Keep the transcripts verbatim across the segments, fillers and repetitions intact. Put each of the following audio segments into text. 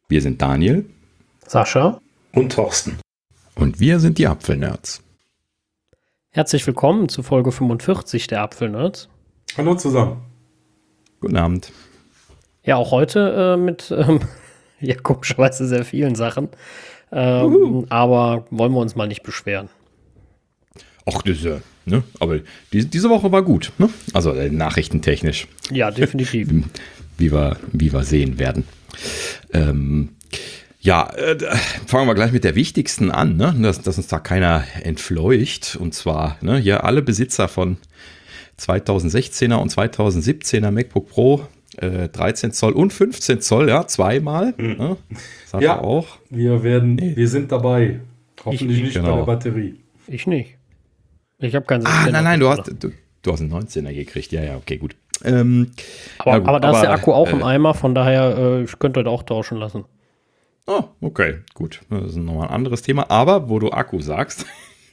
Wir sind Daniel, Sascha und Thorsten. Und wir sind die Apfelnerds. Herzlich willkommen zu Folge fünfundvierzig der Apfelnerds. Hallo zusammen. Guten Abend. Ja, auch heute äh, mit, ähm, ja, komischerweise sehr vielen Sachen. Ähm, aber wollen wir uns mal nicht beschweren. Ach, das ist ja, ne? Aber die, diese Woche war gut, ne? Also äh, nachrichtentechnisch. Ja, definitiv. wie, wir, wie wir sehen werden. Ähm, ja, äh, fangen wir gleich mit der wichtigsten an, ne? dass, dass uns da keiner entfleucht. Und zwar ne, hier alle Besitzer von zweitausendsechzehner und zweitausendsiebzehner MacBook Pro, äh, dreizehn Zoll und fünfzehn Zoll, ja, zweimal. Mhm. Ne? Sascha Ja, auch. Wir werden, nee. wir sind dabei. Hoffentlich Ich, nicht genau. bei der Batterie. Ich nicht. Ich habe keinen Ah, nein, nein, du hast, oder? du, du hast einen neunzehner gekriegt. Ja, ja, okay, gut. Ähm, Aber, ja gut, aber da ist der aber, Akku auch äh, im Eimer, von daher, äh, ich könnte heute auch tauschen lassen. Oh, okay, gut. Das ist nochmal ein anderes Thema. Aber wo du Akku sagst,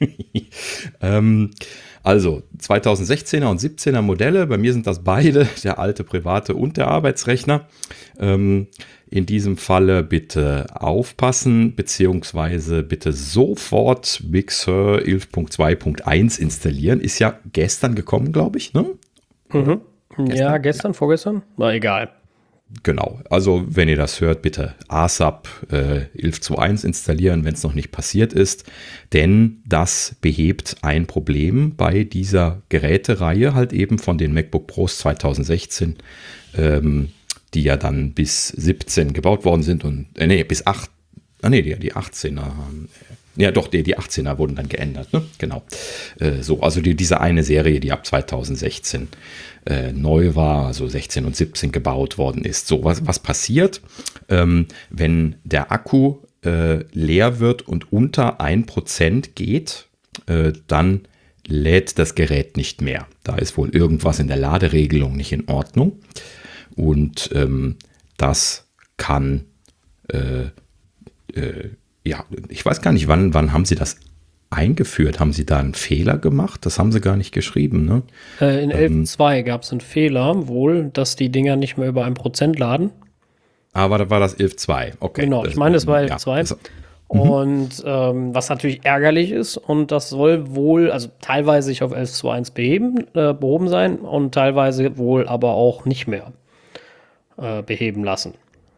ähm, also zweitausendsechzehner und siebzehner Modelle, bei mir sind das beide, der alte private und der Arbeitsrechner. Ähm, in diesem Falle bitte aufpassen, beziehungsweise bitte sofort Big Sur elf Punkt zwei Punkt eins installieren. Ist ja gestern gekommen, glaube ich, ne? Mhm. Gestern? Ja, gestern, vorgestern? War egal. Genau, also wenn ihr das hört, bitte ASAP äh, elf Punkt zwei Punkt eins installieren, wenn es noch nicht passiert ist, denn das behebt ein Problem bei dieser Gerätereihe, halt eben von den MacBook Pros zweitausendsechzehn, ähm, die ja dann bis siebzehn gebaut worden sind und, äh, nee, bis acht, ah nee, die, die achtzehner haben, ja doch, die, die achtzehner wurden dann geändert, ne? Genau. Äh, so, also die, diese eine Serie, die ab zweitausendsechzehn äh, neu war, also sechzehn und siebzehn gebaut worden ist. So, was, was passiert, ähm, wenn der Akku äh, leer wird und unter ein Prozent geht, äh, dann lädt das Gerät nicht mehr. Da ist wohl irgendwas in der Laderegelung nicht in Ordnung. Und ähm, das kann äh, äh, ja, ich weiß gar nicht, wann, wann haben Sie das eingeführt? Haben Sie da einen Fehler gemacht? Das haben Sie gar nicht geschrieben, ne? Äh, in elf Ähm, Punkt zwei gab es einen Fehler, wohl, dass die Dinger nicht mehr über ein Prozent laden. aber da war das elf Punkt zwei, okay. Genau, das, ich meine, es war ja, elf Punkt zwei. das- Und ähm, was natürlich ärgerlich ist, und das soll wohl, also teilweise sich auf elf Punkt zwei Punkt eins beheben, äh, behoben sein und teilweise wohl aber auch nicht mehr äh, beheben lassen.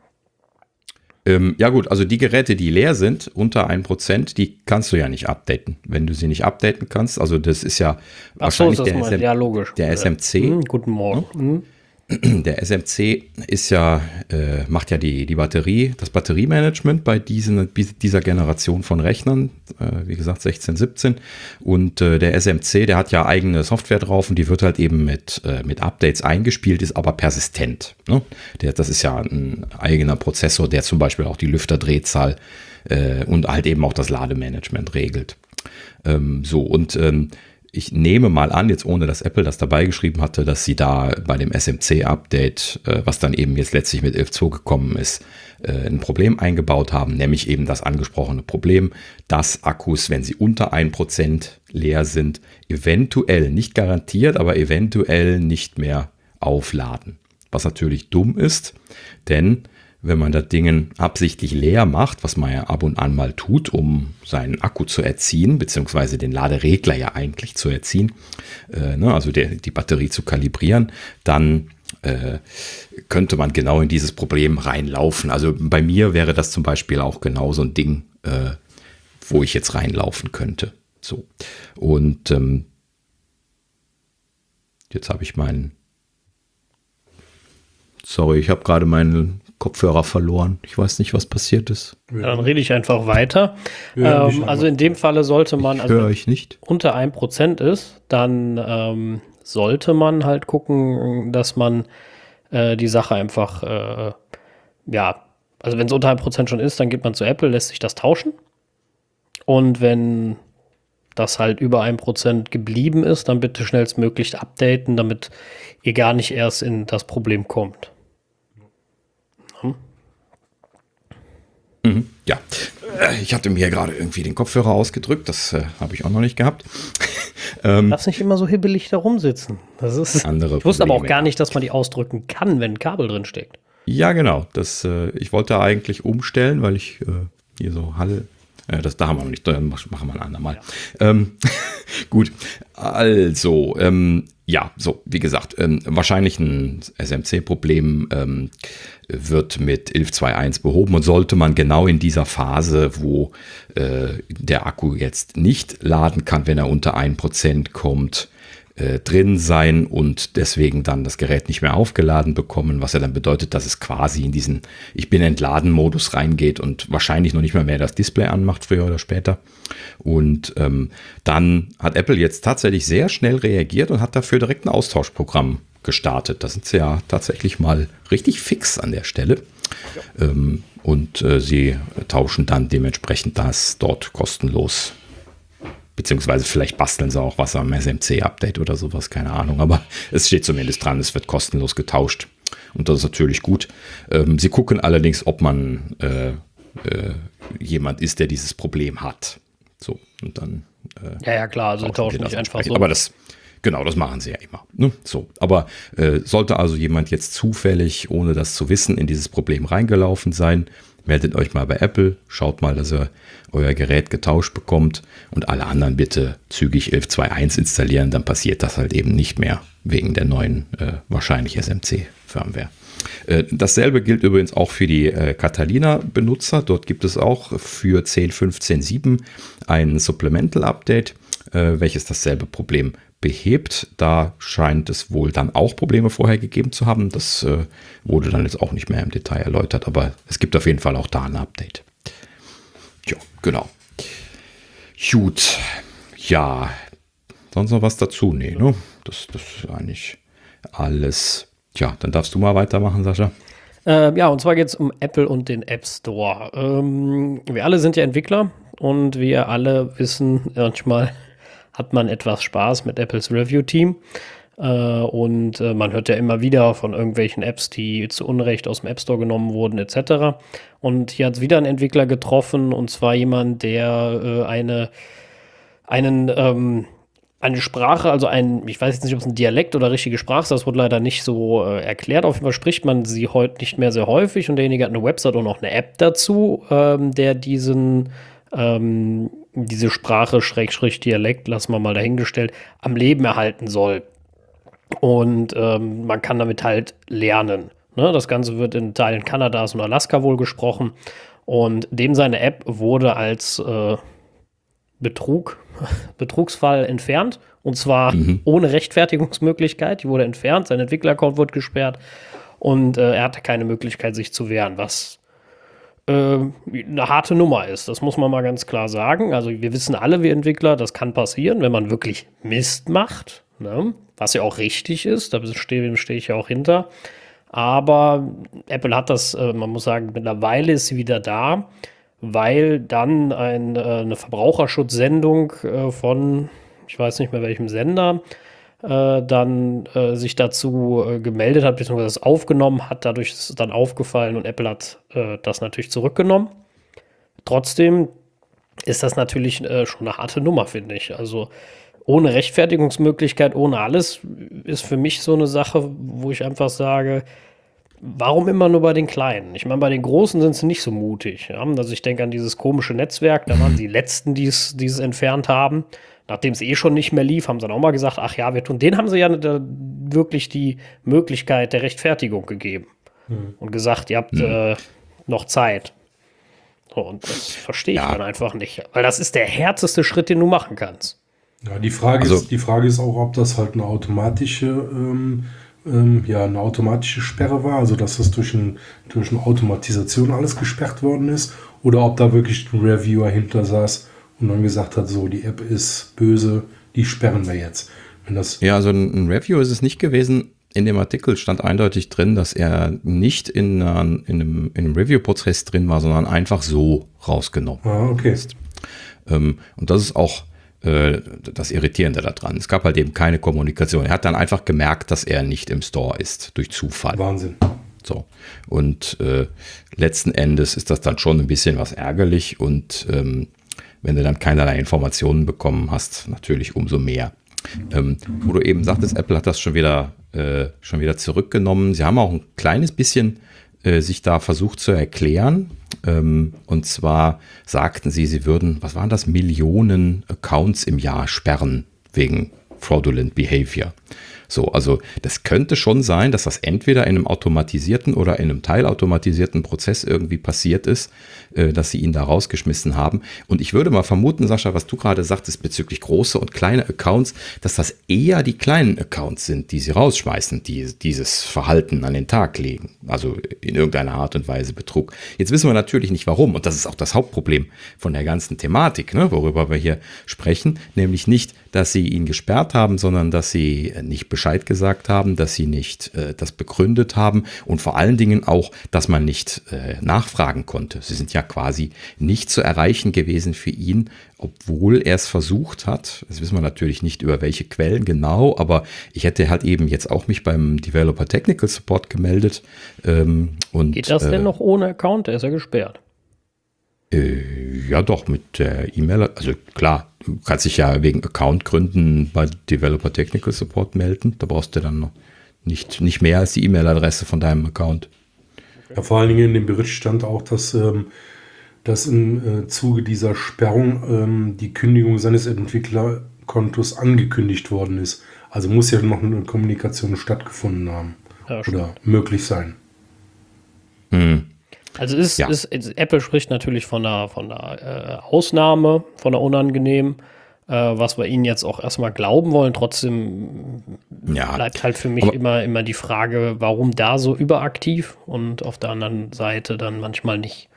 Ähm, ja gut, also die Geräte, die leer sind, unter ein Prozent, die kannst du ja nicht updaten. Wenn du sie nicht updaten kannst, also das ist ja Ach so, wahrscheinlich ist das der, gemeint. S M, Ja, logisch. der S M C. Hm, guten Morgen. Hm. Der S M C ist ja, äh, macht ja die, die Batterie, das Batteriemanagement bei diesen, dieser Generation von Rechnern, äh, wie gesagt sechzehn, siebzehn. Und äh, der S M C, der hat ja eigene Software drauf und die wird halt eben mit, äh, mit Updates eingespielt, ist aber persistent. Ne? Der, das ist ja ein eigener Prozessor, der zum Beispiel auch die Lüfterdrehzahl äh, und halt eben auch das Lademanagement regelt. Ähm, so, und ähm, ich nehme mal an, jetzt ohne dass Apple das dabei geschrieben hatte, dass sie da bei dem S M C-Update, äh, was dann eben jetzt letztlich mit elf Punkt zwei gekommen ist, äh, ein Problem eingebaut haben, nämlich eben das angesprochene Problem, dass Akkus, wenn sie unter ein Prozent leer sind, eventuell, nicht garantiert, aber eventuell nicht mehr aufladen. Was natürlich dumm ist, denn wenn man das Ding absichtlich leer macht, was man ja ab und an mal tut, um seinen Akku zu erziehen, beziehungsweise den Laderegler ja eigentlich zu erziehen, äh, ne, also der, die Batterie zu kalibrieren, dann äh, könnte man genau in dieses Problem reinlaufen. Also bei mir wäre das zum Beispiel auch genau so ein Ding, äh, wo ich jetzt reinlaufen könnte. So. Und ähm, jetzt habe ich meinen Sorry, ich habe gerade meinen Kopfhörer verloren. Ich weiß nicht, was passiert ist. Ja, dann rede ich einfach weiter. Ja, ähm, also in dem Falle sollte man, also Höre wenn ich nicht. unter ein Prozent ist, dann ähm, sollte man halt gucken, dass man äh, die Sache einfach, äh, ja, also wenn es unter ein Prozent schon ist, dann geht man zu Apple, lässt sich das tauschen. Und wenn das halt über ein Prozent geblieben ist, dann bitte schnellstmöglich updaten, damit ihr gar nicht erst in das Problem kommt. Mhm, ja, ich hatte mir gerade irgendwie den Kopfhörer ausgedrückt, das äh, habe ich auch noch nicht gehabt. ähm, Lass nicht immer so hibbelig da rumsitzen. Das ist andere ich wusste aber auch Probleme, gar ja. nicht, dass man die ausdrücken kann, wenn ein Kabel drin steckt. Ja, genau. Das, äh, ich wollte eigentlich umstellen, weil ich äh, hier so Halle. Äh, das da haben wir noch nicht. Dann machen wir ein andermal. Ja. Ähm, gut. Also, ähm, ja, so, wie gesagt, ähm, wahrscheinlich ein S M C-Problem ähm, wird mit elf Punkt zwei Punkt eins behoben und sollte man genau in dieser Phase, wo äh, der Akku jetzt nicht laden kann, wenn er unter ein Prozent kommt, äh, drin sein und deswegen dann das Gerät nicht mehr aufgeladen bekommen, was ja dann bedeutet, dass es quasi in diesen Ich bin entladen-Modus reingeht und wahrscheinlich noch nicht mal mehr das Display anmacht, früher oder später. Und ähm, dann hat Apple jetzt tatsächlich sehr schnell reagiert und hat dafür direkt ein Austauschprogramm gestartet. Da sind sie ja tatsächlich mal richtig fix an der Stelle. Ja. Ähm, und äh, sie tauschen dann dementsprechend das dort kostenlos. Beziehungsweise vielleicht basteln sie auch was am S M C-Update oder sowas, keine Ahnung. Aber es steht zumindest dran, es wird kostenlos getauscht. Und das ist natürlich gut. Ähm, sie gucken allerdings, ob man äh, äh, jemand ist, der dieses Problem hat. So, und dann. Äh, ja, ja, klar, also tauschen nicht einfach so. Aber das, genau, das machen sie ja immer. Ne? So, aber äh, sollte also jemand jetzt zufällig, ohne das zu wissen, in dieses Problem reingelaufen sein, meldet euch mal bei Apple, schaut mal, dass ihr euer Gerät getauscht bekommt und alle anderen bitte zügig elf Punkt zwei Punkt eins installieren, dann passiert das halt eben nicht mehr wegen der neuen, äh, wahrscheinlich S M C-Firmware. Äh, dasselbe gilt übrigens auch für die äh, Catalina-Benutzer. Dort gibt es auch für zehn Punkt fünfzehn Punkt sieben ein Supplemental-Update, äh, welches dasselbe Problem behebt. Da scheint es wohl dann auch Probleme vorher gegeben zu haben. Das äh, wurde dann jetzt auch nicht mehr im Detail erläutert, aber es gibt auf jeden Fall auch da ein Update. Ja, genau. Gut. Ja, sonst noch was dazu? Nee, ne? Das, das ist eigentlich alles. Tja, dann darfst du mal weitermachen, Sascha. Äh, ja, und zwar geht es um Apple und den App Store. Ähm, wir alle sind ja Entwickler und wir alle wissen, manchmal hat man etwas Spaß mit Apples Review-Team. Äh, und äh, man hört ja immer wieder von irgendwelchen Apps, die zu Unrecht aus dem App Store genommen wurden, et cetera. Und hier hat es wieder einen Entwickler getroffen, und zwar jemand, der äh, eine, einen, ähm, eine Sprache, also ein, ich weiß jetzt nicht, ob es ein Dialekt oder richtige Sprache ist, das wurde leider nicht so äh, erklärt. Auf jeden Fall spricht man sie heute nicht mehr sehr häufig, und derjenige hat eine Website und auch eine App dazu, ähm, der diesen ähm, diese Sprache, Schrägstrich Dialekt, lassen wir mal dahingestellt, am Leben erhalten soll. Und ähm, man kann damit halt lernen. Ne? Das Ganze wird in Teilen Kanadas und Alaska wohl gesprochen. Und dem seine App wurde als äh, Betrug, Betrugsfall entfernt. Und zwar mhm. ohne Rechtfertigungsmöglichkeit. Die wurde entfernt, sein Entwickleraccount wurde gesperrt. Und äh, er hatte keine Möglichkeit, sich zu wehren, was eine harte Nummer ist. Das muss man mal ganz klar sagen. Also wir wissen alle, wir Entwickler, das kann passieren, wenn man wirklich Mist macht, ne? Was ja auch richtig ist, da stehe steh ich ja auch hinter. Aber Apple hat das, äh, man muss sagen, mittlerweile ist sie wieder da, weil dann ein, äh, eine Verbraucherschutzsendung äh, von, ich weiß nicht mehr welchem Sender, äh, dann äh, sich dazu äh, gemeldet hat, beziehungsweise es aufgenommen hat. Dadurch ist es dann aufgefallen und Apple hat äh, das natürlich zurückgenommen. Trotzdem ist das natürlich äh, schon eine harte Nummer, finde ich. Also ohne Rechtfertigungsmöglichkeit, ohne alles, ist für mich so eine Sache, wo ich einfach sage, warum immer nur bei den Kleinen? Ich meine, bei den Großen sind sie nicht so mutig. Ja? Also ich denke an dieses komische Netzwerk, da waren die Letzten, die es entfernt haben. Nachdem es eh schon nicht mehr lief, haben sie dann auch mal gesagt, ach ja, wir tun. Denen haben sie ja da wirklich die Möglichkeit der Rechtfertigung gegeben. Mhm. Und gesagt, ihr habt mhm. äh, noch Zeit. So, und das verstehe ich ja. dann einfach nicht. Weil das ist der härteste Schritt, den du machen kannst. Ja, die Frage, also, ist, die Frage ist auch, ob das halt eine automatische, ähm, ähm, ja, eine automatische Sperre war, also dass das durch, ein, durch eine Automatisation alles gesperrt worden ist, oder ob da wirklich ein Reviewer hinter saß und dann gesagt hat, so, die App ist böse, die sperren wir jetzt. Wenn das ja, also ein Review ist es nicht gewesen. In dem Artikel stand eindeutig drin, dass er nicht in, einer, in einem, in einem Review-Prozess drin war, sondern einfach so rausgenommen ah, okay. ist. Ähm, und das ist auch äh, das Irritierende daran. Es gab halt eben keine Kommunikation. Er hat dann einfach gemerkt, dass er nicht im Store ist, durch Zufall. Wahnsinn. So. Und äh, letzten Endes ist das dann schon ein bisschen was ärgerlich, und ähm, wenn du dann keinerlei Informationen bekommen hast, natürlich umso mehr. Ähm, wo du eben sagtest, Apple hat das schon wieder, äh, schon wieder zurückgenommen. Sie haben auch ein kleines bisschen äh, sich da versucht zu erklären. Ähm, und zwar sagten sie, sie würden, was waren das, Millionen Accounts im Jahr sperren wegen fraudulent behavior. So, also das könnte schon sein, dass das entweder in einem automatisierten oder in einem teilautomatisierten Prozess irgendwie passiert ist, äh, dass sie ihn da rausgeschmissen haben. Und ich würde mal vermuten, Sascha, was du gerade sagtest bezüglich große und kleine Accounts, dass das eher die kleinen Accounts sind, die sie rausschmeißen, die dieses Verhalten an den Tag legen. Also in irgendeiner Art und Weise Betrug. Jetzt wissen wir natürlich nicht warum. Und das ist auch das Hauptproblem von der ganzen Thematik, ne, worüber wir hier sprechen. Nämlich nicht, dass sie ihn gesperrt haben, sondern dass sie nicht Bescheid gesagt haben, dass sie nicht äh, das begründet haben und vor allen Dingen auch, dass man nicht äh, nachfragen konnte. Sie sind ja quasi nicht zu erreichen gewesen für ihn, obwohl er es versucht hat. Das wissen wir natürlich nicht über welche Quellen genau, aber ich hätte halt eben jetzt auch mich beim Developer Technical Support gemeldet. Ähm, und, Geht das äh, denn noch ohne Account? Der ist ja gesperrt. Äh, ja doch, mit der E-Mail, also klar, du kannst dich ja wegen Accountgründen bei Developer Technical Support melden, da brauchst du dann noch nicht, nicht mehr als die E-Mail-Adresse von deinem Account. Ja, vor allen Dingen in dem Bericht stand auch, dass, ähm, dass im äh, Zuge dieser Sperrung ähm, die Kündigung seines Entwicklerkontos angekündigt worden ist. Also muss ja noch eine Kommunikation stattgefunden haben Ja, oder möglich sein. Hm. Also ist, Ja. ist, ist, Apple spricht natürlich von einer, von einer äh, Ausnahme, von einer unangenehmen, äh, was wir ihnen jetzt auch erstmal glauben wollen. Trotzdem Ja. bleibt halt für mich Aber- immer, immer die Frage, warum da so überaktiv und auf der anderen Seite dann manchmal nicht.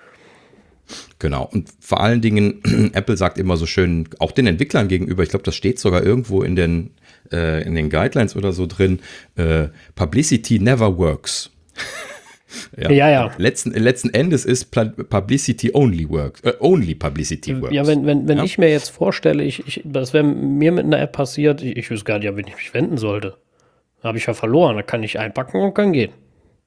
Genau. Und vor allen Dingen, Apple sagt immer so schön, auch den Entwicklern gegenüber, ich glaube, das steht sogar irgendwo in den, äh, in den Guidelines oder so drin, äh, Publicity never works. Ja, Ja, ja. Letzten, letzten Endes ist Pla- Publicity only works. Äh, only Publicity works. Ja, wenn, wenn, wenn Ja? ich mir jetzt vorstelle, ich, ich, das wäre mir mit einer App passiert, ich, ich wüsste gar nicht, an wen ich mich wenden sollte. Da habe ich ja verloren, da kann ich einpacken und kann gehen.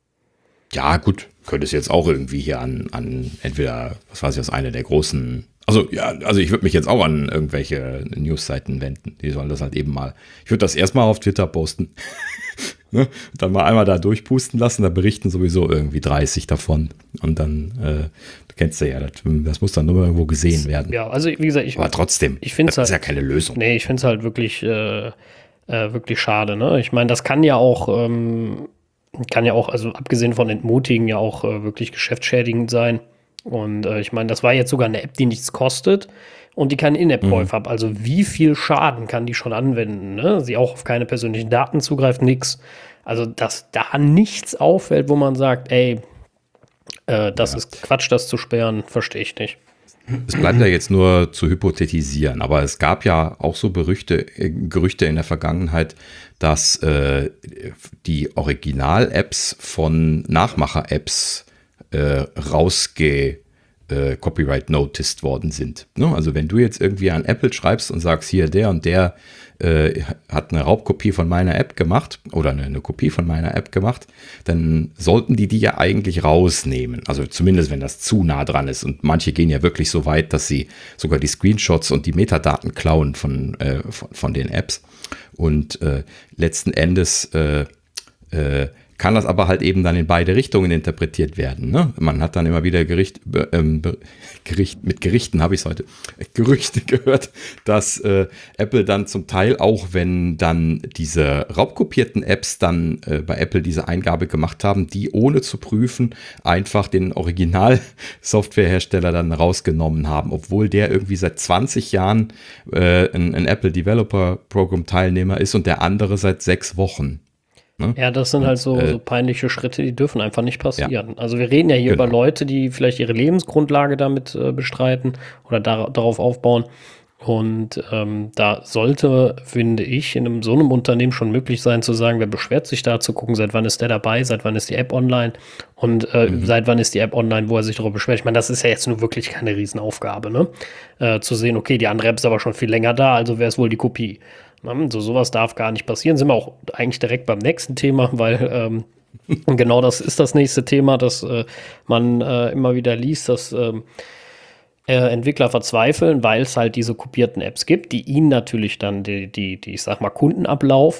Ja, gut, könntest jetzt auch irgendwie hier an, an entweder, was weiß ich, aus einer der großen, also ja, also ich würde mich jetzt auch an irgendwelche Newsseiten wenden. Die sollen das halt eben mal, ich würde das erstmal auf Twitter posten. Ne? Dann mal einmal da durchpusten lassen, da berichten sowieso irgendwie dreißig davon. Und dann, äh, du kennst ja, das, das muss dann nur irgendwo gesehen werden. Ja, also wie gesagt, ich, Aber trotzdem, ich find's das ist ja halt- keine Lösung. nee, ich finde es halt wirklich, äh, äh, wirklich schade. Ne? Ich meine, das kann ja auch, ähm, kann ja auch, also abgesehen von Entmutigen, ja auch äh, wirklich geschäftsschädigend sein. Und äh, ich meine, das war jetzt sogar eine App, die nichts kostet und die keinen In-App-Käufer hat. Also wie viel Schaden kann die schon anwenden? Ne? Sie auch auf keine persönlichen Daten zugreift, nix. Also dass da nichts auffällt, wo man sagt, ey, äh, das Ja. ist Quatsch, das zu sperren, verstehe ich nicht. Es bleibt ja jetzt nur zu hypothetisieren, aber es gab ja auch so Berüchte, äh, Gerüchte in der Vergangenheit, dass äh, die Original-Apps von Nachmacher-Apps äh, rausge äh, Copyright-noticed worden sind. Ne? Also wenn du jetzt irgendwie an Apple schreibst und sagst, hier der und der äh, hat eine Raubkopie von meiner App gemacht oder eine, eine Kopie von meiner App gemacht, dann sollten die die ja eigentlich rausnehmen. Also zumindest, wenn das zu nah dran ist. Und manche gehen ja wirklich so weit, dass sie sogar die Screenshots und die Metadaten klauen von, äh, von, von den Apps. Und äh, letzten Endes äh, äh, kann das aber halt eben dann in beide Richtungen interpretiert werden. Ne? Man hat dann immer wieder Gericht, ähm, Gericht mit Gerichten habe ich es heute, Gerüchte gehört, dass äh, Apple dann zum Teil auch, wenn dann diese raubkopierten Apps dann äh, bei Apple diese Eingabe gemacht haben, die ohne zu prüfen einfach den Original-Softwarehersteller dann rausgenommen haben, obwohl der irgendwie seit zwanzig Jahren äh, ein, ein Apple Developer Program Teilnehmer ist und der andere seit sechs Wochen. Ne? Ja, das sind halt so, äh, so peinliche Schritte, die dürfen einfach nicht passieren. Also wir reden ja hier Genau. über Leute, die vielleicht ihre Lebensgrundlage damit äh, bestreiten oder dar darauf aufbauen. Und ähm, da sollte, finde ich, in einem, so einem Unternehmen schon möglich sein zu sagen, wer beschwert sich da, zu gucken, seit wann ist der dabei, seit wann ist die App online und äh, Mhm. seit wann ist die App online, wo er sich darüber beschwert. Ich meine, das ist ja jetzt nur wirklich keine Riesenaufgabe, ne? Äh, zu sehen, okay, die andere App ist aber schon viel länger da, also wer ist wohl die Kopie? Ne? So sowas darf gar nicht passieren. Sind wir auch eigentlich direkt beim nächsten Thema, weil ähm, genau das ist das nächste Thema, dass äh, man äh, immer wieder liest, dass ähm, äh, Entwickler verzweifeln, weil es halt diese kopierten Apps gibt, die ihnen natürlich dann die, die, die, ich sag mal, Kunden ablaufen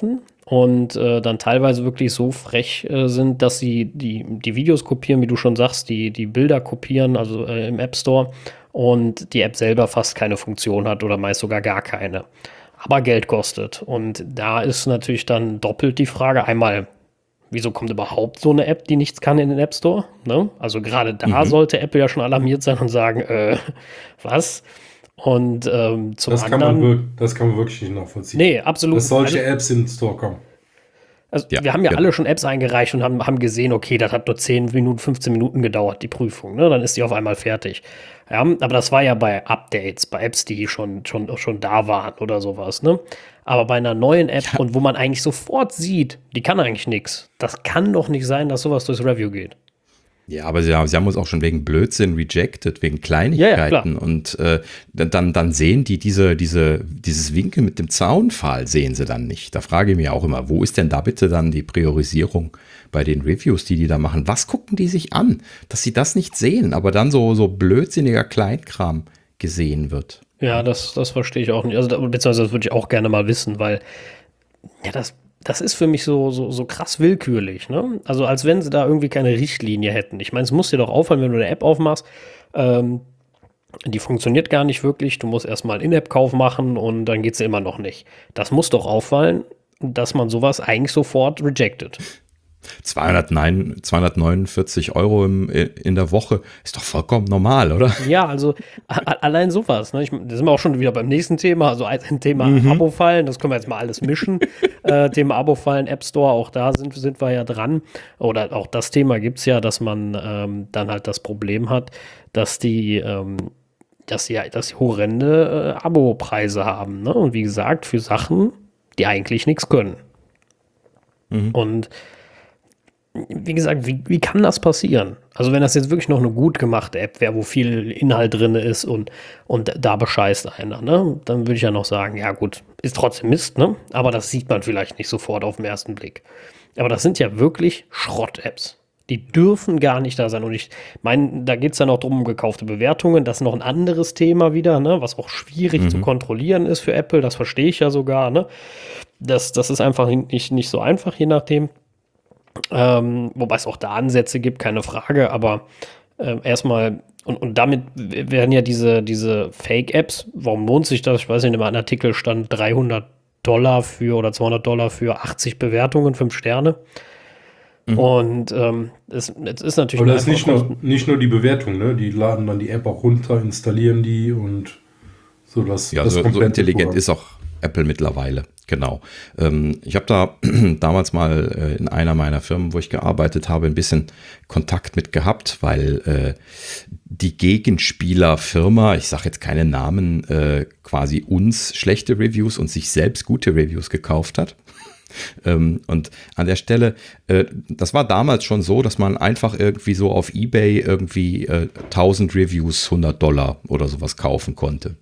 und äh, dann teilweise wirklich so frech äh, sind, dass sie die, die Videos kopieren, wie du schon sagst, die, die Bilder kopieren, also äh, im App Store, und die App selber fast keine Funktion hat oder meist sogar gar keine, aber Geld kostet. Und da ist natürlich dann doppelt die Frage, einmal, wieso kommt überhaupt so eine App, die nichts kann in den App Store? Ne? Also gerade da mhm. sollte Apple ja schon alarmiert sein und sagen, äh, was? Und ähm, zum das anderen... Kann man, das kann man wirklich nicht nachvollziehen. Nee, absolut. Dass solche also, Apps in den Store kommen. Also ja, wir haben ja genau. alle schon Apps eingereicht und haben, haben gesehen, okay, das hat nur zehn Minuten, fünfzehn Minuten gedauert, die Prüfung. Ne? Dann ist die auf einmal fertig. Ja, aber das war ja bei Updates, bei Apps, die schon, schon, schon da waren oder sowas. Ne? Aber bei einer neuen App, ja. und wo man eigentlich sofort sieht, die kann eigentlich nichts. Das kann doch nicht sein, dass sowas durchs Review geht. Ja, aber sie haben, sie haben uns auch schon wegen Blödsinn rejected, wegen Kleinigkeiten. Ja, ja, und äh, dann, dann sehen die diese, diese, dieses Winkel mit dem Zaunpfahl, sehen sie dann nicht. Da frage ich mich auch immer, wo ist denn da bitte dann die Priorisierung bei den Reviews, die die da machen? Was gucken die sich an, dass sie das nicht sehen, aber dann so, so blödsinniger Kleinkram gesehen wird? Ja, das, das verstehe ich auch nicht. Also, beziehungsweise das würde ich auch gerne mal wissen, weil ja, das Das ist für mich so, so, so krass willkürlich, ne? Also als wenn sie da irgendwie keine Richtlinie hätten. Ich meine, es muss dir doch auffallen, wenn du eine App aufmachst, ähm, die funktioniert gar nicht wirklich. Du musst erstmal einen In-App-Kauf machen und dann geht es immer noch nicht. Das muss doch auffallen, dass man sowas eigentlich sofort rejected. zweihundertneunundvierzig Euro im, in der Woche ist doch vollkommen normal, oder? Ja, also a- allein sowas. Ne? Ich, da sind wir auch schon wieder beim nächsten Thema, also ein Thema mhm. Abo-Fallen, das können wir jetzt mal alles mischen. äh, Thema Abo-Fallen, App Store, auch da sind, sind wir ja dran. Oder auch das Thema gibt es ja, dass man ähm, dann halt das Problem hat, dass die, ähm, dass die, dass die horrende äh, Abo-Preise haben. Ne? Und wie gesagt, für Sachen, die eigentlich nichts können. Mhm. Und wie gesagt, wie, wie kann das passieren? Also wenn das jetzt wirklich noch eine gut gemachte App wäre, wo viel Inhalt drin ist und, und da bescheißt einer, ne? Dann würde ich ja noch sagen, ja gut, ist trotzdem Mist, ne? Aber das sieht man vielleicht nicht sofort auf den ersten Blick. Aber das sind ja wirklich Schrott-Apps. Die dürfen gar nicht da sein. Und ich meine, da geht es dann auch drum, um gekaufte Bewertungen. Das ist noch ein anderes Thema wieder, ne? Was auch schwierig mhm. zu kontrollieren ist für Apple. Das verstehe ich ja sogar, ne? Das, das ist einfach nicht, nicht so einfach, je nachdem. Ähm, wobei es auch da Ansätze gibt, keine Frage, aber äh, erstmal, und, und damit werden ja diese, diese Fake-Apps, warum lohnt sich das? Ich weiß nicht, in einem Artikel stand dreihundert Dollar für oder zweihundert Dollar für achtzig Bewertungen, fünf Sterne. Mhm. Und ähm, es, es ist natürlich. Aber das ist nicht nur, nicht nur die Bewertung, ne? Die laden dann die App auch runter, installieren die und so das. Ja, das so, so intelligent Programm. Ist auch Apple mittlerweile, genau. Ähm, ich habe da damals mal äh, in einer meiner Firmen, wo ich gearbeitet habe, ein bisschen Kontakt mit gehabt, weil äh, die Gegenspielerfirma, ich sage jetzt keine Namen, äh, quasi uns schlechte Reviews und sich selbst gute Reviews gekauft hat. ähm, und an der Stelle, äh, das war damals schon so, dass man einfach irgendwie so auf eBay irgendwie äh, tausend Reviews, hundert Dollar oder sowas kaufen konnte.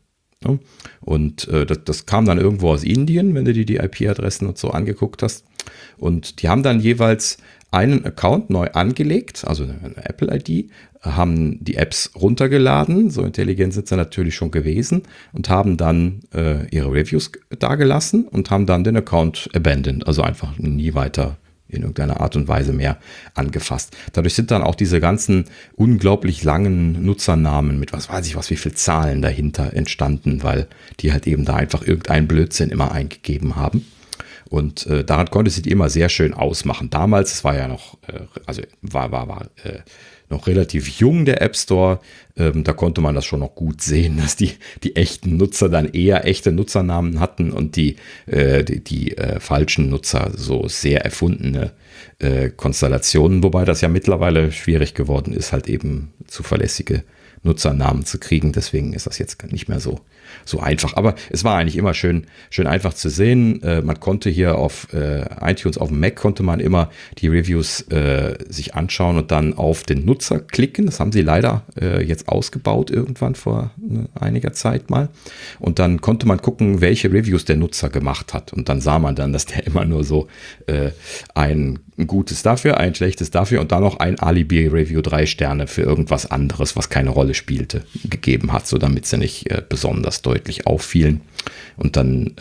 Und äh, das, das kam dann irgendwo aus Indien, wenn du dir die I P-Adressen und so angeguckt hast. Und die haben dann jeweils einen Account neu angelegt, also eine Apple-I D, haben die Apps runtergeladen, so intelligent sind sie natürlich schon gewesen, und haben dann äh, ihre Reviews dagelassen und haben dann den Account abandoned, also einfach nie weiter in irgendeiner Art und Weise mehr angefasst. Dadurch sind dann auch diese ganzen unglaublich langen Nutzernamen mit was weiß ich was, wie viel Zahlen dahinter entstanden, weil die halt eben da einfach irgendeinen Blödsinn immer eingegeben haben. Und äh, daran konnte sie die immer sehr schön ausmachen. Damals, es war ja noch, äh, also war, war, war äh, noch relativ jung, der App Store. Ähm, da konnte man das schon noch gut sehen, dass die, die echten Nutzer dann eher echte Nutzernamen hatten und die, äh, die, die äh, falschen Nutzer so sehr erfundene äh, Konstellationen. Wobei das ja mittlerweile schwierig geworden ist, halt eben zuverlässige Nutzernamen zu kriegen. Deswegen ist das jetzt nicht mehr so, so einfach. Aber es war eigentlich immer schön, schön einfach zu sehen. Äh, man konnte hier auf äh, iTunes, auf dem Mac konnte man immer die Reviews äh, sich anschauen und dann auf den Nutzer klicken. Das haben sie leider äh, jetzt ausgebaut irgendwann vor äh, einiger Zeit mal. Und dann konnte man gucken, welche Reviews der Nutzer gemacht hat. Und dann sah man dann, dass der immer nur so äh, ein gutes dafür, ein schlechtes dafür und dann noch ein Alibi-Review, drei Sterne für irgendwas anderes, was keine Rolle spielte, gegeben hat, so damit sie nicht äh, besonders deutlich auffielen. Und dann äh,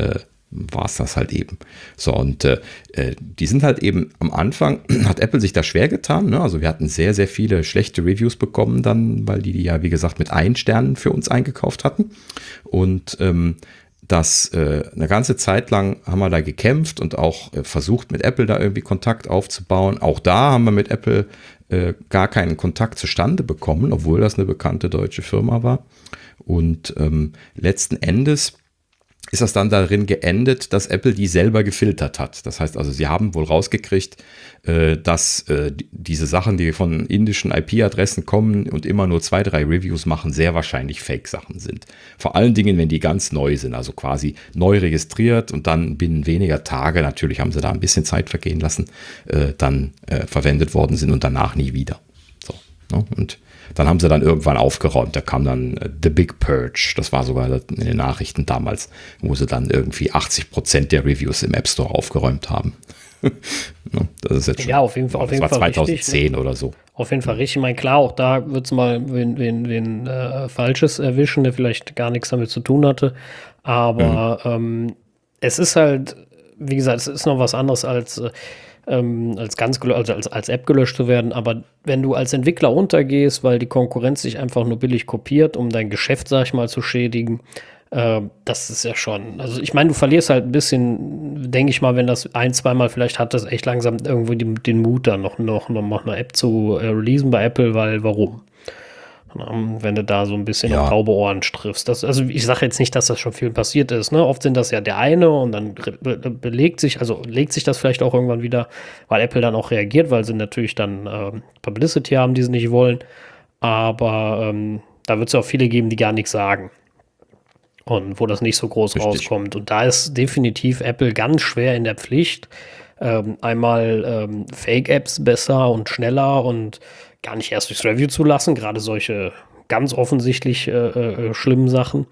war es das halt eben. So, und äh, die sind halt eben am Anfang, hat Apple sich da schwer getan. Ne? Also wir hatten sehr, sehr viele schlechte Reviews bekommen dann, weil die die ja, wie gesagt, mit ein Sternen für uns eingekauft hatten. Und ähm, das äh, eine ganze Zeit lang haben wir da gekämpft und auch äh, versucht, mit Apple da irgendwie Kontakt aufzubauen. Auch da haben wir mit Apple äh, gar keinen Kontakt zustande bekommen, obwohl das eine bekannte deutsche Firma war. Und ähm, letzten Endes ist das dann darin geendet, dass Apple die selber gefiltert hat. Das heißt also, sie haben wohl rausgekriegt, äh, dass äh, diese Sachen, die von indischen I P-Adressen kommen und immer nur zwei, drei Reviews machen, sehr wahrscheinlich Fake-Sachen sind. Vor allen Dingen, wenn die ganz neu sind, also quasi neu registriert und dann binnen weniger Tage, natürlich haben sie da ein bisschen Zeit vergehen lassen, äh, dann äh, verwendet worden sind und danach nie wieder. So, ne? Und dann haben sie dann irgendwann aufgeräumt. Da kam dann äh, The Big Purge. Das war sogar in den Nachrichten damals, wo sie dann irgendwie achtzig Prozent der Reviews im App Store aufgeräumt haben. Das ist jetzt schon, ja, auf jeden Fall, auf jeden das war Fall zwanzig zehn richtig, ne? Oder so. Auf jeden Fall richtig. Ich meine, klar, auch da wird es mal wen, wen, wen äh, Falsches erwischen, der vielleicht gar nichts damit zu tun hatte. Aber mhm. ähm, es ist halt, wie gesagt, es ist noch was anderes als äh, Ähm, als, ganz gelö- also als, als App gelöscht zu werden, aber wenn du als Entwickler untergehst, weil die Konkurrenz sich einfach nur billig kopiert, um dein Geschäft, sag ich mal, zu schädigen, äh, das ist ja schon, also ich meine, du verlierst halt ein bisschen, denke ich mal, wenn das ein, zweimal vielleicht hat, das echt langsam irgendwo die, den Mut, dann noch, noch, noch eine App zu äh, releasen bei Apple, weil warum? Wenn du da so ein bisschen ja. auf taube Ohren triffst. Das, also ich sage jetzt nicht, dass das schon viel passiert ist. Ne? Oft sind das ja der eine und dann be- belegt sich, also legt sich das vielleicht auch irgendwann wieder, weil Apple dann auch reagiert, weil sie natürlich dann ähm, Publicity haben, die sie nicht wollen. Aber ähm, da wird es ja auch viele geben, die gar nichts sagen. Und wo das nicht so groß Richtig. rauskommt. Und da ist definitiv Apple ganz schwer in der Pflicht. Ähm, einmal ähm, Fake-Apps besser und schneller und gar nicht erst durchs Review zu lassen, gerade solche ganz offensichtlich äh, äh, schlimmen Sachen.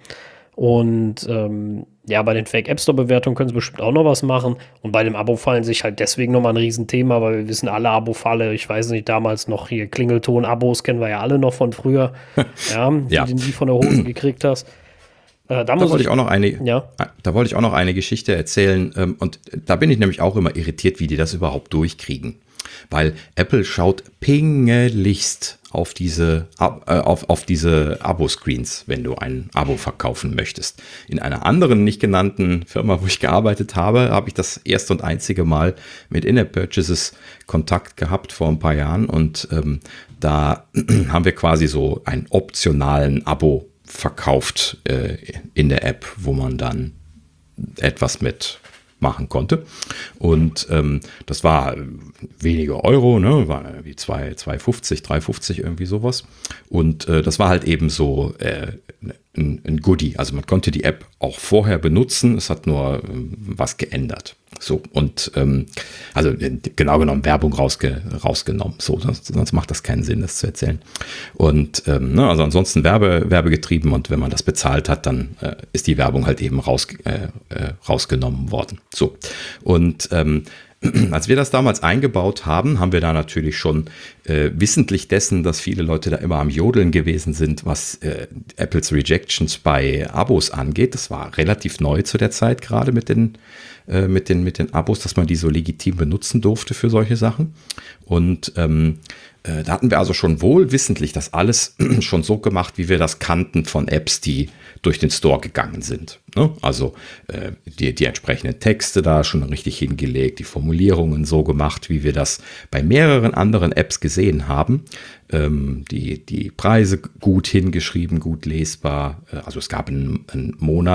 Und ähm, ja, bei den Fake-App-Store-Bewertungen können sie bestimmt auch noch was machen. Und bei dem Abo-Fallen sich halt deswegen nochmal ein Riesenthema, weil wir wissen alle Abo-Falle, ich weiß nicht, damals noch hier Klingelton-Abos kennen wir ja alle noch von früher, ja, die ja. du nie von der Hose gekriegt hast. Äh, da da muss wollte ich, ich auch noch eine, ja. da wollte ich auch noch eine Geschichte erzählen. Ähm, und da bin ich nämlich auch immer irritiert, wie die das überhaupt durchkriegen. Weil Apple schaut pingelichst auf diese, äh, auf, auf diese Abo-Screens, wenn du ein Abo verkaufen möchtest. In einer anderen nicht genannten Firma, wo ich gearbeitet habe, habe ich das erste und einzige Mal mit In-App-Purchases Kontakt gehabt vor ein paar Jahren. Und ähm, da haben wir quasi so einen optionalen Abo verkauft äh, in der App, wo man dann etwas mit machen konnte. Und ähm, das war wenige Euro, ne? War irgendwie zwei fünfzig, drei fünfzig, irgendwie sowas. Und äh, das war halt eben so äh, ein, ein Goodie. Also man konnte die App auch vorher benutzen, es hat nur ähm, was geändert. So, und ähm, also genau genommen Werbung rausge, rausgenommen. So, sonst, sonst macht das keinen Sinn, das zu erzählen. Und ähm, ne, also ansonsten Werbe, werbegetrieben, und wenn man das bezahlt hat, dann äh, ist die Werbung halt eben raus, äh, äh, rausgenommen worden. So, und ähm, als wir das damals eingebaut haben, haben wir da natürlich schon äh, wissentlich dessen, dass viele Leute da immer am Jodeln gewesen sind, was äh, Apples Rejections bei Abos angeht. Das war relativ neu zu der Zeit, gerade mit den, äh, mit den, mit den Abos, dass man die so legitim benutzen durfte für solche Sachen. Und ähm, äh, da hatten wir also schon wohl wissentlich das alles schon so gemacht, wie wir das kannten von Apps, die durch den Store gegangen sind. Ne? Also äh, die, die entsprechenden Texte da schon richtig hingelegt, die Formulierungen so gemacht, wie wir das bei mehreren anderen Apps gesehen haben. Ähm, die, die Preise gut hingeschrieben, gut lesbar. Äh, also es gab ein, ein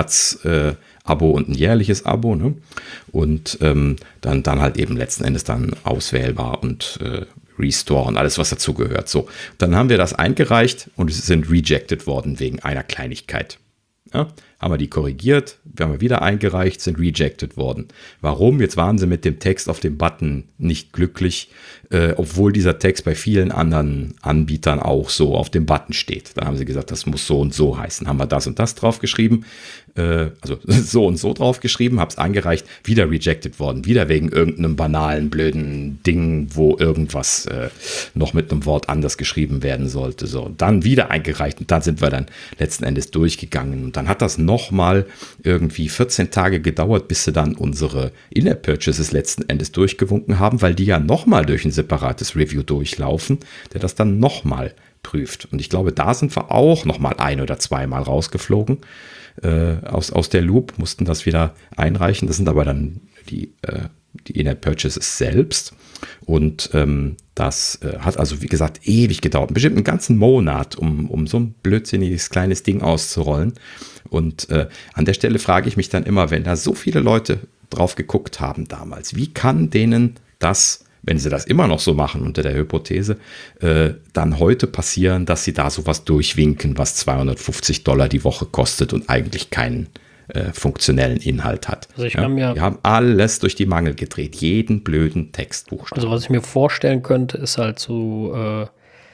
Monats-Abo äh, und ein jährliches Abo. Ne? Und ähm, dann, dann halt eben letzten Endes dann auswählbar und äh, Restore und alles, was dazu gehört. So, dann haben wir das eingereicht und es sind rejected worden wegen einer Kleinigkeit. Ja, haben wir die korrigiert, wir haben wieder eingereicht, sind rejected worden. Warum? Jetzt waren sie mit dem Text auf dem Button nicht glücklich, äh, obwohl dieser Text bei vielen anderen Anbietern auch so auf dem Button steht. Dann haben sie gesagt, das muss so und so heißen. Haben wir das und das draufgeschrieben, äh, also so und so draufgeschrieben, habe es eingereicht, wieder rejected worden. Wieder wegen irgendeinem banalen, blöden Ding, wo irgendwas äh, noch mit einem Wort anders geschrieben werden sollte. So, und dann wieder eingereicht und dann sind wir dann letzten Endes durchgegangen. Und dann hat das noch nochmal irgendwie vierzehn Tage gedauert, bis sie dann unsere In-App-Purchases letzten Endes durchgewunken haben, weil die ja nochmal durch ein separates Review durchlaufen, der das dann nochmal prüft. Und ich glaube, da sind wir auch nochmal ein- oder zweimal rausgeflogen äh, aus, aus der Loop, mussten das wieder einreichen. Das sind aber dann die, äh, die In-App-Purchases selbst. Und ähm, das äh, hat also, wie gesagt, ewig gedauert. Bestimmt einen ganzen Monat, um, um so ein blödsinniges kleines Ding auszurollen. Und äh, an der Stelle frage ich mich dann immer, wenn da so viele Leute drauf geguckt haben damals, wie kann denen das, wenn sie das immer noch so machen unter der Hypothese, äh, dann heute passieren, dass sie da sowas durchwinken, was zweihundertfünfzig Dollar die Woche kostet und eigentlich keinen äh, funktionellen Inhalt hat. Also ich kann ja? mir, Wir haben alles durch die Mangel gedreht, jeden blöden Textbuchstaben. Also was ich mir vorstellen könnte, ist halt zu, äh,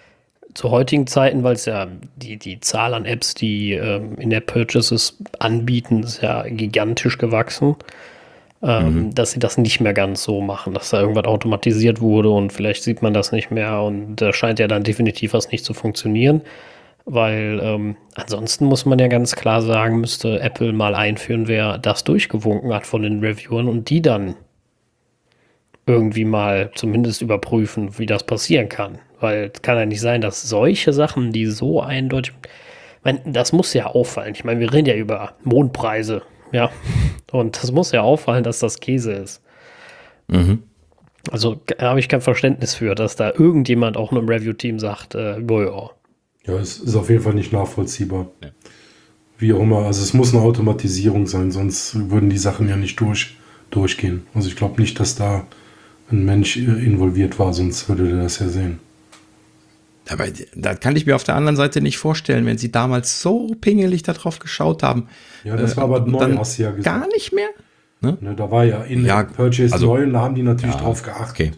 zu heutigen Zeiten, weil es ja die, die Zahl an Apps, die ähm, In-App-Purchases anbieten, ist ja gigantisch gewachsen. Ähm, mhm. Dass sie das nicht mehr ganz so machen, dass da irgendwas automatisiert wurde und vielleicht sieht man das nicht mehr und da scheint ja dann definitiv was nicht zu funktionieren, weil ähm, ansonsten muss man ja ganz klar sagen, müsste Apple mal einführen, wer das durchgewunken hat von den Reviewern und die dann irgendwie mal zumindest überprüfen, wie das passieren kann, weil es kann ja nicht sein, dass solche Sachen, die so eindeutig, ich meine, das muss ja auffallen, ich meine, wir reden ja über Mondpreise, ja, und das muss ja auffallen, dass das Käse ist. Mhm. Also da habe ich kein Verständnis für, dass da irgendjemand auch nur im Review-Team sagt, äh, boah. Ja, es ist auf jeden Fall nicht nachvollziehbar. Ja. Wie auch immer, also es muss eine Automatisierung sein, sonst würden die Sachen ja nicht durch, durchgehen. Also ich glaube nicht, dass da ein Mensch involviert war, sonst würde der das ja sehen. Aber da kann ich mir auf der anderen Seite nicht vorstellen, wenn sie damals so pingelig darauf geschaut haben. Ja, das war aber neu, hast du ja gesagt. Gar nicht mehr? Ne? Ne, da war ja in ja, Purchase also, neu und da haben die natürlich ja, drauf geachtet. Okay.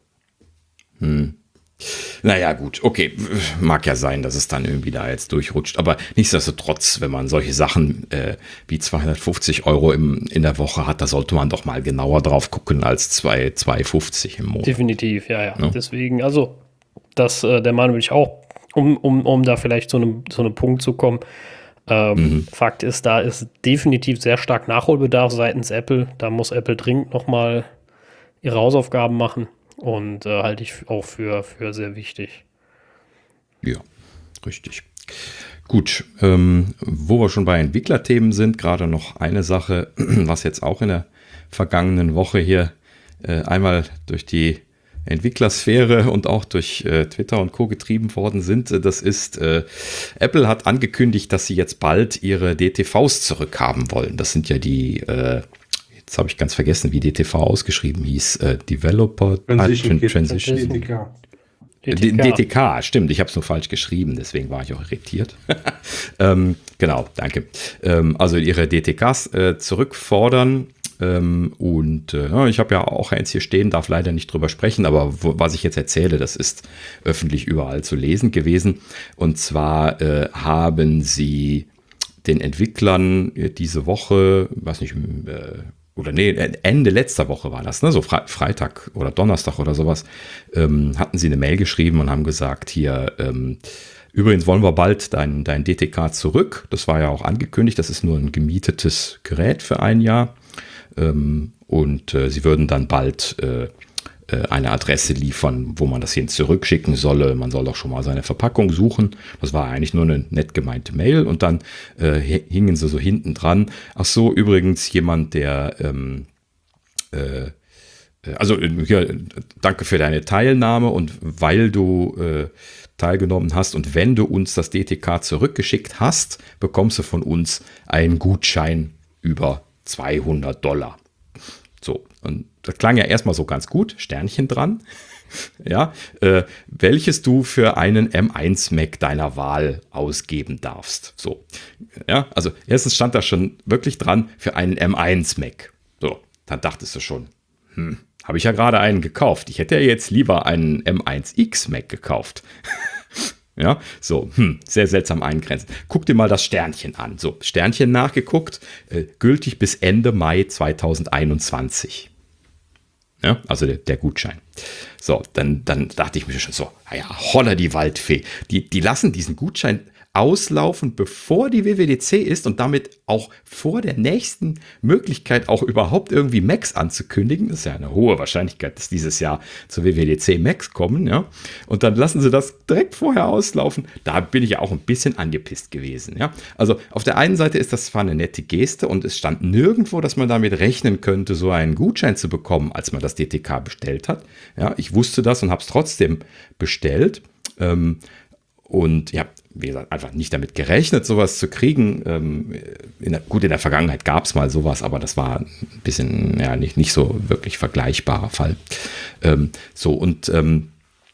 Hm. Naja, gut, okay. Mag ja sein, dass es dann irgendwie da jetzt durchrutscht. Aber nichtsdestotrotz, wenn man solche Sachen äh, wie zweihundertfünfzig Euro im, in der Woche hat, da sollte man doch mal genauer drauf gucken als zweihundertfünfzig im Monat. Definitiv, ja, ja. Ne? Deswegen, also, das, äh, der Meinung bin ich auch, um, um, um da vielleicht zu einem, zu einem Punkt zu kommen. Ähm, mhm. Fakt ist, da ist definitiv sehr stark Nachholbedarf seitens Apple. Da muss Apple dringend nochmal ihre Hausaufgaben machen. Und äh, halte ich auch für, für sehr wichtig. Ja, richtig. Gut, ähm, wo wir schon bei Entwicklerthemen sind, gerade noch eine Sache, was jetzt auch in der vergangenen Woche hier äh, einmal durch die Entwicklersphäre und auch durch äh, Twitter und Co. getrieben worden sind. Das ist, äh, Apple hat angekündigt, dass sie jetzt bald ihre D T Vs zurückhaben wollen. Das sind ja die äh, Jetzt habe ich ganz vergessen, wie D T V ausgeschrieben hieß. Äh, Developer Transition. Ah, Transition. D T K. D T K. D T K, stimmt. Ich habe es nur falsch geschrieben, deswegen war ich auch irritiert. ähm, genau, danke. Ähm, also ihre D T Ks äh, zurückfordern. Ähm, und äh, ich habe ja auch eins hier stehen, darf leider nicht drüber sprechen, aber wo, was ich jetzt erzähle, das ist öffentlich überall zu lesen gewesen. Und zwar äh, haben sie den Entwicklern diese Woche, weiß nicht, äh, oder nee, Ende letzter Woche war das, ne? So Fre- Freitag oder Donnerstag oder sowas, ähm, hatten sie eine Mail geschrieben und haben gesagt, hier, ähm, übrigens wollen wir bald dein, dein D T K zurück. Das war ja auch angekündigt, das ist nur ein gemietetes Gerät für ein Jahr. Ähm, und äh, sie würden dann bald äh, eine Adresse liefern, wo man das hin zurückschicken solle. Man soll doch schon mal seine Verpackung suchen. Das war eigentlich nur eine nett gemeinte Mail und dann äh, hingen sie so hinten dran. Ach so, übrigens jemand, der ähm, äh, also ja, danke für deine Teilnahme und weil du äh, teilgenommen hast und wenn du uns das D T K zurückgeschickt hast, bekommst du von uns einen Gutschein über zweihundert Dollar. So, und das klang ja erstmal so ganz gut, Sternchen dran, ja, äh, welches du für einen M eins Mac deiner Wahl ausgeben darfst. So, ja, also erstens stand da schon wirklich dran für einen M eins Mac. So, dann dachtest du schon, hm, habe ich ja gerade einen gekauft. Ich hätte ja jetzt lieber einen M eins X Mac gekauft. Ja, so, hm, sehr seltsam eingrenzen. Guck dir mal das Sternchen an. So, Sternchen nachgeguckt, äh, gültig bis Ende Mai zweitausendeinundzwanzig. Ja, also der, der Gutschein. So, dann, dann dachte ich mir schon so, naja, holla die Waldfee. Die, die lassen diesen Gutschein auslaufen, bevor die W W D C ist und damit auch vor der nächsten Möglichkeit auch überhaupt irgendwie Macs anzukündigen. Das ist ja eine hohe Wahrscheinlichkeit, dass dieses Jahr zur W W D C Macs kommen, ja. Und dann lassen sie das direkt vorher auslaufen. Da bin ich ja auch ein bisschen angepisst gewesen, ja. Also auf der einen Seite ist das zwar eine nette Geste und es stand nirgendwo, dass man damit rechnen könnte, so einen Gutschein zu bekommen, als man das D T K bestellt hat. Ja, ich wusste das und habe es trotzdem bestellt. Ähm, und ja, wie gesagt, einfach nicht damit gerechnet, sowas zu kriegen. Ähm, in der, gut, in der Vergangenheit gab es mal sowas, aber das war ein bisschen, ja, nicht, nicht so wirklich vergleichbarer Fall. Ähm, so, und ähm,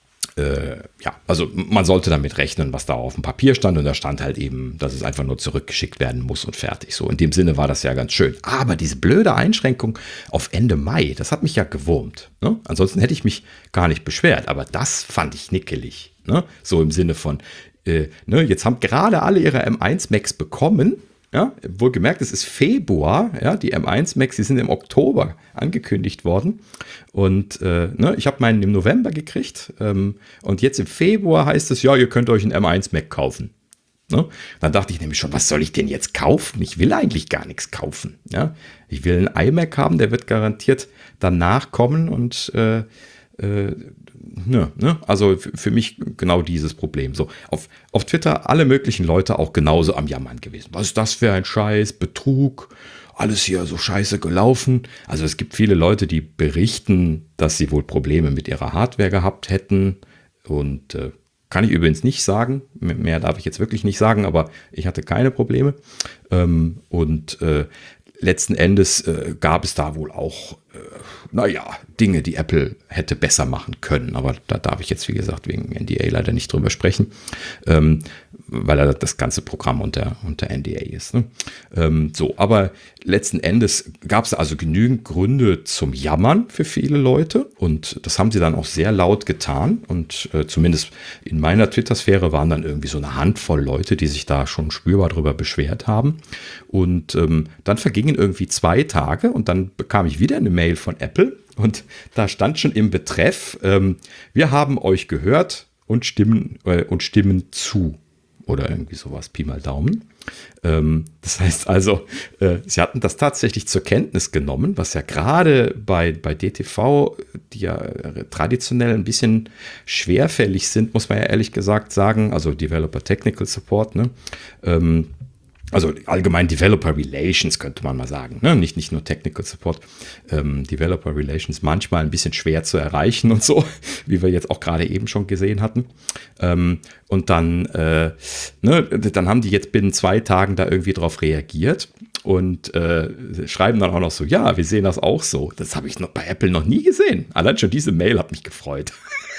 äh, ja, also man sollte damit rechnen, was da auf dem Papier stand. Und da stand halt eben, dass es einfach nur zurückgeschickt werden muss und fertig. So, in dem Sinne war das ja ganz schön. Aber diese blöde Einschränkung auf Ende Mai, das hat mich ja gewurmt. Ne? Ansonsten hätte ich mich gar nicht beschwert. Aber das fand ich nickelig. Ne? So im Sinne von, äh, ne, jetzt haben gerade alle ihre M eins Macs bekommen. Ja, wohlgemerkt, es ist Februar. Ja, die M eins Macs, die sind im Oktober angekündigt worden. Und äh, ne, ich habe meinen im November gekriegt. Ähm, und jetzt im Februar heißt es, ja, ihr könnt euch einen M eins Mac kaufen. Ne? Dann dachte ich nämlich schon, was soll ich denn jetzt kaufen? Ich will eigentlich gar nichts kaufen. Ja? Ich will einen iMac haben, der wird garantiert danach kommen und äh, äh, Ne, ne? Also für, für mich genau dieses Problem. So, auf, auf Twitter alle möglichen Leute auch genauso am Jammern gewesen. Was ist das für ein Scheiß? Betrug? Alles hier so scheiße gelaufen. Also es gibt viele Leute, die berichten, dass sie wohl Probleme mit ihrer Hardware gehabt hätten. Und äh, kann ich übrigens nicht sagen. Mehr darf ich jetzt wirklich nicht sagen, aber ich hatte keine Probleme. Ähm, und äh, letzten Endes äh, gab es da wohl auch, äh, naja, Dinge, die Apple hätte besser machen können. Aber da darf ich jetzt, wie gesagt, wegen N D A leider nicht drüber sprechen, ähm, weil da das ganze Programm unter, unter N D A ist. Ne? Ähm, so, aber letzten Endes gab es also genügend Gründe zum Jammern für viele Leute. Und das haben sie dann auch sehr laut getan. Und äh, zumindest in meiner Twitter-Sphäre waren dann irgendwie so eine Handvoll Leute, die sich da schon spürbar drüber beschwert haben. Und ähm, dann vergingen irgendwie zwei Tage und dann bekam ich wieder eine Mail von Apple und da stand schon im Betreff, ähm, wir haben euch gehört und stimmen, äh, und stimmen zu. Oder irgendwie sowas, Pi mal Daumen. Ähm, das heißt also, äh, sie hatten das tatsächlich zur Kenntnis genommen, was ja gerade bei, bei D T V, die ja traditionell ein bisschen schwerfällig sind, muss man ja ehrlich gesagt sagen, also Developer Technical Support, ne? Ähm, Also allgemein Developer Relations könnte man mal sagen, ne? Nicht, nicht nur Technical Support. Ähm, Developer Relations manchmal ein bisschen schwer zu erreichen und so, wie wir jetzt auch gerade eben schon gesehen hatten. Ähm, und dann, äh, ne, dann haben die jetzt binnen zwei Tagen da irgendwie drauf reagiert und äh, schreiben dann auch noch so, ja, wir sehen das auch so. Das habe ich noch bei Apple noch nie gesehen. Allein schon diese Mail hat mich gefreut.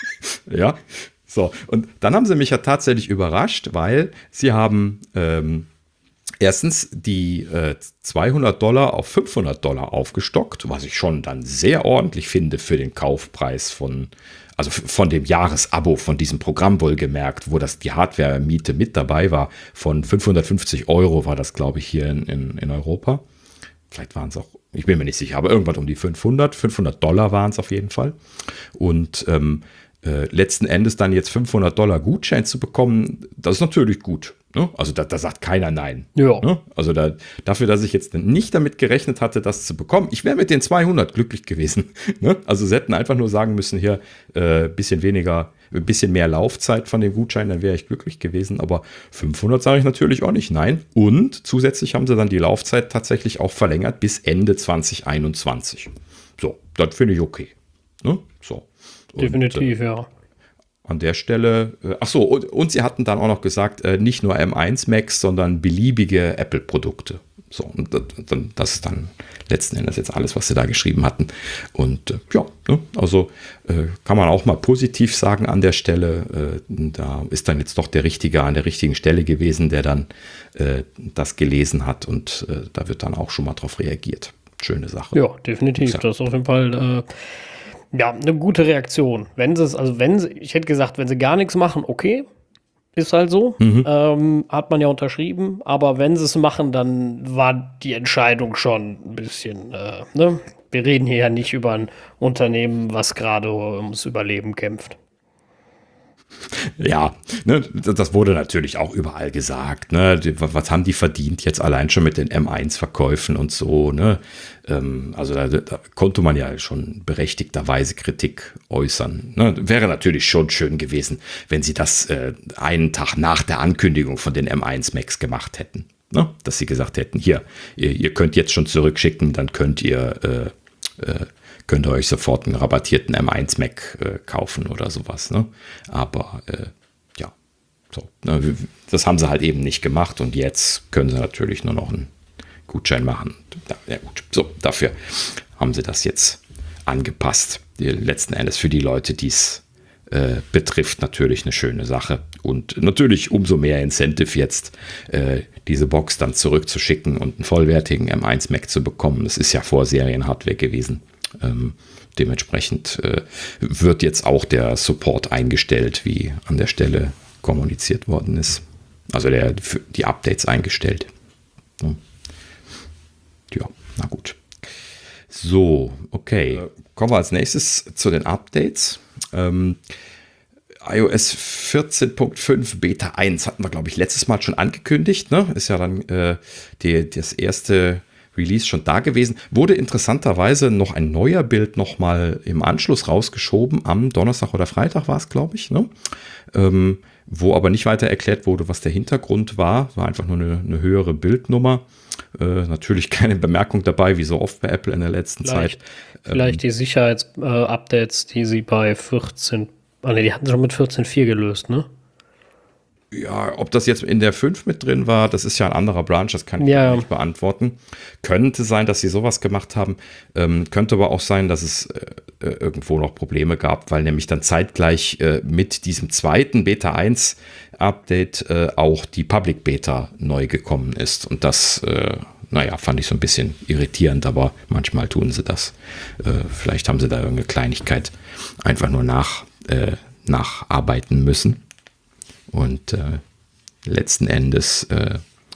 Ja, so. Und dann haben sie mich ja tatsächlich überrascht, weil sie haben ähm, erstens die äh, zweihundert Dollar auf fünfhundert Dollar aufgestockt, was ich schon dann sehr ordentlich finde für den Kaufpreis von, also von dem Jahresabo von diesem Programm wohlgemerkt, wo das die Hardware-Miete mit dabei war. Von fünfhundertfünfzig Euro war das, glaube ich, hier in, in, in Europa. Vielleicht waren es auch, ich bin mir nicht sicher, aber irgendwas um die fünfhundert. fünfhundert Dollar waren es auf jeden Fall. Und ähm, äh, letzten Endes dann jetzt fünfhundert Dollar Gutschein zu bekommen, das ist natürlich gut. Ne? Also da, da sagt keiner nein. Ja. Ne? Also da, dafür, dass ich jetzt nicht damit gerechnet hatte, das zu bekommen, ich wäre mit den zweihundert glücklich gewesen. Ne? Also sie hätten einfach nur sagen müssen, hier äh, bisschen weniger, ein bisschen mehr Laufzeit von dem Gutschein, dann wäre ich glücklich gewesen. Aber fünfhundert sage ich natürlich auch nicht nein. Und zusätzlich haben sie dann die Laufzeit tatsächlich auch verlängert bis Ende zwanzig einundzwanzig. So, das finde ich okay. Ne? So. Und, definitiv, äh, ja. An der Stelle, äh, ach so, und, und sie hatten dann auch noch gesagt, äh, nicht nur M eins Macs, sondern beliebige Apple-Produkte. So, und das, das ist dann letzten Endes jetzt alles, was sie da geschrieben hatten. Und äh, ja, ne, also äh, kann man auch mal positiv sagen an der Stelle. Äh, da ist dann jetzt doch der Richtige an der richtigen Stelle gewesen, der dann äh, das gelesen hat. Und äh, da wird dann auch schon mal drauf reagiert. Schöne Sache. Ja, definitiv. Ja. Das ist auf jeden Fall äh, ja, eine gute Reaktion. Wenn sie es, also wenn sie, ich hätte gesagt, wenn sie gar nichts machen, okay, ist halt so, Mhm. ähm, hat man ja unterschrieben, aber wenn sie es machen, dann war die Entscheidung schon ein bisschen, äh, ne? Wir reden hier ja nicht über ein Unternehmen, was gerade ums Überleben kämpft. Ja, ne, das wurde natürlich auch überall gesagt. Ne? Was haben die verdient jetzt allein schon mit den M eins Verkäufen und so? Ne? Ähm, also da, da konnte man ja schon berechtigterweise Kritik äußern. Ne? Wäre natürlich schon schön gewesen, wenn sie das äh, einen Tag nach der Ankündigung von den M eins Macs gemacht hätten. Ne? Dass sie gesagt hätten, hier, ihr, ihr könnt jetzt schon zurückschicken, dann könnt ihr äh, äh, könnt ihr euch sofort einen rabattierten M eins Mac äh, kaufen oder sowas. Ne? Aber äh, ja, so. Ne, das haben sie halt eben nicht gemacht und jetzt können sie natürlich nur noch einen Gutschein machen. Ja, gut. So, dafür haben sie das jetzt angepasst. Die, letzten Endes für die Leute, die es äh, betrifft, natürlich eine schöne Sache. Und natürlich umso mehr Incentive jetzt, äh, diese Box dann zurückzuschicken und einen vollwertigen M eins Mac zu bekommen. Das ist ja Vorserienhardware gewesen. Ähm, dementsprechend äh, wird jetzt auch der Support eingestellt, wie an der Stelle kommuniziert worden ist. Also der, für die Updates eingestellt. Ja, ja, na gut. So, okay. Äh, kommen wir als nächstes zu den Updates. Ähm, iOS vierzehn Punkt fünf Beta eins hatten wir, glaube ich, letztes Mal schon angekündigt. Ne? Ist ja dann äh, die, das erste Release schon da gewesen. Wurde interessanterweise noch ein neuer Bild nochmal im Anschluss rausgeschoben. Am Donnerstag oder Freitag war es, glaube ich. Ne? Ähm, wo aber nicht weiter erklärt wurde, was der Hintergrund war. War einfach nur eine, eine höhere Bildnummer. Äh, natürlich keine Bemerkung dabei, wie so oft bei Apple in der letzten vielleicht, Zeit. Vielleicht ähm, die Sicherheitsupdates, äh, die sie bei vierzehn, ah ne, die hatten sie schon mit vierzehn Punkt vier gelöst, ne? Ja, ob das jetzt in der fünf mit drin war, das ist ja ein anderer Branch, das kann ich ja nicht beantworten. Könnte sein, dass sie sowas gemacht haben. Ähm, könnte aber auch sein, dass es äh, irgendwo noch Probleme gab, weil nämlich dann zeitgleich äh, mit diesem zweiten Beta eins Update äh, auch die Public Beta neu gekommen ist. Und das, äh, naja, fand ich so ein bisschen irritierend, aber manchmal tun sie das. Äh, vielleicht haben sie da irgendeine Kleinigkeit einfach nur nach, äh, nacharbeiten müssen. Und äh, letzten Endes, äh,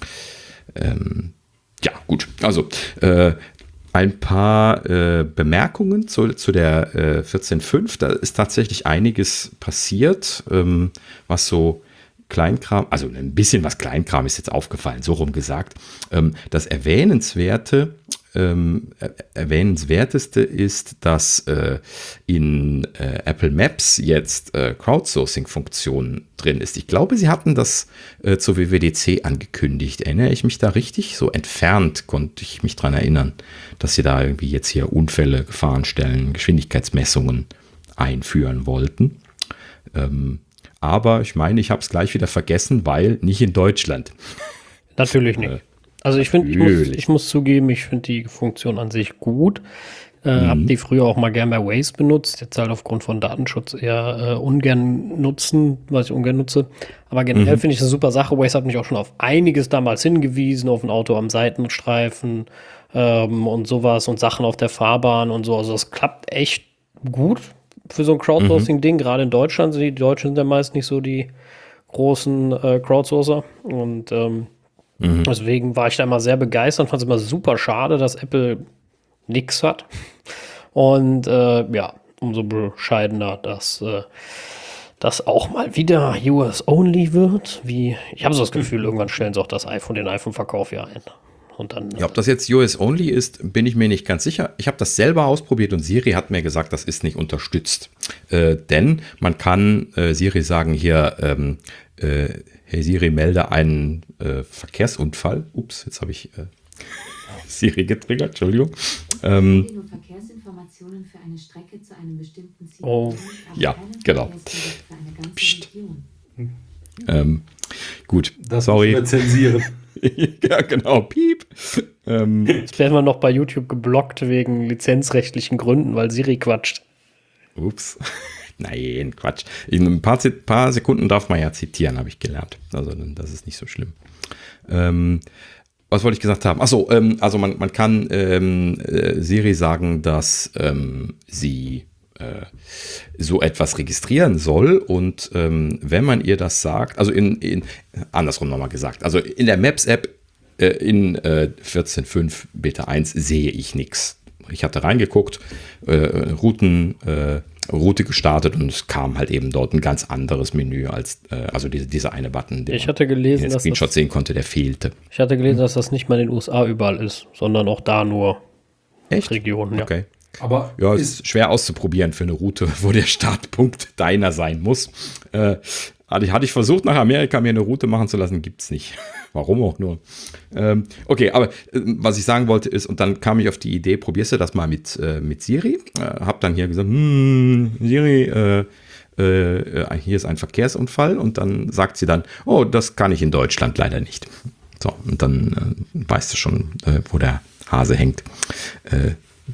ähm, ja gut, also äh, ein paar äh, Bemerkungen zu, zu der äh, vierzehn Punkt fünf. Da ist tatsächlich einiges passiert, ähm, was so Kleinkram, also ein bisschen was Kleinkram ist jetzt aufgefallen, so rum gesagt. Ähm, das Erwähnenswerte, ähm, Erwähnenswerteste ist, dass äh, in äh, Apple Maps jetzt äh, Crowdsourcing-Funktion drin ist. Ich glaube, sie hatten das äh, zur W W D C angekündigt. Erinnere ich mich da richtig? So entfernt konnte ich mich dran erinnern, dass sie da irgendwie jetzt hier Unfälle, Gefahrenstellen, Geschwindigkeitsmessungen einführen wollten. Ähm, aber ich meine, ich habe es gleich wieder vergessen, weil nicht in Deutschland. Natürlich nicht. Also ich finde, ich muss, ich muss zugeben, ich finde die Funktion an sich gut. Äh, mhm. Habe die früher auch mal gern bei Waze benutzt. Jetzt halt aufgrund von Datenschutz eher äh, ungern nutzen, was ich ungern nutze. Aber generell mhm. finde ich das eine super Sache. Waze hat mich auch schon auf einiges damals hingewiesen, auf ein Auto am Seitenstreifen ähm, und sowas und Sachen auf der Fahrbahn und so. Also das klappt echt gut für so ein Crowdsourcing-Ding. Mhm. Gerade in Deutschland sind die Deutschen sind ja meist nicht so die großen äh, Crowdsourcer. Und ähm, mhm. deswegen war ich da immer sehr begeistert und fand es immer super schade, dass Apple nix hat. Und äh, ja, umso bescheidener, dass äh, das auch mal wieder U S-only wird. Wie, ich habe so das Gefühl, irgendwann stellen sie auch das iPhone, den iPhone-Verkauf ja ein. Und dann, ja, ob das jetzt U S-only ist, bin ich mir nicht ganz sicher. Ich habe das selber ausprobiert und Siri hat mir gesagt, das ist nicht unterstützt. Äh, denn man kann äh, Siri sagen, hier, ähm, äh, hey Siri, melde einen äh, Verkehrsunfall. Ups, jetzt habe ich äh, Siri getriggert, Entschuldigung. Ähm, Verkehrsinformationen für eine Strecke zu einem bestimmten Ziel. Oh, ja, genau. Psst. Ähm, gut, das sorry. Das zensieren. Ja, genau, piep. Ähm, Jetzt werden wir noch bei YouTube geblockt wegen lizenzrechtlichen Gründen, weil Siri quatscht. Ups. Nein, Quatsch. In ein paar, paar Sekunden darf man ja zitieren, habe ich gelernt. Also das ist nicht so schlimm. Ähm, was wollte ich gesagt haben? Achso, ähm, also man, man kann ähm, äh, Siri sagen, dass ähm, sie äh, so etwas registrieren soll. Und ähm, wenn man ihr das sagt, also in, in andersrum nochmal gesagt, also in der Maps-App äh, in äh, vierzehn Punkt fünf Beta eins sehe ich nichts. Ich hatte reingeguckt, äh, Routen, äh, Route gestartet und es kam halt eben dort ein ganz anderes Menü als, äh, also diese, dieser eine Button, den ich hatte gelesen, man in den Screenshot sehen konnte, der fehlte. Ich hatte gelesen, dass das nicht mal in den U S A überall ist, sondern auch da nur Echt? Regionen. Ja. Okay. Aber ja, es ist schwer auszuprobieren für eine Route, wo der Startpunkt deiner sein muss. Äh, hatte ich versucht, nach Amerika mir eine Route machen zu lassen, gibt's nicht. Warum auch nur. Ähm, okay, aber äh, was ich sagen wollte ist, und dann kam ich auf die Idee, probierst du das mal mit, äh, mit Siri. Äh, hab dann hier gesagt, hm, Siri, äh, äh, hier ist ein Verkehrsunfall. Und dann sagt sie dann, oh, das kann ich in Deutschland leider nicht. So, und dann äh, weißt du schon, äh, wo der Hase hängt. Äh,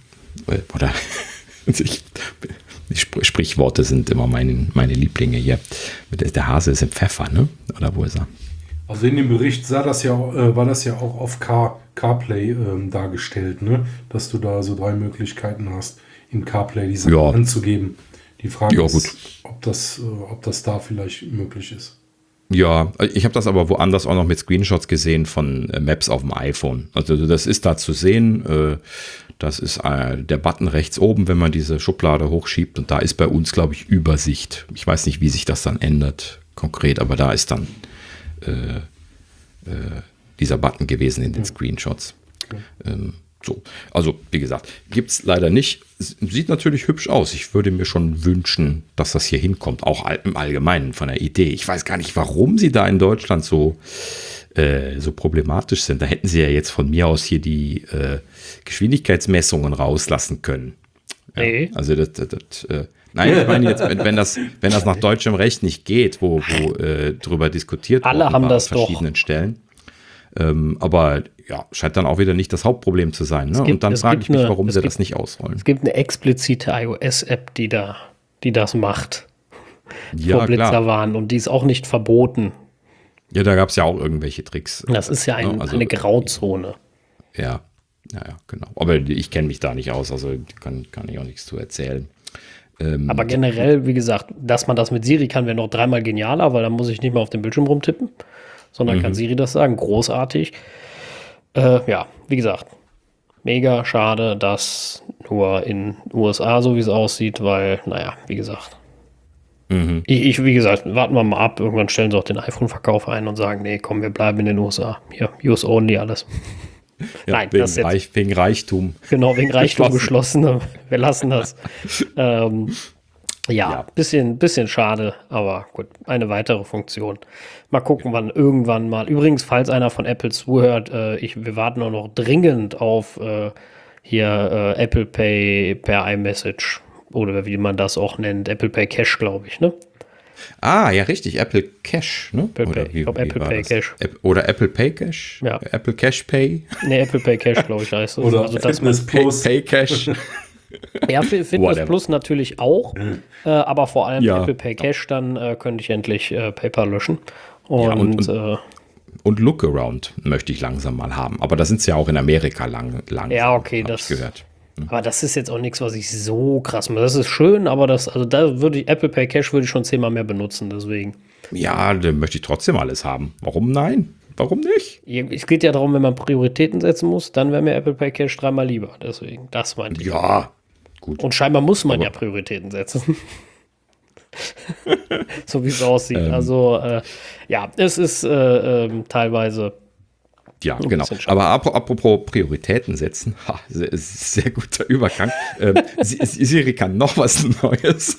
oder ich, die Sprichworte sind immer meine, meine Lieblinge hier. Der Hase ist im Pfeffer, ne? Oder wo ist er? Also in dem Bericht sah das ja, äh, war das ja auch auf Car, CarPlay ähm, dargestellt, ne? Dass du da so drei Möglichkeiten hast, in CarPlay die Sachen ja. anzugeben. Die Frage ja, ist, gut. ob das, äh, ob das da vielleicht möglich ist. Ja, ich habe das aber woanders auch noch mit Screenshots gesehen von äh, Maps auf dem iPhone. Also das ist da zu sehen. Äh, das ist äh, der Button rechts oben, wenn man diese Schublade hochschiebt. Und da ist bei uns, glaube ich, Übersicht. Ich weiß nicht, wie sich das dann ändert konkret, aber da ist dann äh, äh, dieser Button gewesen in den Screenshots. Okay. Ähm, so, also wie gesagt, gibt es leider nicht. Sieht natürlich hübsch aus. Ich würde mir schon wünschen, dass das hier hinkommt, auch im Allgemeinen von der Idee. Ich weiß gar nicht, warum sie da in Deutschland so, äh, so problematisch sind. Da hätten sie ja jetzt von mir aus hier die äh, Geschwindigkeitsmessungen rauslassen können. Ja, nee. Also das, das, das äh, nein, ich meine jetzt, wenn, wenn, das, wenn das nach deutschem Recht nicht geht, wo, wo äh, drüber diskutiert Alle worden haben war das an verschiedenen doch. Stellen. Ähm, aber ja, scheint dann auch wieder nicht das Hauptproblem zu sein. Ne? Gibt, Und dann frage ich mich, eine, warum sie gibt, das nicht ausrollen. Es gibt eine explizite iOS-App, die da, die das macht. Ja, vor Blitzerwarn. Und die ist auch nicht verboten. Ja, da gab es ja auch irgendwelche Tricks. Das ist ja ein, also, eine Grauzone. Ja, ja, ja, genau. Aber ich kenne mich da nicht aus, also kann, kann ich auch nichts zu erzählen. Ähm, Aber generell, wie gesagt, dass man das mit Siri kann, wäre noch dreimal genialer, weil dann muss ich nicht mehr auf dem Bildschirm rumtippen, sondern Mhm. kann Siri das sagen. Großartig. Äh, ja, wie gesagt, mega schade, dass nur in U S A so wie es aussieht, weil, naja, wie gesagt. Mhm. Ich, ich, wie gesagt, warten wir mal ab. Irgendwann stellen sie auch den iPhone-Verkauf ein und sagen, nee, komm, wir bleiben in den U S A. Hier, U S only alles. Ja, Nein, wegen, das jetzt, Reich, wegen Reichtum. Genau, wegen Reichtum geschlossen. Wir lassen das. ähm, ja, Ja. Bisschen, bisschen schade, aber gut, eine weitere Funktion. Mal gucken, wann irgendwann mal. Übrigens, falls einer von Apple zuhört, äh, ich, wir warten auch noch dringend auf äh, hier äh, Apple Pay per iMessage oder wie man das auch nennt, Apple Pay Cash, glaube ich, ne? Ah, ja, richtig, Apple Cash, ne? Apple Oder Pay. wie, Ich glaube, wie Apple war Pay das? Cash. App, oder Apple Pay Cash? Ja. Apple Cash Pay? Ne, Apple Pay Cash, glaube ich, heißt es. Oder also, dass Fitness Pay, Plus. Pay Cash. Ja, für Fitness Whatever. Plus natürlich auch, äh, aber vor allem Ja. Apple Pay Cash, dann äh, könnte ich endlich äh, PayPal löschen. Und, Ja, und- und- äh, Und Lookaround möchte ich langsam mal haben. Aber da sind sie ja auch in Amerika lang. lang Ja, okay, hab das- ich gehört. aber das ist jetzt auch nichts, was ich so krass mache. Das ist schön, aber das, also da würde ich, Apple Pay Cash würde ich schon zehnmal mehr benutzen, deswegen. Ja, dann möchte ich trotzdem alles haben. Warum nein? Warum nicht? Es geht ja darum, wenn man Prioritäten setzen muss, dann wäre mir Apple Pay Cash dreimal lieber. Deswegen, das meinte ich. Ja, gut. Und scheinbar muss man Aber- ja Prioritäten setzen. So wie es aussieht. Ähm. Also, äh, ja, es ist äh, ähm, teilweise. Ja, Ein genau. bisschen schade. Aber ap- apropos Prioritäten setzen, ha, sehr, sehr guter Übergang. ähm, Sie- Siri kann noch was Neues.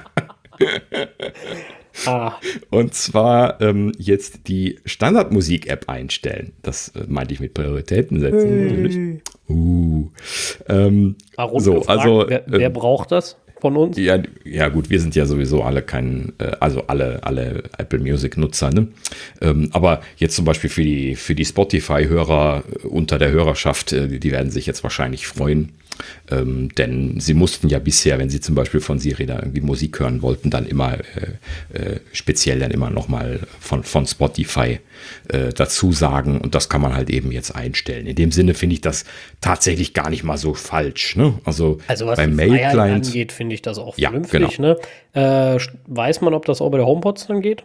Ah, Und zwar ähm, jetzt die Standardmusik-App einstellen. Das äh, meinte ich mit Prioritäten setzen. Natürlich. Uh. Ähm, Aaron so, gefragt, also wer, wer ähm, braucht das von uns? ja, ja gut, wir sind ja sowieso alle kein, äh, also alle, alle Apple Music Nutzer, ne? Ähm, aber jetzt zum Beispiel für die, für die Spotify-Hörer äh, unter der Hörerschaft, äh, die werden sich jetzt wahrscheinlich freuen. Ähm, denn sie mussten ja bisher, wenn sie zum Beispiel von Siri da irgendwie Musik hören wollten, dann immer äh, äh, speziell dann immer nochmal von, von Spotify äh, dazu sagen. Und das kann man halt eben jetzt einstellen. In dem Sinne finde ich das tatsächlich gar nicht mal so falsch. Ne? Also, Also was beim die Freiheit Mail-Client. angeht, finde ich das auch Ja, vernünftig. Ne? Äh, weiß man, ob das auch bei der HomePods dann geht?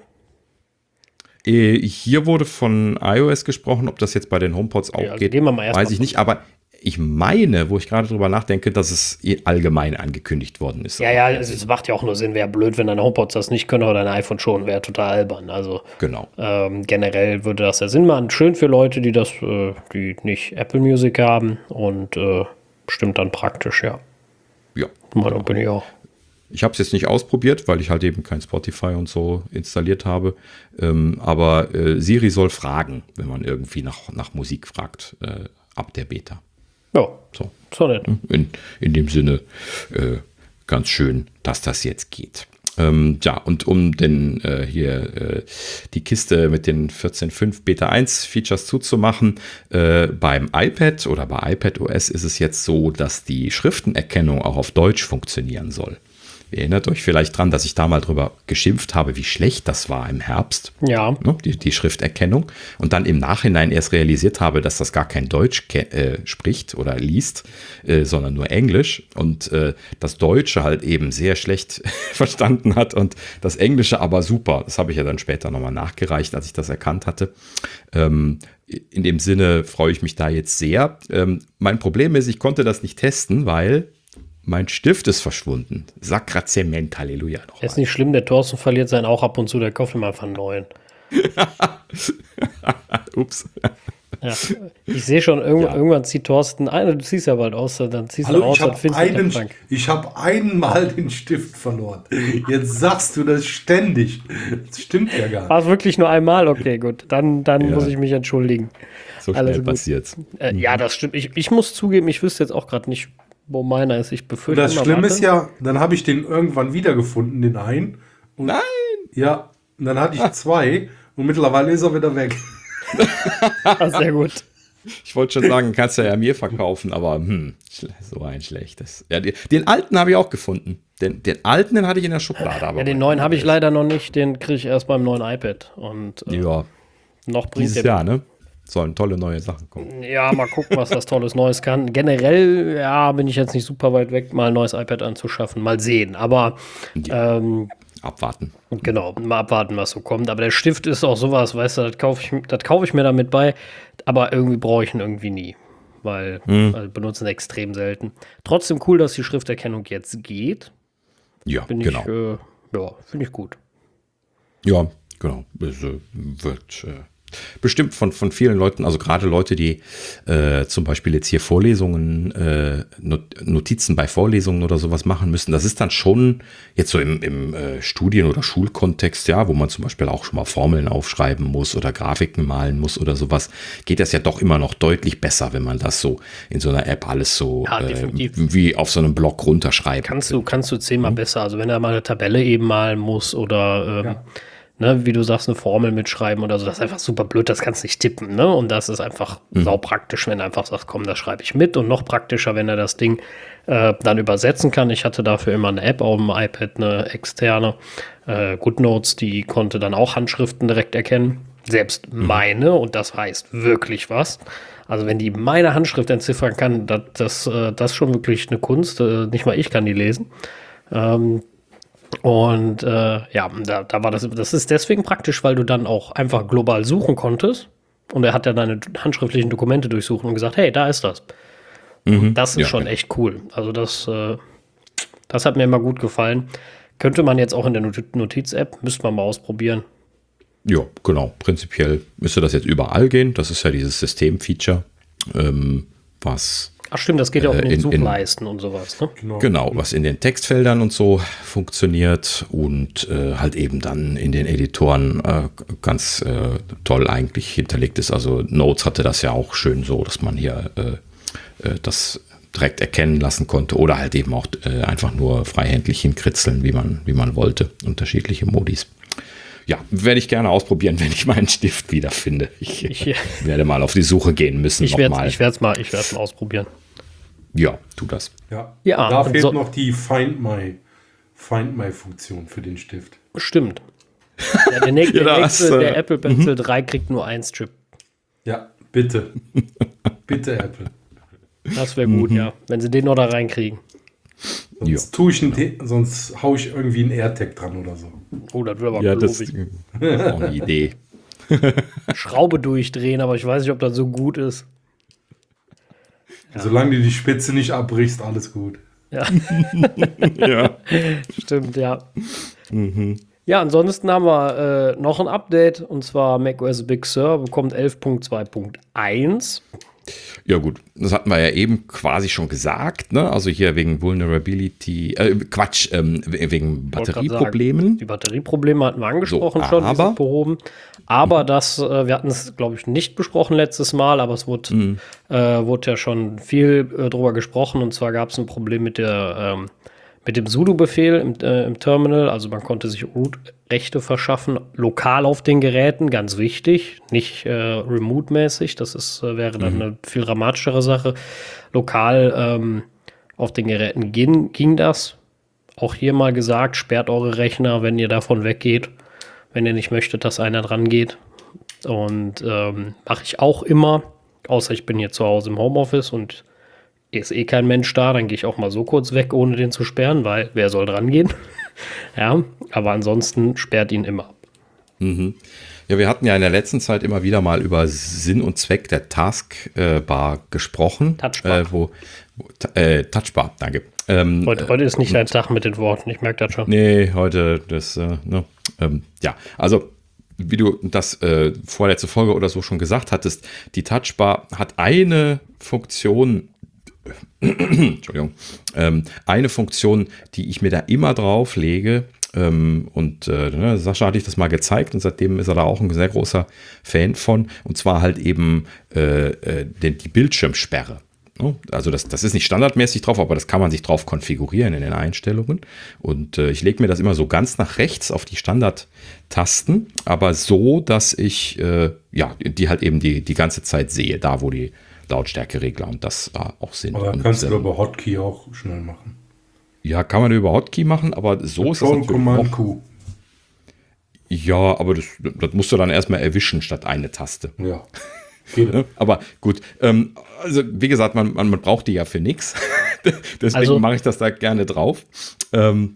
Äh, Hier wurde von iOS gesprochen, ob das jetzt bei den HomePods auch Ja, also geht, gehen wir mal erst weiß mal ich nicht, aber ich meine, wo ich gerade drüber nachdenke, dass es allgemein angekündigt worden ist. Ja, ja, es, es macht ja auch nur Sinn, wäre blöd, wenn dein HomePods das nicht können oder dein iPhone schon, wäre total albern. Also genau. ähm, generell würde das ja Sinn machen. Schön für Leute, die das, äh, die nicht Apple Music haben und äh, bestimmt dann praktisch, ja. Ja. Meinung bin ich auch. Ich habe es jetzt nicht ausprobiert, weil ich halt eben kein Spotify und so installiert habe. Ähm, aber äh, Siri soll fragen, wenn man irgendwie nach, nach Musik fragt, äh, ab der Beta. Ja, so. So nett. In, in dem Sinne äh, ganz schön, dass das jetzt geht. Ähm, ja, und um den äh, hier äh, die Kiste mit den vierzehn Punkt fünf Beta eins Features zuzumachen, äh, beim iPad oder bei iPadOS ist es jetzt so, dass die Schriftenerkennung auch auf Deutsch funktionieren soll. Ihr erinnert euch vielleicht dran, dass ich da mal drüber geschimpft habe, wie schlecht das war im Herbst. Ja. Ne, die, die Schrifterkennung. Und dann im Nachhinein erst realisiert habe, dass das gar kein Deutsch äh, spricht oder liest, äh, sondern nur Englisch. Und äh, das Deutsche halt eben sehr schlecht verstanden hat und das Englische aber super. Das habe ich ja dann später nochmal nachgereicht, als ich das erkannt hatte. Ähm, in dem Sinne freue ich mich da jetzt sehr. Ähm, mein Problem ist, ich konnte das nicht testen, weil mein Stift ist verschwunden. Sakrazement, Halleluja. Noch ist nicht schlimm, der Thorsten verliert seinen auch ab und zu, der kauft ihm einfach einen neuen. Ups. Ja, ich sehe schon, irgend, Ja. irgendwann zieht Thorsten ein, du ziehst ja bald aus, dann ziehst Hallo, du aus, ich dann habe findest du den einen, Frank. ich hab einmal den Stift verloren. Jetzt sagst du das ständig. Das stimmt ja gar nicht. War es wirklich nur einmal? Okay, gut. Dann, dann Ja. muss ich mich entschuldigen. So Alles schnell gut. passiert's. Äh, Ja, das stimmt. Ich, ich muss zugeben, ich wüsste jetzt auch gerade nicht, wo meiner ist. Ich Und befürchte das mal, Schlimme warte. ist ja, dann habe ich den irgendwann wiedergefunden, den einen. Und Nein! ja, und dann hatte ich zwei und mittlerweile ist er wieder weg. Ah, sehr gut. Ich wollte schon sagen, kannst du ja mir verkaufen, aber hm, schle- so ein schlechtes. Ja, die, den alten habe ich auch gefunden. Den, den alten, den hatte ich in der Schublade. Aber Ja, den neuen habe ich leider noch nicht. Den kriege ich erst beim neuen iPad. Und äh, Ja, noch bringt dieses der. Jahr, ne? Sollen tolle neue Sachen kommen. Ja, mal gucken, was das Tolles Neues kann. Generell, ja, bin ich jetzt nicht super weit weg, mal ein neues iPad anzuschaffen. Mal sehen. Aber ähm, Abwarten. genau, mal abwarten, was so kommt. Aber der Stift ist auch sowas, weißt du, das kaufe ich, das kaufe ich mir damit bei. Aber irgendwie brauche ich ihn irgendwie nie. Weil Hm. also benutzen extrem selten. Trotzdem cool, dass die Schrifterkennung jetzt geht. Ja, Bin genau. ich, äh, ja, finde ich gut. Ja, genau. Es äh, wird äh, bestimmt von, von vielen Leuten, also gerade Leute, die äh, zum Beispiel jetzt hier Vorlesungen, äh, Not- Notizen bei Vorlesungen oder sowas machen müssen. Das ist dann schon jetzt so im, im äh, Studien- oder Schulkontext, ja, wo man zum Beispiel auch schon mal Formeln aufschreiben muss oder Grafiken malen muss oder sowas, geht das ja doch immer noch deutlich besser, wenn man das so in so einer App alles so Ja, äh, definitiv. wie auf so einem Blog runterschreibt. Kannst du, kannst du zehnmal besser. Also wenn er mal eine Tabelle eben malen muss oder ähm, Ja. ne, wie du sagst, eine Formel mitschreiben oder so, das ist einfach super blöd, das kannst du nicht tippen, ne? Und das ist einfach saupraktisch, wenn er einfach sagt, komm, das schreibe ich mit. Und noch praktischer, wenn er das Ding äh, dann übersetzen kann. Ich hatte dafür immer eine App auf dem iPad, eine externe, äh, GoodNotes, die konnte dann auch Handschriften direkt erkennen. Selbst meine, und das heißt wirklich was. Also wenn die meine Handschrift entziffern kann, das, das, äh, das ist schon wirklich eine Kunst. Äh, nicht mal ich kann die lesen. Ähm, und äh, ja, da, da war das, das ist deswegen praktisch, weil du dann auch einfach global suchen konntest. Und er hat ja deine handschriftlichen Dokumente durchsucht und gesagt, hey, da ist das. Und das ist Ja, schon genau. echt cool. Also das, äh, das hat mir immer gut gefallen. Könnte man jetzt auch in der Not- Notiz-App, müsste man mal ausprobieren. Ja, genau. Prinzipiell müsste das jetzt überall gehen. Das ist ja dieses System-Feature, ähm, was Ach stimmt, das geht ja auch Äh, in den in- in- Suchleisten und sowas, ne? Genau. genau, was in den Textfeldern und so funktioniert und äh, halt eben dann in den Editoren äh, ganz äh, toll eigentlich hinterlegt ist. Also Notes hatte das ja auch schön so, dass man hier äh, äh, das direkt erkennen lassen konnte oder halt eben auch äh, einfach nur freihändlich hinkritzeln, wie man, wie man wollte. Unterschiedliche Modis. Ja, werde ich gerne ausprobieren, wenn ich meinen Stift wiederfinde. Ich, Ich- äh, werde mal auf die Suche gehen müssen. Ich noch werde mal. es ich mal, ich werd's mal ausprobieren. Ja, tu das. Ja. Ja, Da und fehlt so- noch die Find My, Find My Funktion für den Stift. Stimmt. Ja, der, nächste, Ja, der, das, nächste, äh, der Apple Pencil drei kriegt nur ein Strip. Ja, bitte. Bitte, Apple. Das wäre gut, ja. Wenn sie den noch da reinkriegen. Sonst, tue ich einen, sonst haue ich irgendwie einen AirTag dran oder so. Oh, das wäre aber Ja, das globig. ist auch eine Idee. Schraube durchdrehen, aber ich weiß nicht, ob das so gut ist. Ja. Solange du die Spitze nicht abbrichst, alles gut. Ja. Ja. Stimmt, ja. Mhm. Ja, ansonsten haben wir äh, noch ein Update, und zwar macOS Big Sur bekommt elf Punkt zwei Punkt eins. Ja gut, das hatten wir ja eben quasi schon gesagt, ne? Also hier wegen Vulnerability, äh, Quatsch, ähm, wegen Batterieproblemen. Sagen, die Batterieprobleme hatten wir angesprochen so, schon, die sind behoben. Aber das, äh, wir hatten es, glaube ich, nicht besprochen letztes Mal, aber es wurde, mhm. äh, wurde ja schon viel äh, drüber gesprochen. Und zwar gab es ein Problem mit der ähm, mit dem sudo-Befehl im, äh, im Terminal. Also man konnte sich Root-Rechte verschaffen, lokal auf den Geräten, ganz wichtig, nicht äh, remote-mäßig. Das ist, äh, wäre dann mhm. eine viel dramatischere Sache. Lokal ähm, auf den Geräten ging, ging das. Auch hier mal gesagt, sperrt eure Rechner, wenn ihr davon weggeht, wenn ihr nicht möchtet, dass einer dran geht. Und ähm, mache ich auch immer, außer ich bin hier zu Hause im Homeoffice und ist eh kein Mensch da, dann gehe ich auch mal so kurz weg, ohne den zu sperren, weil wer soll dran gehen? Ja, aber ansonsten sperrt ihn immer. Mhm. Ja, wir hatten ja in der letzten Zeit immer wieder mal über Sinn und Zweck der Taskbar gesprochen. Touchbar. Äh, wo, wo, äh, Touchbar, danke. Ähm, heute, heute ist nicht dein Tag mit den Worten, ich merke das schon. Nee, heute, das, äh, ne, ähm, ja, also wie du das äh, vorletzte Folge oder so schon gesagt hattest, die Touchbar hat eine Funktion, Entschuldigung, ähm, eine Funktion, die ich mir da immer drauf lege, ähm, und äh, ne, Sascha hatte ich das mal gezeigt und seitdem ist er da auch ein sehr großer Fan von, und zwar halt eben äh, äh, die, die Bildschirmsperre. Also das, das ist nicht standardmäßig drauf, aber das kann man sich drauf konfigurieren in den Einstellungen. Und äh, ich lege mir das immer so ganz nach rechts auf die Standardtasten, aber so, dass ich äh, ja, die halt eben die, die ganze Zeit sehe, da wo die Lautstärkeregler und das äh, auch sind. Aber und, kannst du ähm, über Hotkey auch schnell machen. Ja, kann man über Hotkey machen, aber so Mit ist das natürlich Command auch. Q. Ja, aber das, das musst du dann erstmal erwischen statt eine Taste. Ja. Ne? Aber gut, ähm, also wie gesagt, man, man, man braucht die ja für nichts. Deswegen also, mache ich das da gerne drauf. Ähm,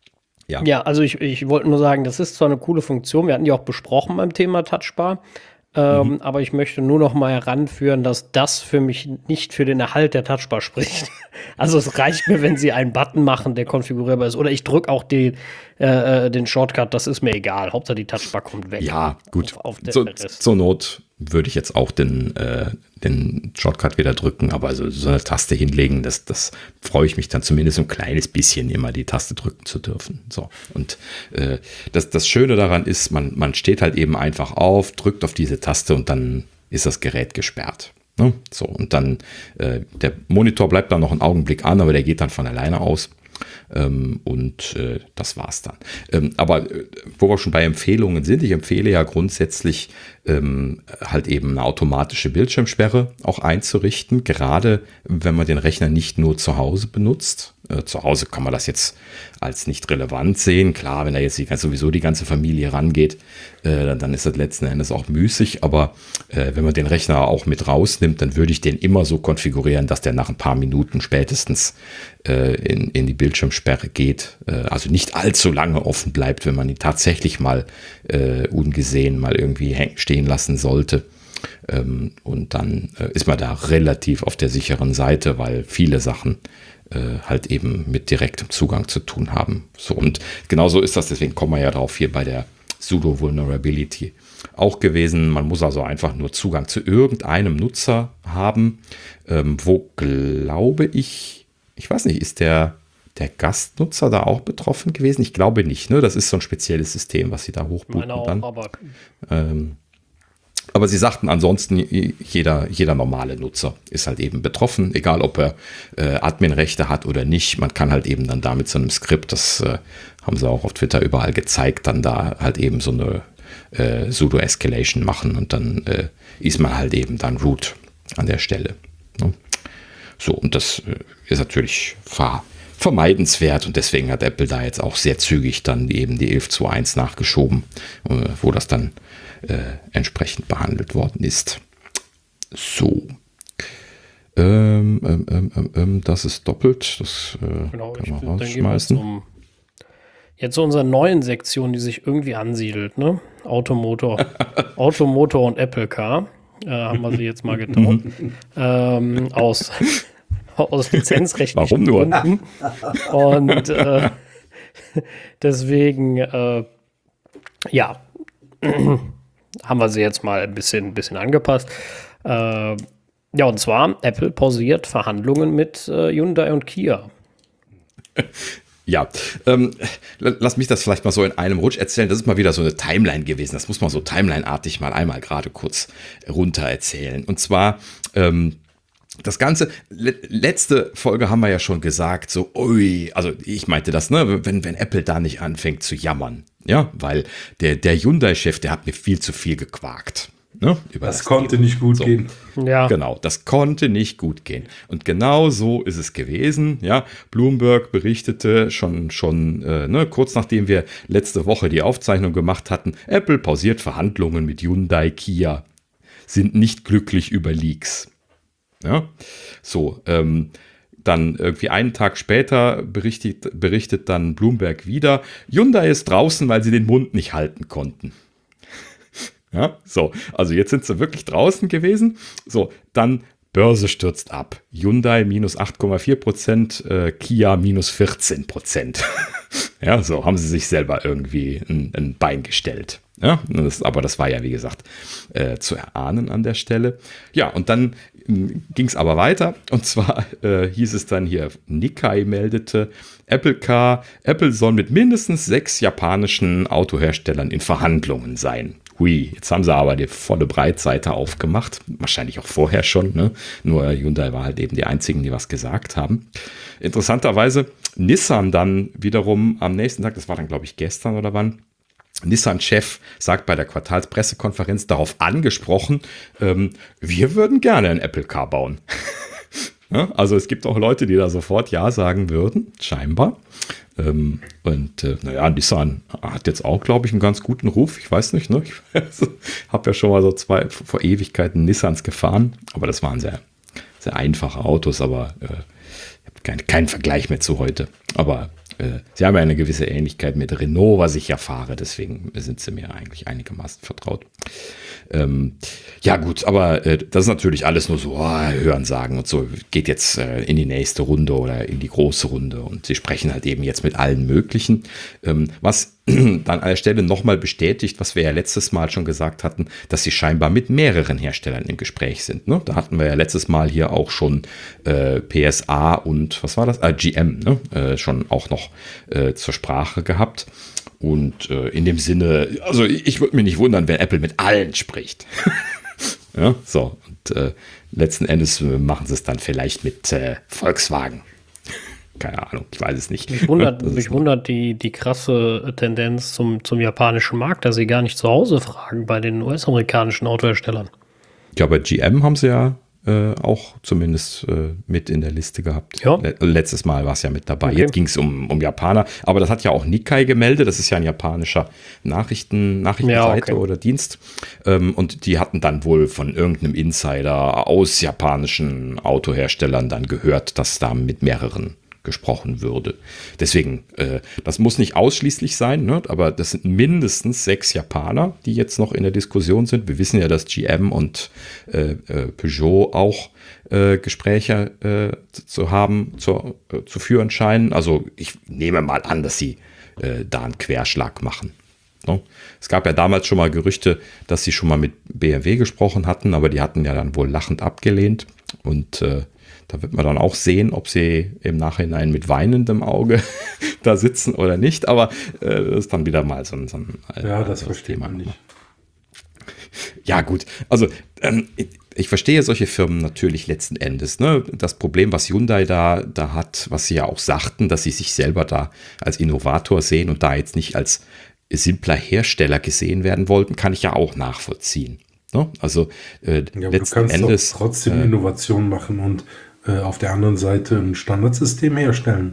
ja. ja, also ich, ich wollte nur sagen, das ist zwar eine coole Funktion, wir hatten die auch besprochen beim Thema Touchbar, ähm, mhm. aber ich möchte nur noch mal heranführen, dass das für mich nicht für den Erhalt der Touchbar spricht. Also es reicht mir, wenn sie einen Button machen, der konfigurierbar ist. Oder ich drücke auch die, äh, den Shortcut, das ist mir egal. Hauptsache die Touchbar kommt weg. Ja, gut. Auf, auf der so, zur Not würde ich jetzt auch den, äh, den Shortcut wieder drücken, aber so, so eine Taste hinlegen, das, das freue ich mich dann zumindest ein kleines bisschen, immer die Taste drücken zu dürfen. So. Und äh, das, das Schöne daran ist, man, man steht halt eben einfach auf, drückt auf diese Taste und dann ist das Gerät gesperrt. Ne? So, und dann äh, der Monitor bleibt dann noch einen Augenblick an, aber der geht dann von alleine aus. Ähm, und äh, das war's dann. Ähm, aber äh, wo wir schon bei Empfehlungen sind, ich empfehle ja grundsätzlich ähm, halt eben eine automatische Bildschirmsperre auch einzurichten, gerade wenn man den Rechner nicht nur zu Hause benutzt. Äh, zu Hause kann man das jetzt als nicht relevant sehen. Klar, wenn da jetzt die, sowieso die ganze Familie rangeht, äh, dann ist das letzten Endes auch müßig. Aber äh, wenn man den Rechner auch mit rausnimmt, dann würde ich den immer so konfigurieren, dass der nach ein paar Minuten spätestens äh, in, in die Bildschirmsperre geht. Äh, also nicht allzu lange offen bleibt, wenn man ihn tatsächlich mal äh, ungesehen mal irgendwie hängen, stehen lassen sollte. Ähm, und dann äh, ist man da relativ auf der sicheren Seite, weil viele Sachen halt eben mit direktem Zugang zu tun haben. So, und genauso ist das, deswegen kommen wir ja drauf hier bei der Sudo-Vulnerability auch gewesen. Man muss also einfach nur Zugang zu irgendeinem Nutzer haben, ähm, wo glaube ich, ich weiß nicht, ist der, der Gastnutzer da auch betroffen gewesen? Ich glaube nicht, ne? Das ist so ein spezielles System, was sie da hochbooten auch, dann. Aber ähm, Aber sie sagten ansonsten, jeder, jeder normale Nutzer ist halt eben betroffen, egal ob er äh, Adminrechte hat oder nicht. Man kann halt eben dann da mit so einem Skript, das äh, haben sie auch auf Twitter überall gezeigt, dann da halt eben so eine äh, Sudo-Escalation machen und dann äh, ist man halt eben dann root an der Stelle. Ne? So, und das äh, ist natürlich ver- vermeidenswert und deswegen hat Apple da jetzt auch sehr zügig dann eben die elf Punkt zwei Punkt eins nachgeschoben, äh, wo das dann Äh, entsprechend behandelt worden ist. So. Ähm, ähm, ähm, ähm, das ist doppelt. Das äh, genau, kann man ich, rausschmeißen. Dann gehen wir zum, jetzt zu unserer neuen Sektion, die sich irgendwie ansiedelt, ne? Automotor, Automotor und Apple Car. äh, haben wir sie jetzt mal getauft. ähm, aus, aus lizenzrechtlichen Gründen. Und äh, deswegen, äh, ja, haben wir sie jetzt mal ein bisschen, ein bisschen angepasst. Äh, ja, und zwar, Apple pausiert Verhandlungen mit äh, Hyundai und Kia. Ja, ähm, lass mich das vielleicht mal so in einem Rutsch erzählen. Das ist mal wieder so eine Timeline gewesen. Das muss man so Timeline-artig mal einmal gerade kurz runter erzählen. Und zwar, ähm, das Ganze, le- letzte Folge haben wir ja schon gesagt, so, ui, also ich meinte das, ne, wenn, wenn Apple da nicht anfängt zu jammern, ja, weil der, der Hyundai-Chef, der hat mir viel zu viel gequakt. Ne, über das, das konnte Thema. nicht gut so. gehen. Ja. Genau, das konnte nicht gut gehen. Und genau so ist es gewesen. Ja, Bloomberg berichtete schon, schon äh, ne, kurz nachdem wir letzte Woche die Aufzeichnung gemacht hatten, Apple pausiert Verhandlungen mit Hyundai, Kia, sind nicht glücklich über Leaks. Ja, so, ähm, dann irgendwie einen Tag später berichtet, berichtet dann Bloomberg wieder, Hyundai ist draußen, weil sie den Mund nicht halten konnten. Ja, so, also jetzt sind sie wirklich draußen gewesen. So, dann Börse stürzt ab. Hyundai minus acht Komma vier Prozent, äh, Kia minus vierzehn Prozent. Ja, so haben sie sich selber irgendwie ein, ein Bein gestellt. Ja, das, aber das war ja, wie gesagt, äh, zu erahnen an der Stelle. Ja, und dann ging es aber weiter. Und zwar äh, hieß es dann hier, Nikkei meldete, Apple Car, Apple soll mit mindestens sechs japanischen Autoherstellern in Verhandlungen sein. Hui, jetzt haben sie aber die volle Breitseite aufgemacht. Wahrscheinlich auch vorher schon, ne? Nur Hyundai war halt eben die einzigen, die was gesagt haben. Interessanterweise Nissan dann wiederum am nächsten Tag, das war dann glaube ich gestern oder wann, Nissan-Chef sagt bei der Quartalspressekonferenz darauf angesprochen, ähm, wir würden gerne ein Apple Car bauen. Ja, also es gibt auch Leute, die da sofort Ja sagen würden, scheinbar. Ähm, und äh, naja, Nissan hat jetzt auch, glaube ich, einen ganz guten Ruf. Ich weiß nicht, ne? Ich habe ja schon mal so zwei vor Ewigkeiten Nissans gefahren, aber das waren sehr, sehr einfache Autos, aber äh, ich habe kein, keinen Vergleich mehr zu heute. Aber äh, sie haben ja eine gewisse Ähnlichkeit mit Renault, was ich ja fahre, deswegen sind sie mir eigentlich einigermaßen vertraut. Ähm, ja gut, aber äh, das ist natürlich alles nur so, oh, Hören sagen und so, geht jetzt äh, in die nächste Runde oder in die große Runde und sie sprechen halt eben jetzt mit allen möglichen, ähm, was dann an der Stelle nochmal bestätigt, was wir ja letztes Mal schon gesagt hatten, dass sie scheinbar mit mehreren Herstellern im Gespräch sind. Ne? Da hatten wir ja letztes Mal hier auch schon äh, P S A und was war das? Ah, G M, ne? äh, schon auch noch äh, zur Sprache gehabt. Und äh, in dem Sinne, also ich, ich würde mich nicht wundern, wenn Apple mit allen spricht. Ja, so, und äh, letzten Endes machen sie es dann vielleicht mit äh, Volkswagen. Keine Ahnung, ich weiß es nicht. Mich wundert, mich wundert die, die krasse Tendenz zum, zum japanischen Markt, dass sie gar nicht zu Hause fragen bei den U S-amerikanischen Autoherstellern. Ja, bei G M haben sie ja äh, auch zumindest äh, mit in der Liste gehabt. Ja. Le- letztes Mal war es ja mit dabei. Okay. Jetzt ging es um, um Japaner. Aber das hat ja auch Nikkei gemeldet. Das ist ja ein japanischer Nachrichten, Nachrichtenseite Ja, okay. oder Dienst. Ähm, und die hatten dann wohl von irgendeinem Insider aus japanischen Autoherstellern dann gehört, dass da mit mehreren gesprochen würde. Deswegen, äh, das muss nicht ausschließlich sein, ne? Aber das sind mindestens sechs Japaner, die jetzt noch in der Diskussion sind. Wir wissen ja, dass G M und äh, äh, Peugeot auch äh, Gespräche äh, zu, zu haben, zu, äh, zu führen scheinen. Also ich nehme mal an, dass sie äh, da einen Querschlag machen. No? Es gab ja damals schon mal Gerüchte, dass sie schon mal mit B M W gesprochen hatten, aber die hatten ja dann wohl lachend abgelehnt. Und äh, da wird man dann auch sehen, ob sie im Nachhinein mit weinendem Auge da sitzen oder nicht. Aber äh, das ist dann wieder mal so ein, so ein ja, das versteht man nicht. Ja, gut. Also ähm, ich, ich verstehe solche Firmen natürlich letzten Endes. Ne? Das Problem, was Hyundai da, da hat, was sie ja auch sagten, dass sie sich selber da als Innovator sehen und da jetzt nicht als simpler Hersteller gesehen werden wollten, kann ich ja auch nachvollziehen. Ne? Also äh, ja, letzten du kannst Endes doch trotzdem äh, Innovation machen und äh, auf der anderen Seite ein Standardsystem herstellen.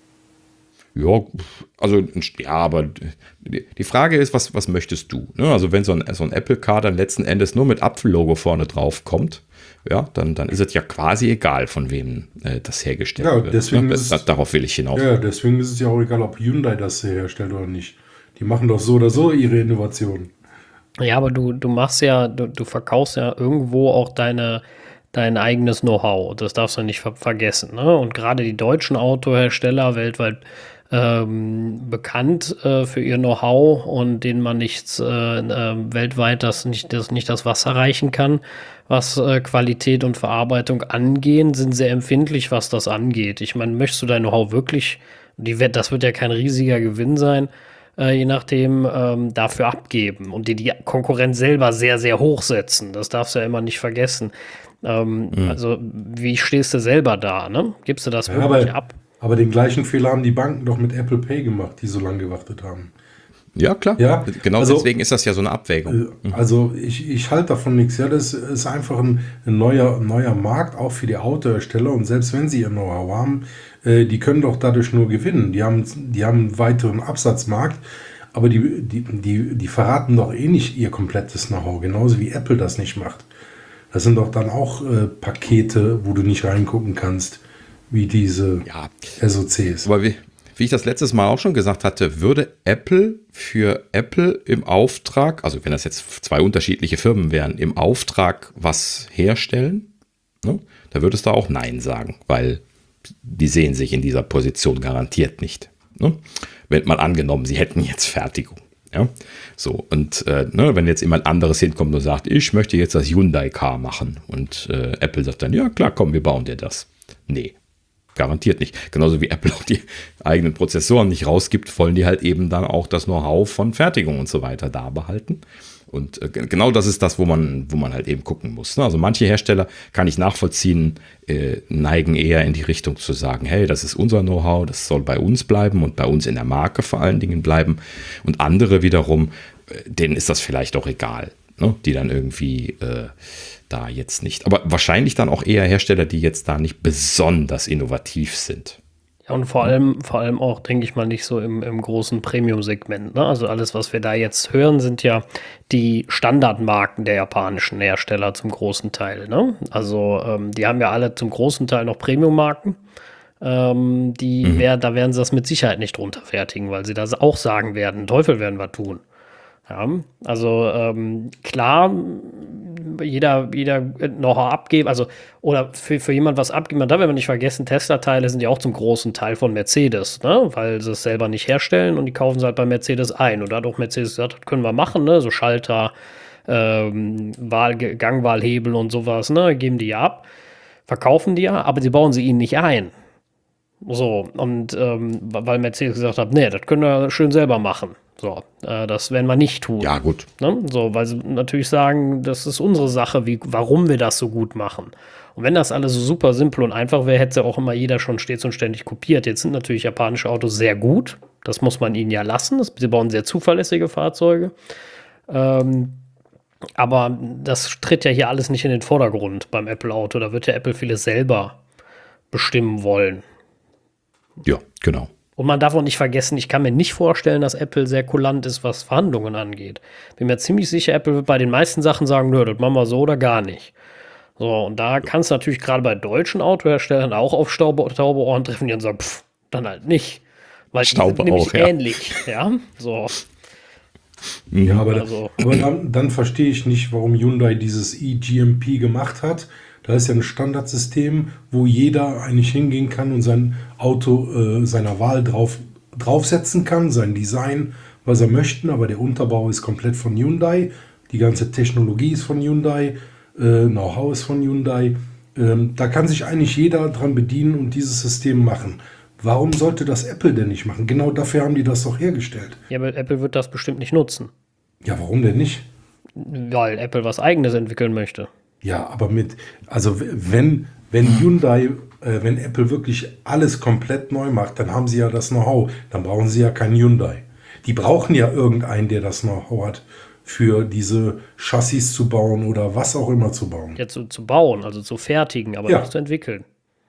Ja, also ja, aber die Frage ist, was, was möchtest du? Ne? Also wenn so ein, so ein Apple Car dann letzten Endes nur mit Apfellogo vorne drauf kommt, ja, dann, dann ist es ja quasi egal, von wem äh, das hergestellt Ja, wird. deswegen Ne? ist es, Darauf will ich hinaus. Ja, deswegen ist es ja auch egal, ob Hyundai das herstellt oder nicht. Die machen doch so oder so ihre Innovationen. Ja, aber du, du machst ja, du, du verkaufst ja irgendwo auch deine, dein eigenes Know-how. Das darfst du nicht ver vergessen. Ne? Und gerade die deutschen Autohersteller weltweit ähm, bekannt äh, für ihr Know-how und denen man nichts äh, äh, weltweit das nicht, das nicht das Wasser reichen kann, was äh, Qualität und Verarbeitung angehen, sind sehr empfindlich, was das angeht. Ich meine, möchtest du dein Know-how wirklich, die wird, das wird ja kein riesiger Gewinn sein, äh, je nachdem, ähm, dafür abgeben und dir die Konkurrenz selber sehr, sehr hoch setzen. Das darfst du ja immer nicht vergessen. Ähm, mhm. Also, wie stehst du selber da? Ne? Gibst du das ja, wirklich aber, ab? Aber den gleichen Fehler haben die Banken doch mit Apple Pay gemacht, die so lange gewartet haben. Ja, klar. Ja, genau also, deswegen ist das ja so eine Abwägung. Also ich, ich halte davon nichts. Ja, das ist einfach ein, ein neuer, neuer Markt, auch für die Autohersteller. Und selbst wenn sie ihr Know-how haben, äh, die können doch dadurch nur gewinnen. Die haben, die haben einen weiteren Absatzmarkt, aber die, die, die, die verraten doch eh nicht ihr komplettes Know-how, genauso wie Apple das nicht macht. Das sind doch dann auch äh, Pakete, wo du nicht reingucken kannst, wie diese ja. S O Cs. Aber wie, wie ich das letztes Mal auch schon gesagt hatte, würde Apple für Apple im Auftrag, also wenn das jetzt zwei unterschiedliche Firmen wären, im Auftrag was herstellen, ne, da würdest du auch Nein sagen, weil die sehen sich in dieser Position garantiert nicht. Ne? Wenn mal angenommen, sie hätten jetzt Fertigung. Ja, so, und äh, ne, wenn jetzt jemand anderes hinkommt und sagt, ich möchte jetzt das Hyundai-Car machen und äh, Apple sagt dann, ja klar, komm, wir bauen dir das. Nee, garantiert nicht. Genauso wie Apple auch die eigenen Prozessoren nicht rausgibt, wollen die halt eben dann auch das Know-how von Fertigung und so weiter da behalten. Und äh, genau das ist das, wo man, wo man halt eben gucken muss. Ne? Also manche Hersteller, kann ich nachvollziehen, äh, neigen eher in die Richtung zu sagen, hey, das ist unser Know-how, das soll bei uns bleiben und bei uns in der Marke vor allen Dingen bleiben. Und andere wiederum, äh, denen ist das vielleicht auch egal, ne? Die dann irgendwie äh, da jetzt nicht. Aber wahrscheinlich dann auch eher Hersteller, die jetzt da nicht besonders innovativ sind. Ja, und vor allem, vor allem auch, denke ich mal, nicht so im, im großen Premium-Segment. Ne? Also alles, was wir da jetzt hören, sind ja die Standardmarken der japanischen Hersteller zum großen Teil. Ne? Also ähm, die haben ja alle zum großen Teil noch Premium-Marken. Ähm, die mhm. wär, da werden sie das mit Sicherheit nicht drunter fertigen, weil sie das auch sagen werden, Teufel werden wir tun. Ja, also ähm, klar, jeder, jeder Know-how abgeben, also oder für, für jemand was abgeben, man darf aber nicht vergessen, Tesla-Teile sind ja auch zum großen Teil von Mercedes, ne? Weil sie es selber nicht herstellen und die kaufen sie halt bei Mercedes ein. Und da hat auch Mercedes gesagt, das können wir machen, ne? So Schalter, ähm, Wahl, Gangwahlhebel und sowas, ne? Geben die ja ab, verkaufen die ja, aber sie bauen sie ihnen nicht ein. So, und ähm, weil Mercedes gesagt hat, nee, das können wir schön selber machen. So, äh, das werden wir nicht tun. Ja, gut. Ne? So, weil sie natürlich sagen, das ist unsere Sache, wie, warum wir das so gut machen. Und wenn das alles so super simpel und einfach wäre, hätte ja auch immer jeder schon stets und ständig kopiert. Jetzt sind natürlich japanische Autos sehr gut. Das muss man ihnen ja lassen. Das, sie bauen sehr zuverlässige Fahrzeuge. Ähm, aber das tritt ja hier alles nicht in den Vordergrund beim Apple-Auto. Da wird ja Apple vieles selber bestimmen wollen. Ja, genau. Und man darf auch nicht vergessen, ich kann mir nicht vorstellen, dass Apple sehr kulant ist, was Verhandlungen angeht. Bin mir ziemlich sicher, Apple wird bei den meisten Sachen sagen, nö, das machen wir so oder gar nicht. So, und da kannst du natürlich gerade bei deutschen Autoherstellern auch auf Staube, taube Ohren treffen, die dann sagen, pff, dann halt nicht. Weil die sind nämlich auch, ja. ähnlich, ja, so. Ja, aber, also. da, aber dann, dann verstehe ich nicht, warum Hyundai dieses E G M P gemacht hat. Da ist ja ein Standardsystem, wo jeder eigentlich hingehen kann und sein Auto äh, seiner Wahl drauf, draufsetzen kann, sein Design, was er möchte, aber der Unterbau ist komplett von Hyundai, die ganze Technologie ist von Hyundai, äh, Know-how ist von Hyundai. Ähm, da kann sich eigentlich jeder dran bedienen und dieses System machen. Warum sollte das Apple denn nicht machen? Genau dafür haben die das doch hergestellt. Ja, aber Apple wird das bestimmt nicht nutzen. Ja, warum denn nicht? Weil Apple was Eigenes entwickeln möchte. Ja, aber mit, also wenn, wenn Hyundai, äh, wenn Apple wirklich alles komplett neu macht, dann haben sie ja das Know-how. Dann brauchen sie ja kein Hyundai. Die brauchen ja irgendeinen, der das Know-how hat, für diese Chassis zu bauen oder was auch immer zu bauen. Ja, zu, zu bauen, also zu fertigen, aber ja. nicht zu entwickeln.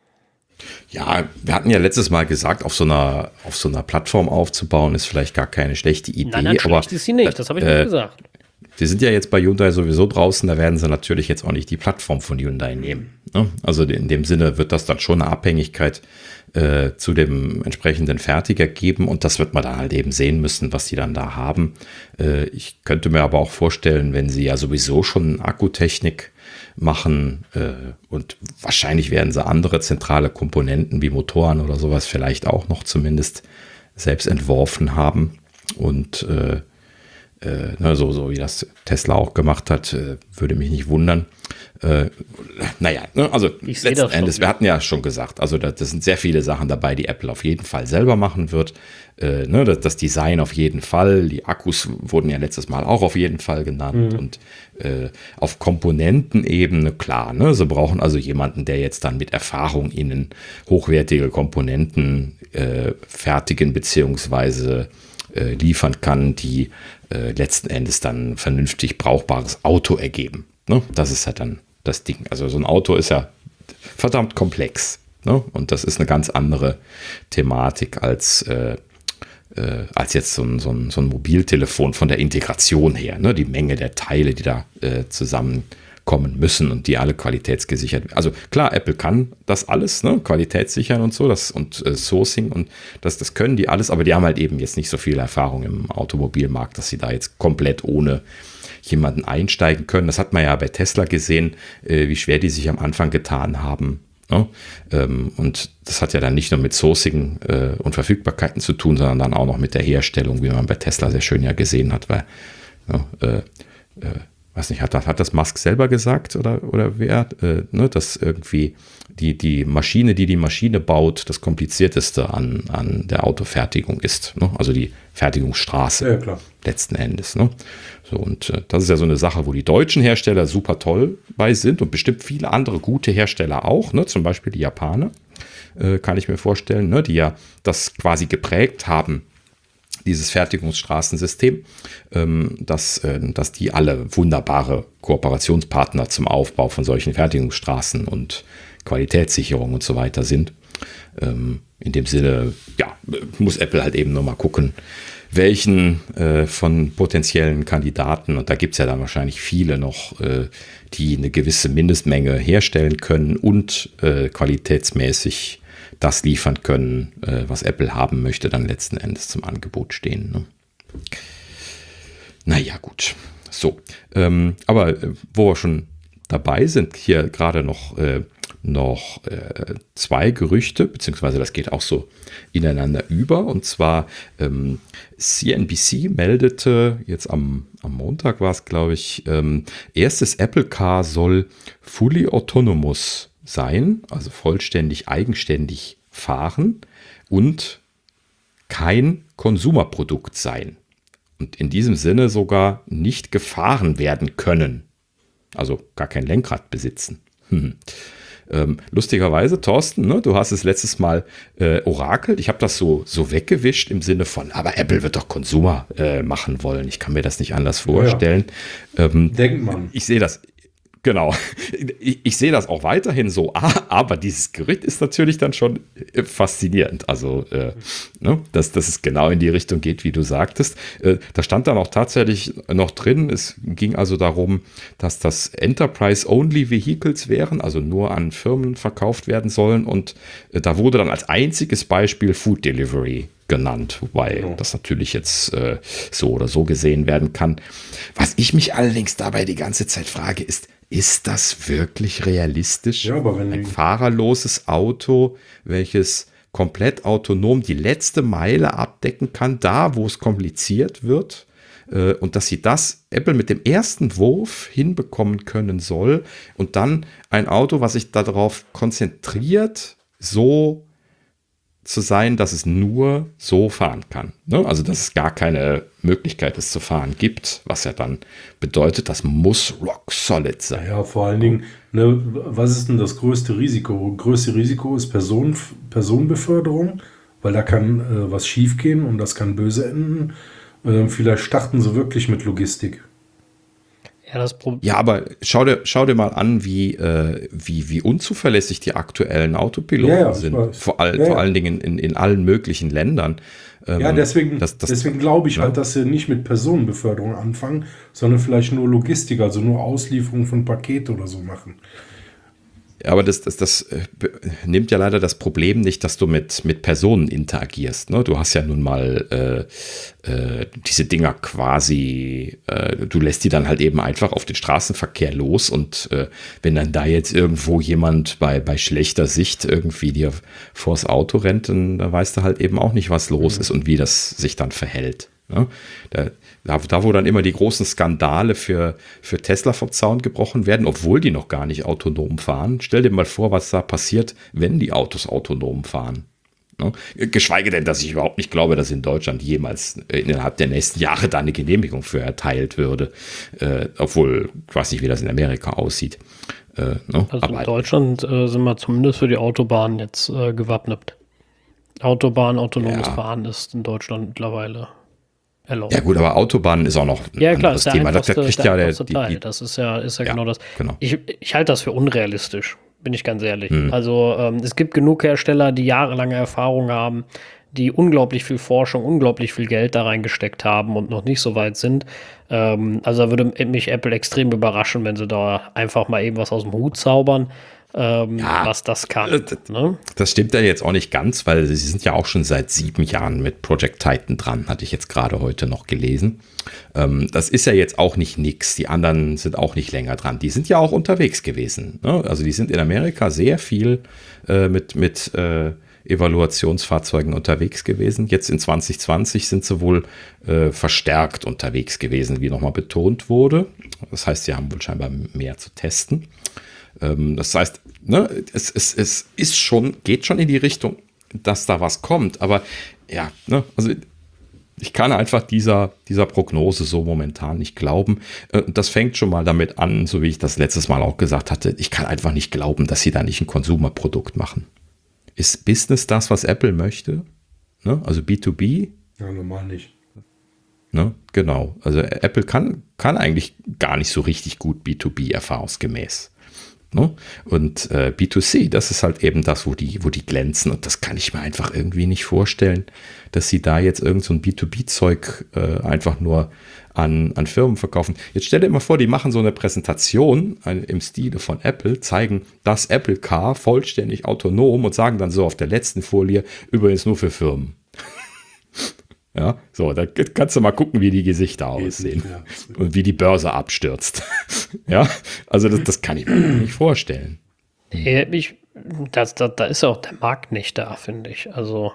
Ja, wir hatten ja letztes Mal gesagt, auf so einer, auf so einer Plattform aufzubauen, ist vielleicht gar keine schlechte Idee. Nein, nein, aber schlecht ist sie nicht, das habe ich äh, nicht gesagt. Die sind ja jetzt bei Hyundai sowieso draußen, da werden sie natürlich jetzt auch nicht die Plattform von Hyundai nehmen. Ne? Also in dem Sinne wird das dann schon eine Abhängigkeit äh, zu dem entsprechenden Fertiger geben und das wird man dann halt eben sehen müssen, was die dann da haben. Äh, ich könnte mir aber auch vorstellen, wenn sie ja sowieso schon Akkutechnik machen äh, und wahrscheinlich werden sie andere zentrale Komponenten wie Motoren oder sowas vielleicht auch noch zumindest selbst entworfen haben und äh, äh, ne, so, so wie das Tesla auch gemacht hat, äh, würde mich nicht wundern. Äh, naja, ne, also Ich letzten Endes, wir hatten ja schon gesagt, also da, das sind sehr viele Sachen dabei, die Apple auf jeden Fall selber machen wird. Äh, ne, das, das Design auf jeden Fall, die Akkus wurden ja letztes Mal auch auf jeden Fall genannt mhm. und äh, auf Komponentenebene, klar, ne, sie brauchen also jemanden, der jetzt dann mit Erfahrung ihnen hochwertige Komponenten äh, fertigen beziehungsweise äh, liefern kann, die äh, letzten Endes dann vernünftig brauchbares Auto ergeben. Ne? Das ist halt dann das Ding. Also so ein Auto ist ja verdammt komplex. Ne? Und das ist eine ganz andere Thematik als, äh, äh, als jetzt so ein, so, ein, so ein Mobiltelefon von der Integration her. Ne? Die Menge der Teile, die da äh, zusammenkommen müssen und die alle qualitätsgesichert werden. Also klar, Apple kann das alles, ne? Qualitätssichern und so, das und äh, Sourcing und das, das können die alles, aber die haben halt eben jetzt nicht so viel Erfahrung im Automobilmarkt, dass sie da jetzt komplett ohne jemanden einsteigen können. Das hat man ja bei Tesla gesehen, äh, wie schwer die sich am Anfang getan haben. Ne? Ähm, und das hat ja dann nicht nur mit Sourcing äh, und Verfügbarkeiten zu tun, sondern dann auch noch mit der Herstellung, wie man bei Tesla sehr schön ja gesehen hat, weil, ja, äh, äh, weiß nicht, hat, hat das Musk selber gesagt oder, oder wer, äh, ne, dass irgendwie die, die Maschine, die die Maschine baut, das Komplizierteste an, an der Autofertigung ist. Ne? Also die Fertigungsstraße ja, klar. letzten Endes. Ne? So, und äh, das ist ja so eine Sache, wo die deutschen Hersteller super toll bei sind und bestimmt viele andere gute Hersteller auch, ne? Zum Beispiel die Japaner, äh, kann ich mir vorstellen, ne? Die ja das quasi geprägt haben, dieses Fertigungsstraßensystem, ähm, dass, äh, dass die alle wunderbare Kooperationspartner zum Aufbau von solchen Fertigungsstraßen und Qualitätssicherung und so weiter sind. Ähm, in dem Sinne, ja, muss Apple halt eben nur mal gucken, welchen äh, von potenziellen Kandidaten, und da gibt es ja dann wahrscheinlich viele noch, äh, die eine gewisse Mindestmenge herstellen können und äh, qualitätsmäßig das liefern können, äh, was Apple haben möchte, dann letzten Endes zum Angebot stehen. Ne? Naja, gut. So, ähm, aber äh, wo wir schon dabei sind, hier gerade noch, äh, noch äh, zwei Gerüchte, beziehungsweise das geht auch so ineinander über. Und zwar ähm, C N B C meldete, jetzt am, am Montag war es, glaube ich, ähm, erstes Apple Car soll fully autonomous sein, also vollständig eigenständig fahren und kein Konsumerprodukt sein. Und in diesem Sinne sogar nicht gefahren werden können. Also gar kein Lenkrad besitzen. Hm. Ähm, lustigerweise, Thorsten, ne, du hast es letztes Mal äh, orakelt. Ich habe das so, so weggewischt im Sinne von, aber Apple wird doch Konsumer äh, machen wollen. Ich kann mir das nicht anders vorstellen. Ja, ja. Ähm, Denkt man. Ich sehe das. Genau. Ich, ich sehe das auch weiterhin so, aber dieses Gerücht ist natürlich dann schon faszinierend. Also, äh, ne, dass, dass es genau in die Richtung geht, wie du sagtest. Äh, da stand dann auch tatsächlich noch drin, es ging also darum, dass das Enterprise-Only-Vehicles wären, also nur an Firmen verkauft werden sollen. Und äh, da wurde dann als einziges Beispiel Food Delivery genannt, wobei ja. das natürlich jetzt äh, so oder so gesehen werden kann. Was ich mich allerdings dabei die ganze Zeit frage, ist, ist das wirklich realistisch? Ja, aber wenn ein fahrerloses Auto, welches komplett autonom die letzte Meile abdecken kann, da wo es kompliziert wird, äh, und dass sie das Apple mit dem ersten Wurf hinbekommen können soll und dann ein Auto, was sich darauf konzentriert, so zu sein, dass es nur so fahren kann. Ne? Also, dass es gar keine Möglichkeit, es zu fahren gibt, was ja dann bedeutet, das muss rock solid sein. Ja, vor allen Dingen, ne, was ist denn das größte Risiko? Größte Risiko ist Person, Personenbeförderung, weil da kann äh, was schief gehen und das kann böse enden. Äh, vielleicht starten sie wirklich mit Logistik. Ja, das Problem. Ja, aber schau dir, schau dir mal an, wie, äh, wie, wie unzuverlässig die aktuellen Autopiloten ja, ja, sind. weiß. Vor, all, ja, vor ja. allen Dingen in, in allen möglichen Ländern. Ähm, ja, deswegen, das, das, deswegen glaube ich ja. halt, dass sie nicht mit Personenbeförderung anfangen, sondern vielleicht nur Logistik, also nur Auslieferung von Pakete oder so machen. Aber das, das, das äh, nimmt ja leider das Problem nicht, dass du mit, mit Personen interagierst. Ne? Du hast ja nun mal äh, äh, diese Dinger quasi, äh, du lässt die dann halt eben einfach auf den Straßenverkehr los und äh, wenn dann da jetzt irgendwo jemand bei, bei schlechter Sicht irgendwie dir vors Auto rennt, dann, dann weißt du halt eben auch nicht, was los mhm. ist und wie das sich dann verhält. Ne? Da, da, wo dann immer die großen Skandale für, für Tesla vom Zaun gebrochen werden, obwohl die noch gar nicht autonom fahren. Stell dir mal vor, was da passiert, wenn die Autos autonom fahren. Ne? Geschweige denn, dass ich überhaupt nicht glaube, dass in Deutschland jemals innerhalb der nächsten Jahre da eine Genehmigung für erteilt würde. Äh, obwohl, ich weiß nicht, wie das in Amerika aussieht. Äh, ne? Also Aber in Deutschland äh, sind wir zumindest für die Autobahn jetzt äh, gewappnet. Autobahn, autonomes ja. Fahren ist in Deutschland mittlerweile erlaubt. Ja gut, aber Autobahn ist auch noch ein ja, klar, anderes ist der Thema. Das einfachste, kriegt der ja der, einfachste die, Teil. die, Das ist ja, ist ja, ja genau das. Genau. Ich, ich halte das für unrealistisch, bin ich ganz ehrlich. Hm. Also ähm, es gibt genug Hersteller, die jahrelange Erfahrung haben, die unglaublich viel Forschung, unglaublich viel Geld da reingesteckt haben und noch nicht so weit sind. Ähm, also da würde mich Apple extrem überraschen, wenn sie da einfach mal eben was aus dem Hut zaubern. Ähm, Ja, was das kann. äh, das- Ne? Das stimmt ja jetzt auch nicht ganz, weil sie sind ja auch schon seit sieben Jahren mit Project Titan dran, hatte ich jetzt gerade heute noch gelesen. Ähm, das ist ja jetzt auch nicht nix. Die anderen sind auch nicht länger dran. Die sind ja auch unterwegs gewesen. Ne? Also die sind in Amerika sehr viel äh, mit, mit äh, Evaluationsfahrzeugen unterwegs gewesen. Jetzt in zwanzig zwanzig sind sie wohl äh, verstärkt unterwegs gewesen, wie nochmal betont wurde. Das heißt, sie haben wohl scheinbar mehr zu testen. Ähm, das heißt, ne, es, es, es ist schon, geht schon in die Richtung, dass da was kommt. Aber ja, ne, also ich kann einfach dieser, dieser Prognose so momentan nicht glauben. Äh, Das fängt schon mal damit an, so wie ich das letztes Mal auch gesagt hatte. Ich kann einfach nicht glauben, dass sie da nicht ein Konsumerprodukt machen. Ist Business das, was Apple möchte? Ne? Also B zwei B? Ja, normal nicht. Ne? Genau. Also Apple kann, kann eigentlich gar nicht so richtig gut B zwei B erfahrungsgemäß. Ne? Und äh, B zwei C, das ist halt eben das, wo die, wo die glänzen. Und das kann ich mir einfach irgendwie nicht vorstellen, dass sie da jetzt irgend so ein B zwei B-Zeug äh, einfach nur an, an Firmen verkaufen. Jetzt stell dir mal vor, die machen so eine Präsentation ein, im Stile von Apple, zeigen das Apple Car vollständig autonom und sagen dann so auf der letzten Folie, übrigens nur für Firmen. Ja, so, da kannst du mal gucken, wie die Gesichter aussehen Ja. und wie die Börse abstürzt. Ja, also das, das kann ich mir nicht vorstellen. Nee, ich, das, das, da ist ja auch der Markt nicht da, finde ich. Also,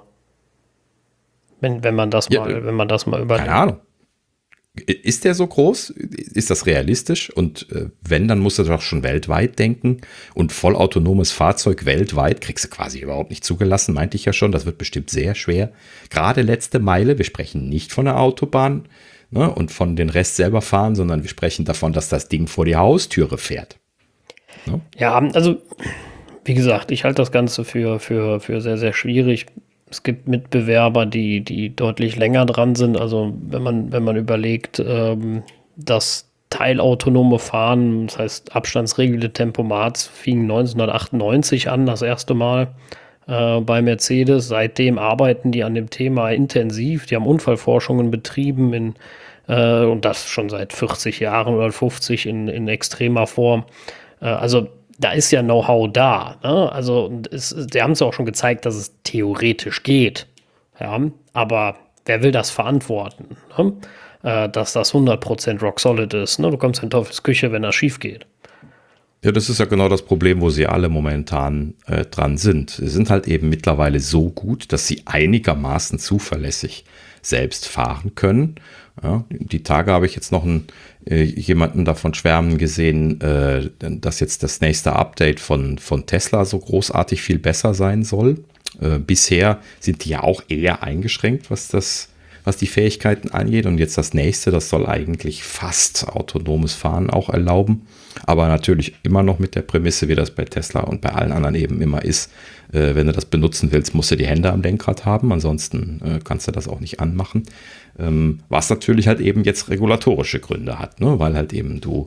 wenn, wenn man das Ja, mal, äh, wenn man das mal überlegt. Keine Ahnung. Ist der so groß? Ist das realistisch? Und äh, wenn, dann musst du doch schon weltweit denken. Und vollautonomes Fahrzeug weltweit kriegst du quasi überhaupt nicht zugelassen, meinte ich ja schon. Das wird bestimmt sehr schwer. Gerade letzte Meile, wir sprechen nicht von der Autobahn, ne, und von den Rest selber fahren, sondern wir sprechen davon, dass das Ding vor die Haustüre fährt. Ne? Ja, also, wie gesagt, ich halte das Ganze für, für, für sehr, sehr schwierig. Es gibt Mitbewerber, die, die deutlich länger dran sind. Also, wenn man, wenn man überlegt, ähm, das teilautonome Fahren, das heißt abstandsregelte Tempomat, fing neunzehnhundertachtundneunzig an, das erste Mal äh, bei Mercedes. Seitdem arbeiten die an dem Thema intensiv. Die haben Unfallforschungen betrieben in äh, und das schon seit vierzig Jahren oder fünfzig in, in extremer Form. Äh, also da ist ja Know-how da. Ne? Also und es, die haben es auch schon gezeigt, dass es theoretisch geht. Ja, aber wer will das verantworten? Ne? Äh, dass das hundert Prozent rock solid ist. Ne? Du kommst in Teufelsküche, wenn das schief geht. Ja, das ist ja genau das Problem, wo sie alle momentan äh, dran sind. Sie sind halt eben mittlerweile so gut, dass sie einigermaßen zuverlässig selbst fahren können. Ja, die Tage habe ich jetzt noch einen, äh, jemanden davon schwärmen gesehen, äh, dass jetzt das nächste Update von, von Tesla so großartig viel besser sein soll. Äh, bisher sind die ja auch eher eingeschränkt, was das, was die Fähigkeiten angeht. Und jetzt das nächste, das soll eigentlich fast autonomes Fahren auch erlauben. Aber natürlich immer noch mit der Prämisse, wie das bei Tesla und bei allen anderen eben immer ist, äh, wenn du das benutzen willst, musst du die Hände am Lenkrad haben, ansonsten äh, kannst du das auch nicht anmachen. Ähm, was natürlich halt eben jetzt regulatorische Gründe hat, ne? Weil halt eben du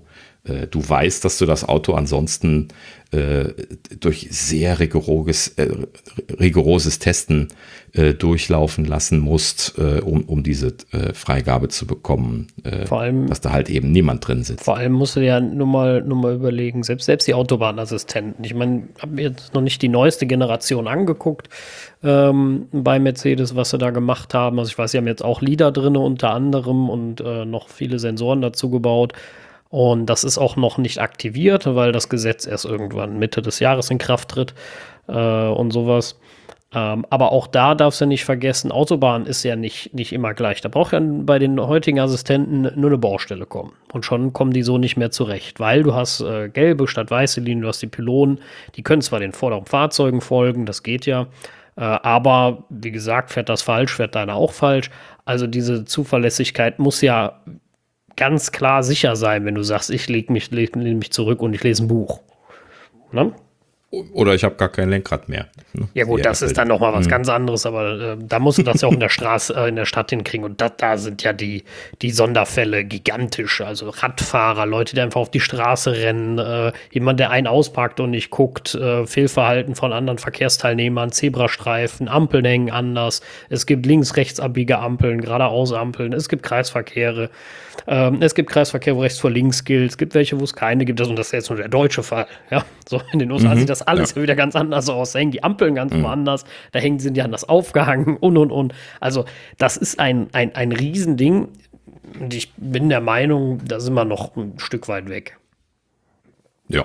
äh, du weißt, dass du das Auto ansonsten äh, durch sehr rigoroses, äh, rigoroses Testen äh, durchlaufen lassen musst, äh, um, um diese äh, Freigabe zu bekommen, äh, Vor allem, dass da halt eben niemand drin sitzt. vor allem musst du dir ja nur mal, nur mal überlegen, selbst, selbst die Autobahnassistenten. Ich meine, ich habe mir jetzt noch nicht die neueste Generation angeguckt ähm, bei Mercedes, was sie da gemacht haben. Also ich weiß, sie haben jetzt auch LiDAR drin unter anderem und äh, noch viele Sensoren dazu gebaut. Und das ist auch noch nicht aktiviert, weil das Gesetz erst irgendwann Mitte des Jahres in Kraft tritt äh, und sowas. Ähm, aber auch da darfst du nicht vergessen, Autobahn ist ja nicht, nicht immer gleich. Da braucht ja bei den heutigen Assistenten nur eine Baustelle kommen. Und schon kommen die so nicht mehr zurecht, weil du hast äh, gelbe statt weiße Linien, du hast die Pylonen, die können zwar den vorderen Fahrzeugen folgen, das geht ja, äh, aber wie gesagt, fährt das falsch, fährt deiner auch falsch. Also diese Zuverlässigkeit muss ja ganz klar sicher sein, wenn du sagst, ich lege mich, leg, leg mich zurück und ich lese ein Buch. Ne? Oder ich habe gar kein Lenkrad mehr. Ja gut, das ist dann nochmal was mhm. ganz anderes, aber äh, da musst du das ja auch in der Straße, äh, in der Stadt hinkriegen. Und dat, da sind ja die, die Sonderfälle gigantisch. Also Radfahrer, Leute, die einfach auf die Straße rennen, äh, jemand, der einen ausparkt und nicht guckt, äh, Fehlverhalten von anderen Verkehrsteilnehmern, Zebrastreifen, Ampeln hängen anders. Es gibt links-rechts-abbiege Ampeln, geradeaus Ampeln, es gibt Kreisverkehre. Ähm, es gibt Kreisverkehr, wo rechts vor links gilt. Es gibt welche, wo es keine gibt. Und das ist jetzt nur der deutsche Fall. Ja, so in den U S A mhm. sieht das alles ja. wieder ganz anders aus. Da hängen die Ampeln ganz mhm. woanders. Da hängen, sind die anders aufgehangen und, und, und. Also das ist ein, ein, ein Riesending. Und ich bin der Meinung, da sind wir noch ein Stück weit weg. Ja.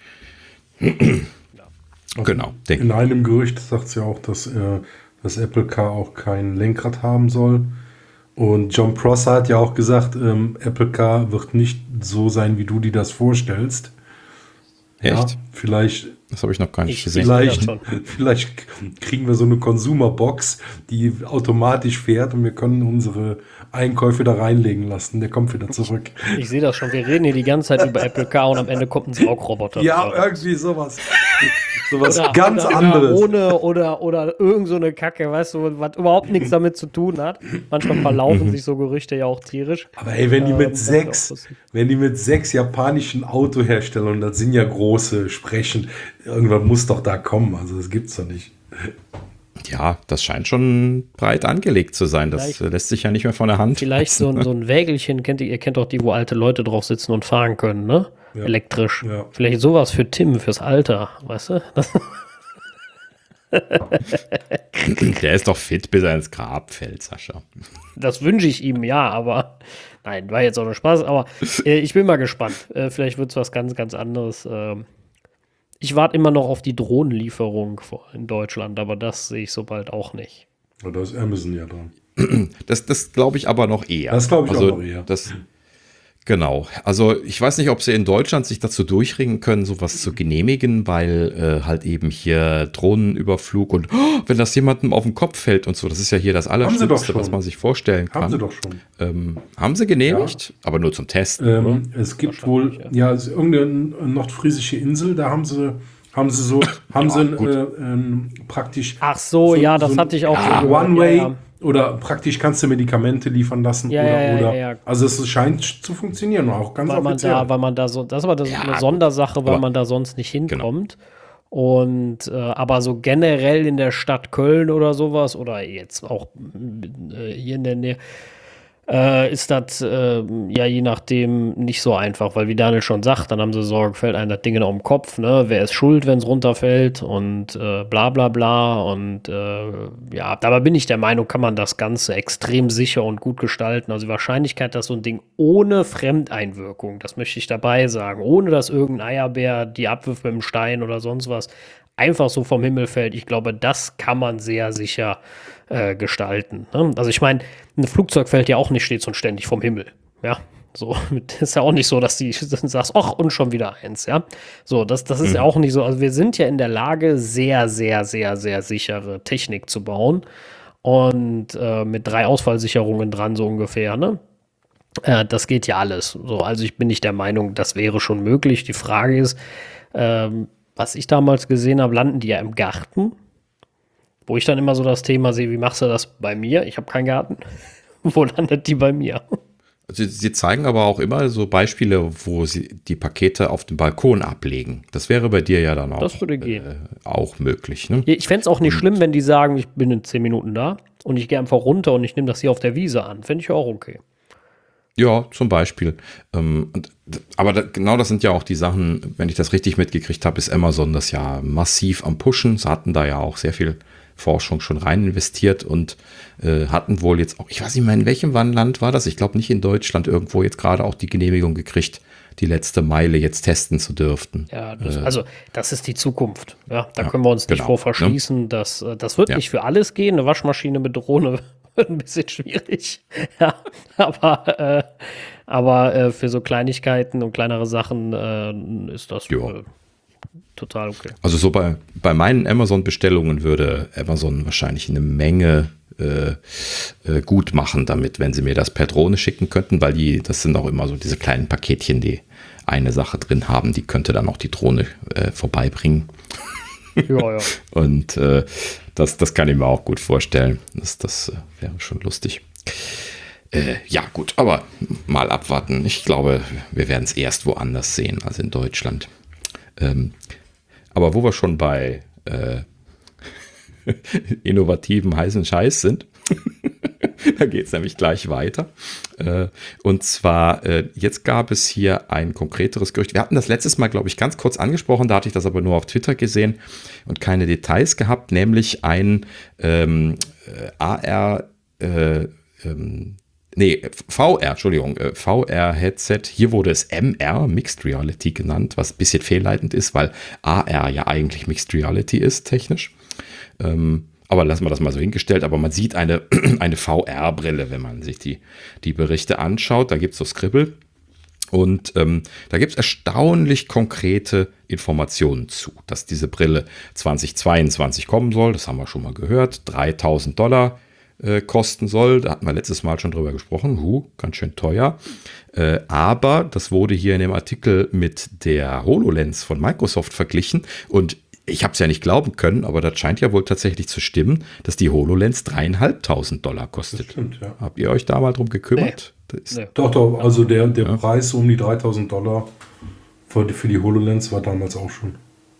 Also genau. In einem Gerücht sagt es ja auch, dass äh, das Apple Car auch kein Lenkrad haben soll. Und John Prosser hat ja auch gesagt, ähm, Apple Car wird nicht so sein, wie du dir das vorstellst. Echt? Ja, vielleicht. Das habe ich noch gar nicht ich gesehen. Vielleicht, vielleicht kriegen wir so eine Consumer-Box, die automatisch fährt und wir können unsere Einkäufe da reinlegen lassen. Der kommt wieder zurück. Ich, ich sehe das schon. Wir reden hier die ganze Zeit über Apple Car und am Ende kommt ein Saugroboter. Ja, irgendwie sowas. Sowas oder, ganz oder, anderes. Ohne oder, oder irgend so eine Kacke, weißt du, was überhaupt nichts damit zu tun hat. Manchmal verlaufen sich so Gerüchte ja auch tierisch. Aber ey, wenn die mit ähm, sechs, wenn die mit sechs japanischen Autoherstellern, das sind ja große, sprechen, irgendwann muss doch da kommen. Also das gibt's doch nicht. Ja, das scheint schon breit angelegt zu sein. Das vielleicht, lässt sich ja nicht mehr von der Hand. Vielleicht so ein, so ein Wägelchen, kennt ihr, ihr kennt doch die, wo alte Leute drauf sitzen und fahren können, ne? Ja. Elektrisch. Ja. Vielleicht sowas für Tim, fürs Alter, weißt du? Der ist doch fit, bis er ins Grab fällt, Sascha. Das wünsche ich ihm, ja, aber nein, war jetzt auch nur Spaß, aber äh, ich bin mal gespannt. Äh, vielleicht wird es was ganz, ganz anderes. Ähm, ich warte immer noch auf die Drohnenlieferung in Deutschland, aber das sehe ich so bald auch nicht. Ja, da ist Amazon ja dran. Das, das glaube ich aber noch eher. Das glaube ich also, auch noch eher. Das, genau. Also ich weiß nicht, ob sie in Deutschland sich dazu durchringen können, sowas zu genehmigen, weil äh, halt eben hier Drohnenüberflug und oh, wenn das jemandem auf den Kopf fällt und so, das ist ja hier das Allerschlimmste, was man sich vorstellen kann. Haben sie doch schon. Ähm, haben sie genehmigt, ja. Aber nur zum Testen. Ähm, es gibt wohl, ja, es ist irgendeine nordfriesische Insel, da haben sie haben sie so, haben ja, sie äh, ähm, praktisch. Ach so, so ja, das so hatte ich auch ja, schon gehört. One-Way ja, ja. Oder praktisch kannst du Medikamente liefern lassen. Ja, oder, ja, oder. Ja, ja. Also es scheint zu funktionieren, auch ganz weil man offiziell. Da, weil man da so, das war das eine Sondersache, weil man da sonst nicht hinkommt. Genau. Und äh, aber so generell in der Stadt Köln oder sowas, oder jetzt auch äh, hier in der Nähe, Äh, ist das äh, ja je nachdem nicht so einfach, weil wie Daniel schon sagt, dann haben sie Sorge, fällt einem das Ding auf den Kopf, ne? Wer ist schuld, wenn es runterfällt und äh, bla bla bla und äh, ja, dabei bin ich der Meinung, kann man das Ganze extrem sicher und gut gestalten. Also die Wahrscheinlichkeit, dass so ein Ding ohne Fremdeinwirkung, das möchte ich dabei sagen, ohne dass irgendein Eierbär die abwirft mit dem Stein oder sonst was, einfach so vom Himmel fällt, ich glaube, das kann man sehr sicher äh, gestalten. Ne? Also ich meine, ein Flugzeug fällt ja auch nicht stets und ständig vom Himmel. Ja, so ist ja auch nicht so, dass du sagst, ach, und schon wieder eins. Ja, so, das, das ist mhm. ja auch nicht so. Also wir sind ja in der Lage, sehr, sehr, sehr, sehr sichere Technik zu bauen und äh, mit drei Ausfallsicherungen dran so ungefähr, ne? Äh, das geht ja alles. So, also ich bin nicht der Meinung, das wäre schon möglich. Die Frage ist, ähm, was ich damals gesehen habe, landen die ja im Garten, wo ich dann immer so das Thema sehe, wie machst du das bei mir? Ich habe keinen Garten. Wo landet die bei mir? Sie, sie zeigen aber auch immer so Beispiele, wo sie die Pakete auf dem Balkon ablegen. Das wäre bei dir ja dann auch, das würde gehen. Äh, auch möglich. Ne? Ich fände es auch nicht und, schlimm, wenn die sagen, ich bin in zehn Minuten da und ich gehe einfach runter und ich nehme das hier auf der Wiese an. Fände ich auch okay. Ja, zum Beispiel. Ähm, und, aber da, genau das sind ja auch die Sachen, wenn ich das richtig mitgekriegt habe, ist Amazon das ja massiv am Pushen. Sie hatten da ja auch sehr viel Forschung schon rein investiert und äh, hatten wohl jetzt auch, ich weiß nicht mehr, in welchem Land war das? Ich glaube nicht in Deutschland, irgendwo jetzt gerade auch die Genehmigung gekriegt, die letzte Meile jetzt testen zu dürften. Ja, das, äh, also das ist die Zukunft. Ja, da ja, können wir uns nicht genau, vor verschließen. Ne? Das, das wird ja. nicht für alles gehen. Eine Waschmaschine mit Drohne wird ein bisschen schwierig. Ja, aber äh, aber äh, für so Kleinigkeiten und kleinere Sachen äh, ist das äh, total okay. Also so bei, bei meinen Amazon-Bestellungen würde Amazon wahrscheinlich eine Menge äh, äh, gut machen damit, wenn sie mir das per Drohne schicken könnten, weil die, das sind auch immer so diese kleinen Paketchen, die eine Sache drin haben, die könnte dann auch die Drohne äh, vorbeibringen. Ja, ja. Und äh, das, das kann ich mir auch gut vorstellen. Das, das äh, wäre schon lustig. Äh, ja, gut, aber mal abwarten. Ich glaube, wir werden es erst woanders sehen als in Deutschland. Ähm, aber wo wir schon bei äh, innovativen heißen Scheiß sind, da geht es nämlich gleich weiter. Äh, und zwar, äh, jetzt gab es hier ein konkreteres Gerücht. Wir hatten das letztes Mal, glaube ich, ganz kurz angesprochen, da hatte ich das aber nur auf Twitter gesehen und keine Details gehabt, nämlich ein ähm, äh, A R, äh, ähm, nee, V R, Entschuldigung, äh, V R-Headset. Hier wurde es M R, Mixed Reality genannt, was ein bisschen fehlleitend ist, weil A R ja eigentlich Mixed Reality ist, technisch. Ähm, aber lassen wir das mal so hingestellt. Aber man sieht eine, eine V R-Brille, wenn man sich die, die Berichte anschaut. Da gibt es so Scribble. Und ähm, da gibt es erstaunlich konkrete Informationen zu, dass diese Brille zwanzig zweiundzwanzig kommen soll. Das haben wir schon mal gehört. dreitausend Dollar äh, kosten soll. Da hatten wir letztes Mal schon drüber gesprochen. Huh, ganz schön teuer. Äh, aber das wurde hier in dem Artikel mit der HoloLens von Microsoft verglichen. Und ich habe es ja nicht glauben können, aber das scheint ja wohl tatsächlich zu stimmen, dass die HoloLens dreieinhalbtausend Dollar kostet. Das stimmt, ja. Habt ihr euch da mal drum gekümmert? Nee. Nee. Doch, doch, also der, der ja. Preis um die dreitausend Dollar für die, für die HoloLens war damals auch schon.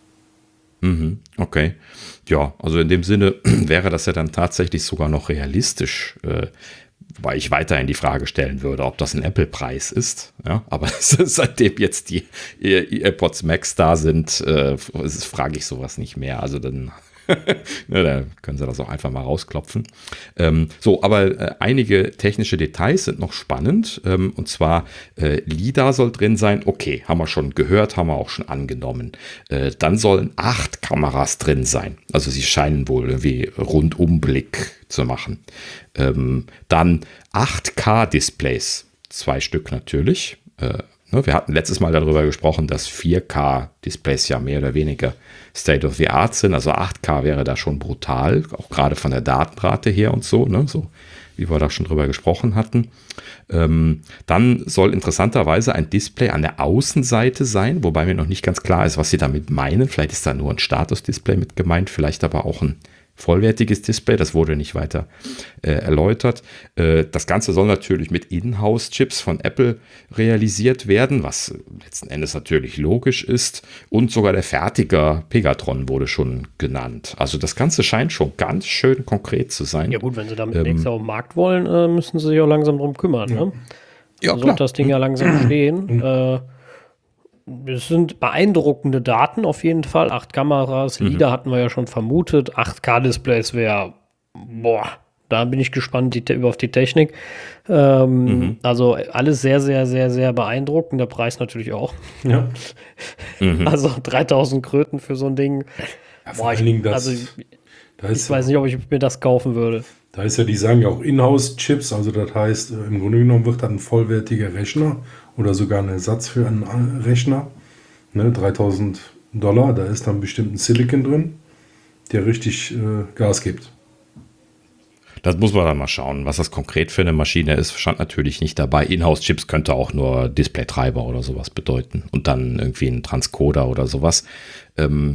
Mhm, okay. Ja, also in dem Sinne wäre das ja dann tatsächlich sogar noch realistisch, äh, wobei ich weiterhin die Frage stellen würde, ob das ein Apple-Preis ist. Ja, aber seitdem jetzt die AirPods Max da sind, äh, frage ich sowas nicht mehr. Also dann, ja, da können sie das auch einfach mal rausklopfen. Ähm, so, aber äh, einige technische Details sind noch spannend. Ähm, und zwar äh, LiDAR soll drin sein. Okay, haben wir schon gehört, haben wir auch schon angenommen. Äh, dann sollen acht Kameras drin sein. Also sie scheinen wohl irgendwie Rundumblick zu machen. Ähm, dann acht K-Displays, zwei Stück natürlich. Äh, ne, wir hatten letztes Mal darüber gesprochen, dass vier K-Displays ja mehr oder weniger State of the Art sind. Also acht K wäre da schon brutal, auch gerade von der Datenrate her und so, ne, so wie wir da schon drüber gesprochen hatten. Ähm, dann soll interessanterweise ein Display an der Außenseite sein, wobei mir noch nicht ganz klar ist, was sie damit meinen. Vielleicht ist da nur ein Status-Display mit gemeint, vielleicht aber auch ein vollwertiges Display, das wurde nicht weiter äh, erläutert. Äh, das Ganze soll natürlich mit Inhouse-Chips von Apple realisiert werden, was letzten Endes natürlich logisch ist. Und sogar der Fertiger Pegatron wurde schon genannt. Also das Ganze scheint schon ganz schön konkret zu sein. Ja gut, wenn sie damit ähm, nächstes Jahr auf den Markt wollen, äh, müssen sie sich auch langsam drum kümmern. Ja, ne? Ja, also sollte das Ding ja langsam stehen. Äh, Es sind beeindruckende Daten auf jeden Fall. Acht Kameras, mhm. LiDAR hatten wir ja schon vermutet. acht K-Displays wäre, boah, da bin ich gespannt die, über auf die Technik. Ähm, mhm. Also alles sehr, sehr, sehr, sehr beeindruckend. Der Preis natürlich auch. Ja. Mhm. Also dreitausend Kröten für so ein Ding. Ja, vor boah, allen Dingen das, also ich, da ich weiß nicht, ob ich mir das kaufen würde. Da ist ja, die sagen ja auch Inhouse-Chips, also das heißt, im Grunde genommen wird das ein vollwertiger Rechner oder sogar ein Ersatz für einen Rechner. Ne, dreitausend Dollar, da ist dann bestimmt ein Silicon drin, der richtig äh, Gas gibt. Das muss man dann mal schauen, was das konkret für eine Maschine ist. Stand natürlich nicht dabei. Inhouse-Chips könnte auch nur Display-Treiber oder sowas bedeuten und dann irgendwie ein Transcoder oder sowas. Ähm,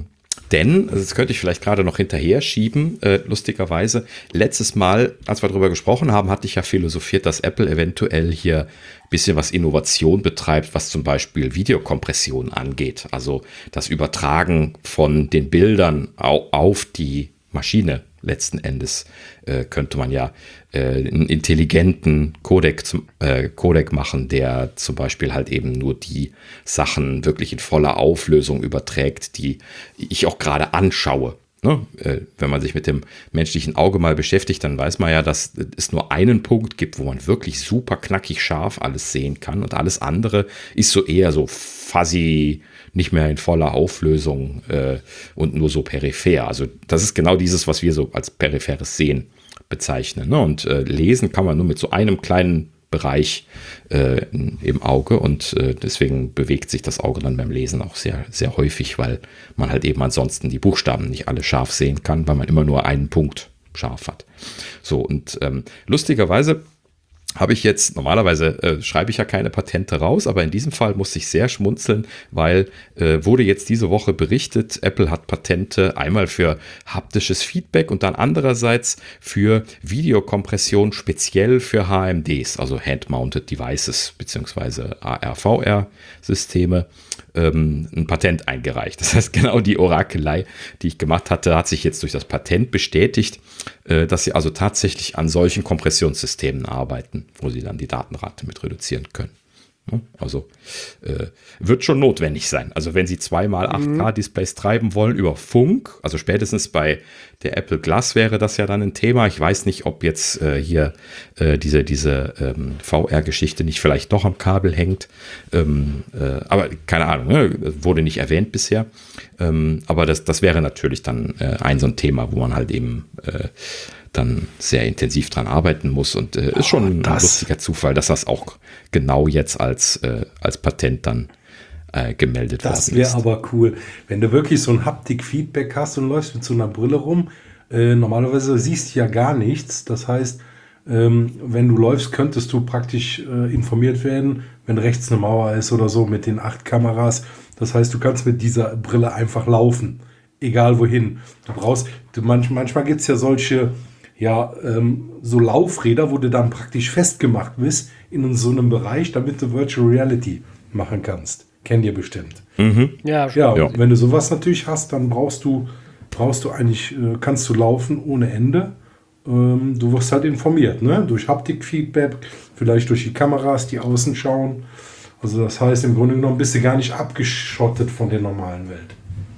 Denn, also das könnte ich vielleicht gerade noch hinterher schieben, äh, lustigerweise, letztes Mal, als wir darüber gesprochen haben, hatte ich ja philosophiert, dass Apple eventuell hier ein bisschen was Innovation betreibt, was zum Beispiel Videokompression angeht. Also das Übertragen von den Bildern au- auf die Maschine. Letzten Endes äh, könnte man ja äh, einen intelligenten Codec, zum, äh, Codec machen, der zum Beispiel halt eben nur die Sachen wirklich in voller Auflösung überträgt, die ich auch gerade anschaue. Ne? Äh, wenn man sich mit dem menschlichen Auge mal beschäftigt, dann weiß man ja, dass es nur einen Punkt gibt, wo man wirklich super knackig scharf alles sehen kann und alles andere ist so eher so fuzzy, nicht mehr in voller Auflösung äh, und nur so peripher. Also das ist genau dieses, was wir so als peripheres Sehen bezeichnen. Ne? Und äh, lesen kann man nur mit so einem kleinen Bereich äh, im Auge und äh, deswegen bewegt sich das Auge dann beim Lesen auch sehr, sehr häufig, weil man halt eben ansonsten die Buchstaben nicht alle scharf sehen kann, weil man immer nur einen Punkt scharf hat. So, und ähm, lustigerweise habe ich jetzt, normalerweise äh, schreibe ich ja keine Patente raus, aber in diesem Fall musste ich sehr schmunzeln, weil äh, wurde jetzt diese Woche berichtet, Apple hat Patente einmal für haptisches Feedback und dann andererseits für Videokompression speziell für H M Ds, also Hand-Mounted Devices beziehungsweise A R V R-Systeme, ähm, ein Patent eingereicht. Das heißt, genau die Orakelei, die ich gemacht hatte, hat sich jetzt durch das Patent bestätigt, äh, dass sie also tatsächlich an solchen Kompressionssystemen arbeiten, wo sie dann die Datenrate mit reduzieren können. Also äh, wird schon notwendig sein. Also wenn Sie zweimal acht K-Displays treiben wollen über Funk, also spätestens bei der Apple Glass wäre das ja dann ein Thema. Ich weiß nicht, ob jetzt äh, hier äh, diese, diese ähm, V R-Geschichte nicht vielleicht doch am Kabel hängt. Ähm, äh, aber keine Ahnung, ne? Wurde nicht erwähnt bisher. Ähm, aber das, das wäre natürlich dann äh, ein so ein Thema, wo man halt eben äh, dann sehr intensiv dran arbeiten muss und äh, ist schon ein das. lustiger Zufall, dass das auch genau jetzt als, äh, als Patent dann äh, gemeldet worden ist. Das wäre aber cool, wenn du wirklich so ein Haptik-Feedback hast und läufst mit so einer Brille rum. Äh, normalerweise siehst du ja gar nichts. Das heißt, ähm, wenn du läufst, könntest du praktisch äh, informiert werden, wenn rechts eine Mauer ist oder so mit den acht Kameras. Das heißt, du kannst mit dieser Brille einfach laufen, egal wohin. Du brauchst, du, manch, manchmal gibt es ja solche ja, ähm, so Laufräder, wo du dann praktisch festgemacht bist in so einem Bereich, damit du Virtual Reality machen kannst. Kennt ihr bestimmt. Mhm. Ja, ja, ja. Wenn du sowas natürlich hast, dann brauchst du, brauchst du eigentlich, äh, kannst du laufen ohne Ende. Ähm, du wirst halt informiert, ne? Durch Haptik-Feedback, vielleicht durch die Kameras, die außen schauen. Also das heißt, im Grunde genommen bist du gar nicht abgeschottet von der normalen Welt.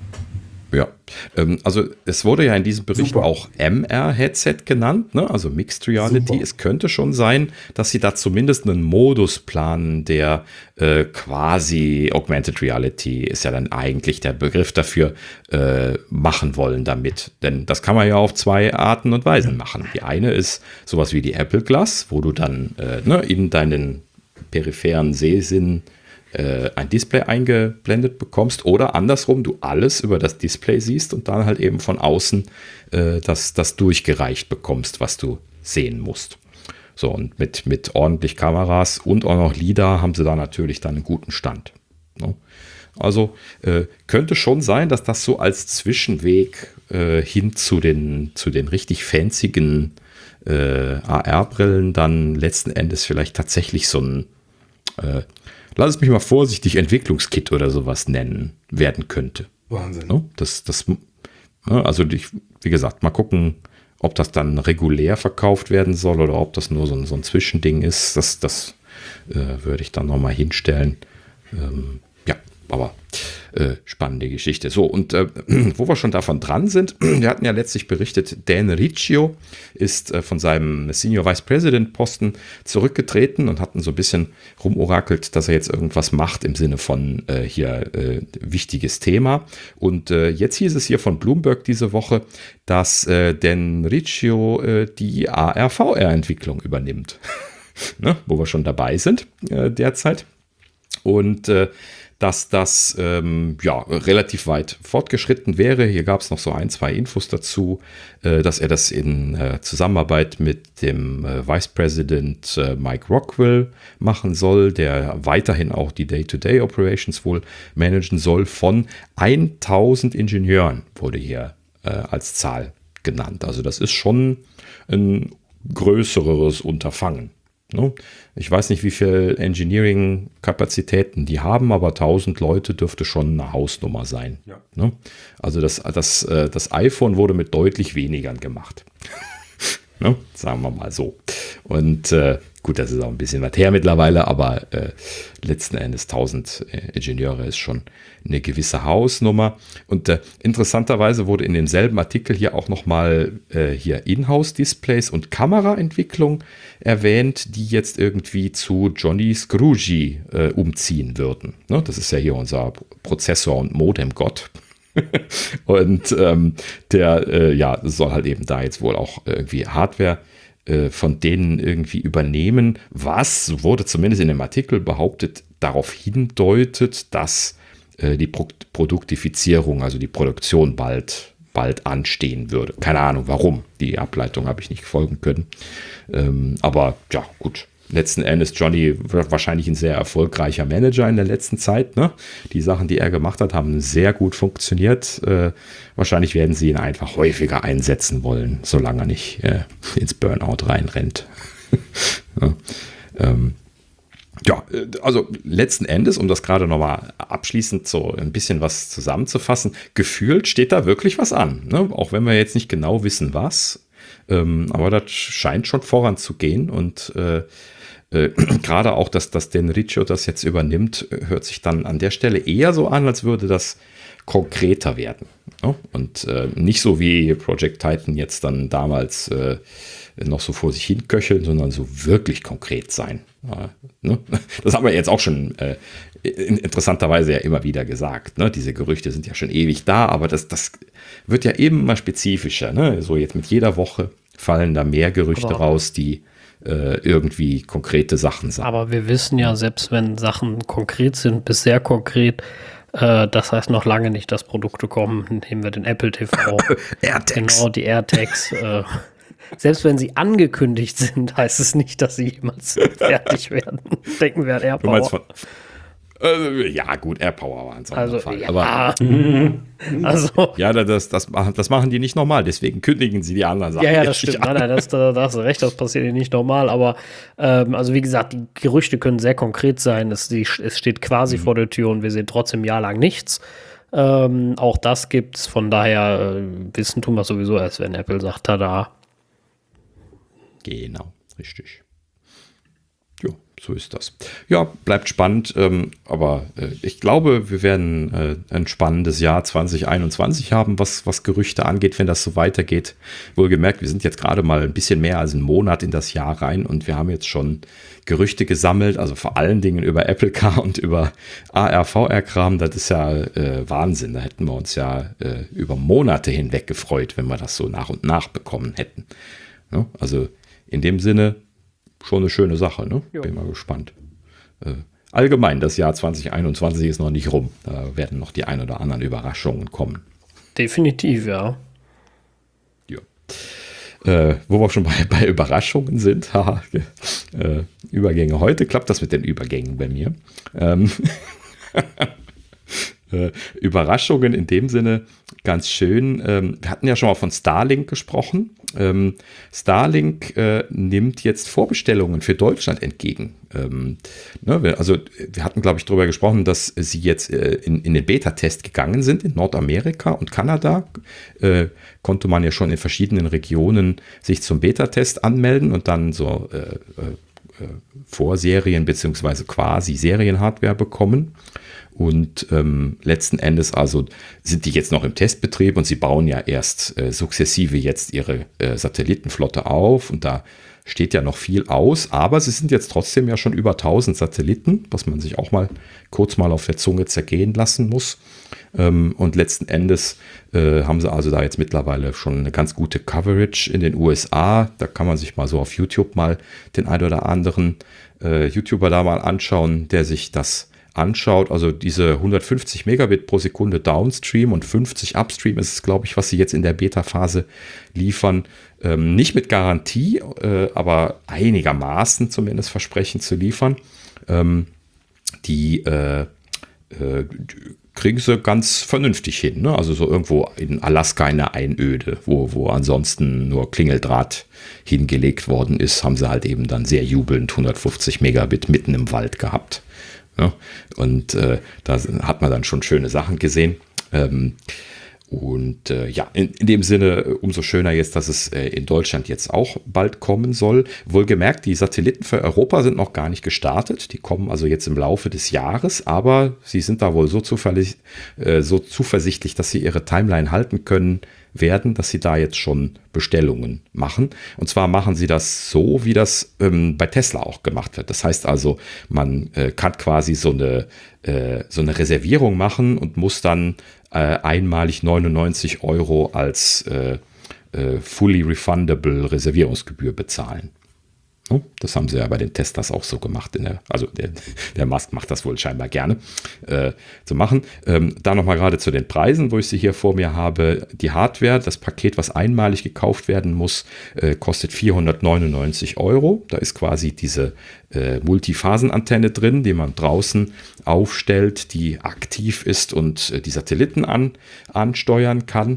Ja, ähm, also es wurde ja in diesem Bericht Super. auch M R-Headset genannt, ne? Also Mixed Reality. Super. Es könnte schon sein, dass sie da zumindest einen Modus planen, der äh, quasi Augmented Reality ist ja dann eigentlich der Begriff dafür, äh, machen wollen damit. Denn das kann man ja auf zwei Arten und Weisen machen. Die eine ist sowas wie die Apple Glass, wo du dann äh, ne, in deinen peripheren Sehsinn ein Display eingeblendet bekommst oder andersrum, du alles über das Display siehst und dann halt eben von außen äh, das, das durchgereicht bekommst, was du sehen musst. So, und mit, mit ordentlich Kameras und auch noch LiDAR haben sie da natürlich dann einen guten Stand. Ne? Also äh, könnte schon sein, dass das so als Zwischenweg äh, hin zu den, zu den richtig fancyen äh, A R-Brillen dann letzten Endes vielleicht tatsächlich so ein äh, lass es mich mal vorsichtig Entwicklungskit oder sowas nennen, werden könnte. Wahnsinn. No? Das, das, also ich, wie gesagt, mal gucken, ob das dann regulär verkauft werden soll oder ob das nur so ein, so ein Zwischending ist. Das, das äh, würde ich dann nochmal hinstellen. Ähm, ja, aber äh, spannende Geschichte. So, und äh, wo wir schon davon dran sind, wir hatten ja letztlich berichtet, Dan Riccio ist äh, von seinem Senior Vice President Posten zurückgetreten und hatten so ein bisschen rumorakelt, dass er jetzt irgendwas macht im Sinne von äh, hier äh, wichtiges Thema. Und äh, jetzt hieß es hier von Bloomberg diese Woche, dass äh, Dan Riccio äh, die A R V R-Entwicklung übernimmt. Ne? Wo wir schon dabei sind äh, derzeit. Und äh, dass das ähm, ja, relativ weit fortgeschritten wäre. Hier gab es noch so ein, zwei Infos dazu, äh, dass er das in äh, Zusammenarbeit mit dem äh, Vice President äh, Mike Rockwell machen soll, der weiterhin auch die Day-to-Day-Operations wohl managen soll. Von tausend Ingenieuren wurde hier äh, als Zahl genannt. Also das ist schon ein größeres Unterfangen. Ne? Ich weiß nicht, wie viel Engineering-Kapazitäten die haben, aber tausend Leute dürfte schon eine Hausnummer sein. Ja. Ne? Also das, das, das iPhone wurde mit deutlich weniger gemacht. Ne? Sagen wir mal so. Und äh, gut, das ist auch ein bisschen was her mittlerweile, aber äh, letzten Endes tausend äh, Ingenieure ist schon eine gewisse Hausnummer. Und äh, interessanterweise wurde in demselben Artikel hier auch nochmal äh, hier Inhouse-Displays und Kameraentwicklung erwähnt, die jetzt irgendwie zu Johnny Scrooge äh, umziehen würden. Ne? Das ist ja hier unser Prozessor- und Modem-Gott. Und ähm, der äh, ja, soll halt eben da jetzt wohl auch irgendwie Hardware äh, von denen irgendwie übernehmen, was wurde zumindest in dem Artikel behauptet, darauf hindeutet, dass äh, die Pro- Produktifizierung, also die Produktion bald, bald anstehen würde. Keine Ahnung warum, die Ableitung habe ich nicht folgen können. Ähm, aber ja, gut. Letzten Endes Johnny wird wahrscheinlich ein sehr erfolgreicher Manager in der letzten Zeit. Ne? Die Sachen, die er gemacht hat, haben sehr gut funktioniert. Äh, wahrscheinlich werden sie ihn einfach häufiger einsetzen wollen, solange er nicht äh, ins Burnout reinrennt. ja, ähm, ja, also letzten Endes, um das gerade nochmal abschließend so ein bisschen was zusammenzufassen, gefühlt steht da wirklich was an. Ne? Auch wenn wir jetzt nicht genau wissen, was. Ähm, aber das scheint schon voranzugehen und äh, Äh, gerade auch, dass, dass Denriccio das jetzt übernimmt, hört sich dann an der Stelle eher so an, als würde das konkreter werden. Ne? Und äh, nicht so wie Project Titan jetzt dann damals äh, noch so vor sich hin köcheln, sondern so wirklich konkret sein. Äh, ne? Das haben wir jetzt auch schon äh, in, interessanterweise ja immer wieder gesagt. Ne? Diese Gerüchte sind ja schon ewig da, aber das, das wird ja eben mal spezifischer. Ne? So jetzt mit jeder Woche fallen da mehr Gerüchte aber raus, die irgendwie konkrete Sachen sagen. Aber wir wissen ja, selbst wenn Sachen konkret sind, bis sehr konkret, äh, das heißt noch lange nicht, dass Produkte kommen. Nehmen wir den Apple T V. AirTags. Genau, die AirTags. äh, selbst wenn sie angekündigt sind, heißt es nicht, dass sie jemals fertig werden. Denken wir an AirPower. Äh, ja, gut, AirPower war ein Sonderfall. Also, ja. Aber, also. Ja, das, das, das machen die nicht normal, deswegen kündigen sie die anderen Sachen. Ja, ja, das stimmt. Nein, nein, das, da, da hast du recht, das passiert ja nicht normal. Aber, ähm, also wie gesagt, die Gerüchte können sehr konkret sein. Es, die, es steht quasi mhm. vor der Tür und wir sehen trotzdem ein Jahr lang nichts. Ähm, auch das gibt's. Von daher äh, wissen tun wir sowieso erst, wenn Apple sagt, tada. Genau, richtig. Ja, so ist das. Ja, bleibt spannend, ähm, aber äh, ich glaube, wir werden äh, ein spannendes Jahr zwanzig einundzwanzig haben, was, was Gerüchte angeht, wenn das so weitergeht. Wohlgemerkt, wir sind jetzt gerade mal ein bisschen mehr als einen Monat in das Jahr rein und wir haben jetzt schon Gerüchte gesammelt, also vor allen Dingen über Apple Car und über A R V R-Kram. Das ist ja äh, Wahnsinn. Da hätten wir uns ja äh, über Monate hinweg gefreut, wenn wir das so nach und nach bekommen hätten. Ja, also in dem Sinne schon eine schöne Sache, ne? Jo. Bin mal gespannt. Äh, allgemein, das Jahr zwanzig einundzwanzig ist noch nicht rum. Da werden noch die ein oder anderen Überraschungen kommen. Definitiv, ja. Ja. Äh, wo wir schon bei, bei Überraschungen sind. Haha, äh, Übergänge. Heute klappt das mit den Übergängen bei mir. Ähm äh, Überraschungen in dem Sinne ganz schön. Ähm, wir hatten ja schon mal von Starlink gesprochen. Ähm, Starlink äh, nimmt jetzt Vorbestellungen für Deutschland entgegen. Ähm, ne, wir, also wir hatten, glaube ich, darüber gesprochen, dass sie jetzt äh, in, in den Beta-Test gegangen sind in Nordamerika und Kanada. Äh, konnte man ja schon in verschiedenen Regionen sich zum Beta-Test anmelden und dann so äh, äh, Vorserien bzw. quasi Serienhardware bekommen. Und ähm, letzten Endes also sind die jetzt noch im Testbetrieb und sie bauen ja erst äh, sukzessive jetzt ihre äh, Satellitenflotte auf und da steht ja noch viel aus, aber sie sind jetzt trotzdem ja schon über tausend Satelliten, was man sich auch mal kurz mal auf der Zunge zergehen lassen muss. Ähm, und letzten Endes äh, haben sie also da jetzt mittlerweile schon eine ganz gute Coverage in den U S A. Da kann man sich mal so auf YouTube mal den ein oder anderen äh, YouTuber da mal anschauen, der sich das anschaut, also diese hundertfünfzig Megabit pro Sekunde Downstream und fünfzig Upstream ist es, glaube ich, was sie jetzt in der Beta-Phase liefern. Ähm, nicht mit Garantie, äh, aber einigermaßen zumindest versprechen zu liefern. Ähm, die äh, äh, kriegen sie ganz vernünftig hin. Ne? Also so irgendwo in Alaska in der Einöde, wo, wo ansonsten nur Klingeldraht hingelegt worden ist, haben sie halt eben dann sehr jubelnd hundertfünfzig Megabit mitten im Wald gehabt. Ja? Und äh, da hat man dann schon schöne Sachen gesehen. Ähm, Und äh, ja, in, in dem Sinne umso schöner jetzt, dass es äh, in Deutschland jetzt auch bald kommen soll. Wohlgemerkt, die Satelliten für Europa sind noch gar nicht gestartet. Die kommen also jetzt im Laufe des Jahres, aber sie sind da wohl so, zuverlässig, äh, so zuversichtlich, dass sie ihre Timeline halten können werden, dass sie da jetzt schon Bestellungen machen. Und zwar machen sie das so, wie das ähm, bei Tesla auch gemacht wird. Das heißt also, man äh, kann quasi so eine, äh, so eine Reservierung machen und muss dann äh, einmalig neunundneunzig Euro als äh, äh, fully refundable Reservierungsgebühr bezahlen. Das haben sie ja bei den Teslas auch so gemacht. In der, also der, der Musk macht das wohl scheinbar gerne äh, zu machen. Ähm, da nochmal gerade zu den Preisen, wo ich sie hier vor mir habe. Die Hardware, das Paket, was einmalig gekauft werden muss, äh, kostet vierhundertneunundneunzig Euro. Da ist quasi diese äh, Multiphasenantenne drin, die man draußen aufstellt, die aktiv ist und äh, die Satelliten an, ansteuern kann.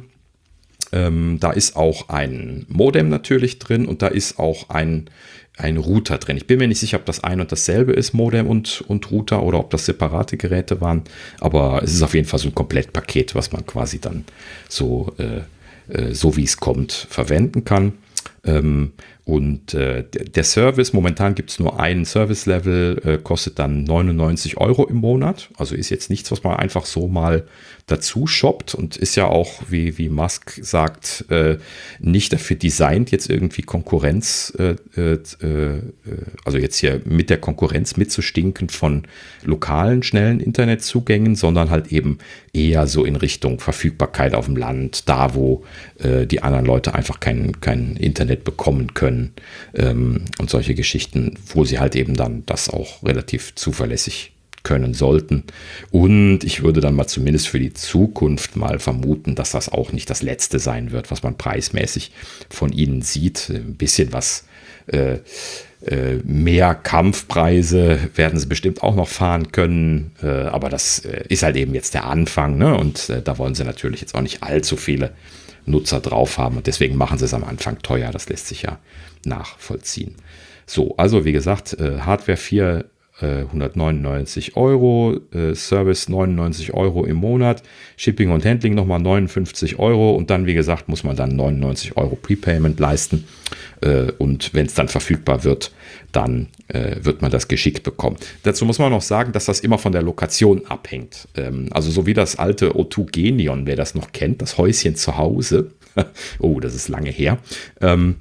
Ähm, da ist auch ein Modem natürlich drin und da ist auch ein ein Router drin. Ich bin mir nicht sicher, ob das ein und dasselbe ist, Modem und, und Router, oder ob das separate Geräte waren. Aber es ist auf jeden Fall so ein Komplettpaket, was man quasi dann so, äh, äh, so wie es kommt, verwenden kann. Ähm, und äh, der Service, momentan gibt es nur einen Service-Level, äh, kostet dann neunundneunzig Euro im Monat. Also ist jetzt nichts, was man einfach so mal dazu shoppt und ist ja auch, wie, wie Musk sagt, äh, nicht dafür designt, jetzt irgendwie Konkurrenz, äh, äh, also jetzt hier mit der Konkurrenz mitzustinken von lokalen, schnellen Internetzugängen, sondern halt eben eher so in Richtung Verfügbarkeit auf dem Land, da wo äh, die anderen Leute einfach kein, kein Internet bekommen können, ähm, und solche Geschichten, wo sie halt eben dann das auch relativ zuverlässig können sollten. Und ich würde dann mal zumindest für die Zukunft mal vermuten, dass das auch nicht das Letzte sein wird, was man preismäßig von ihnen sieht. Ein bisschen was äh, äh, mehr Kampfpreise werden sie bestimmt auch noch fahren können. Äh, aber das äh, ist halt eben jetzt der Anfang, ne? Und äh, da wollen sie natürlich jetzt auch nicht allzu viele Nutzer drauf haben. Und deswegen machen sie es am Anfang teuer. Das lässt sich ja nachvollziehen. So, also wie gesagt, äh, Hardware vier hundertneunundneunzig Euro, äh, Service neunundneunzig Euro im Monat, Shipping und Handling nochmal neunundfünfzig Euro und dann, wie gesagt, muss man dann neunundneunzig Euro Prepayment leisten, äh, und wenn es dann verfügbar wird, dann äh, wird man das geschickt bekommen. Dazu muss man noch sagen, dass das immer von der Lokation abhängt. Ähm, also so wie das alte O zwei Genion, wer das noch kennt, das Häuschen zu Hause, oh, das ist lange her, ähm,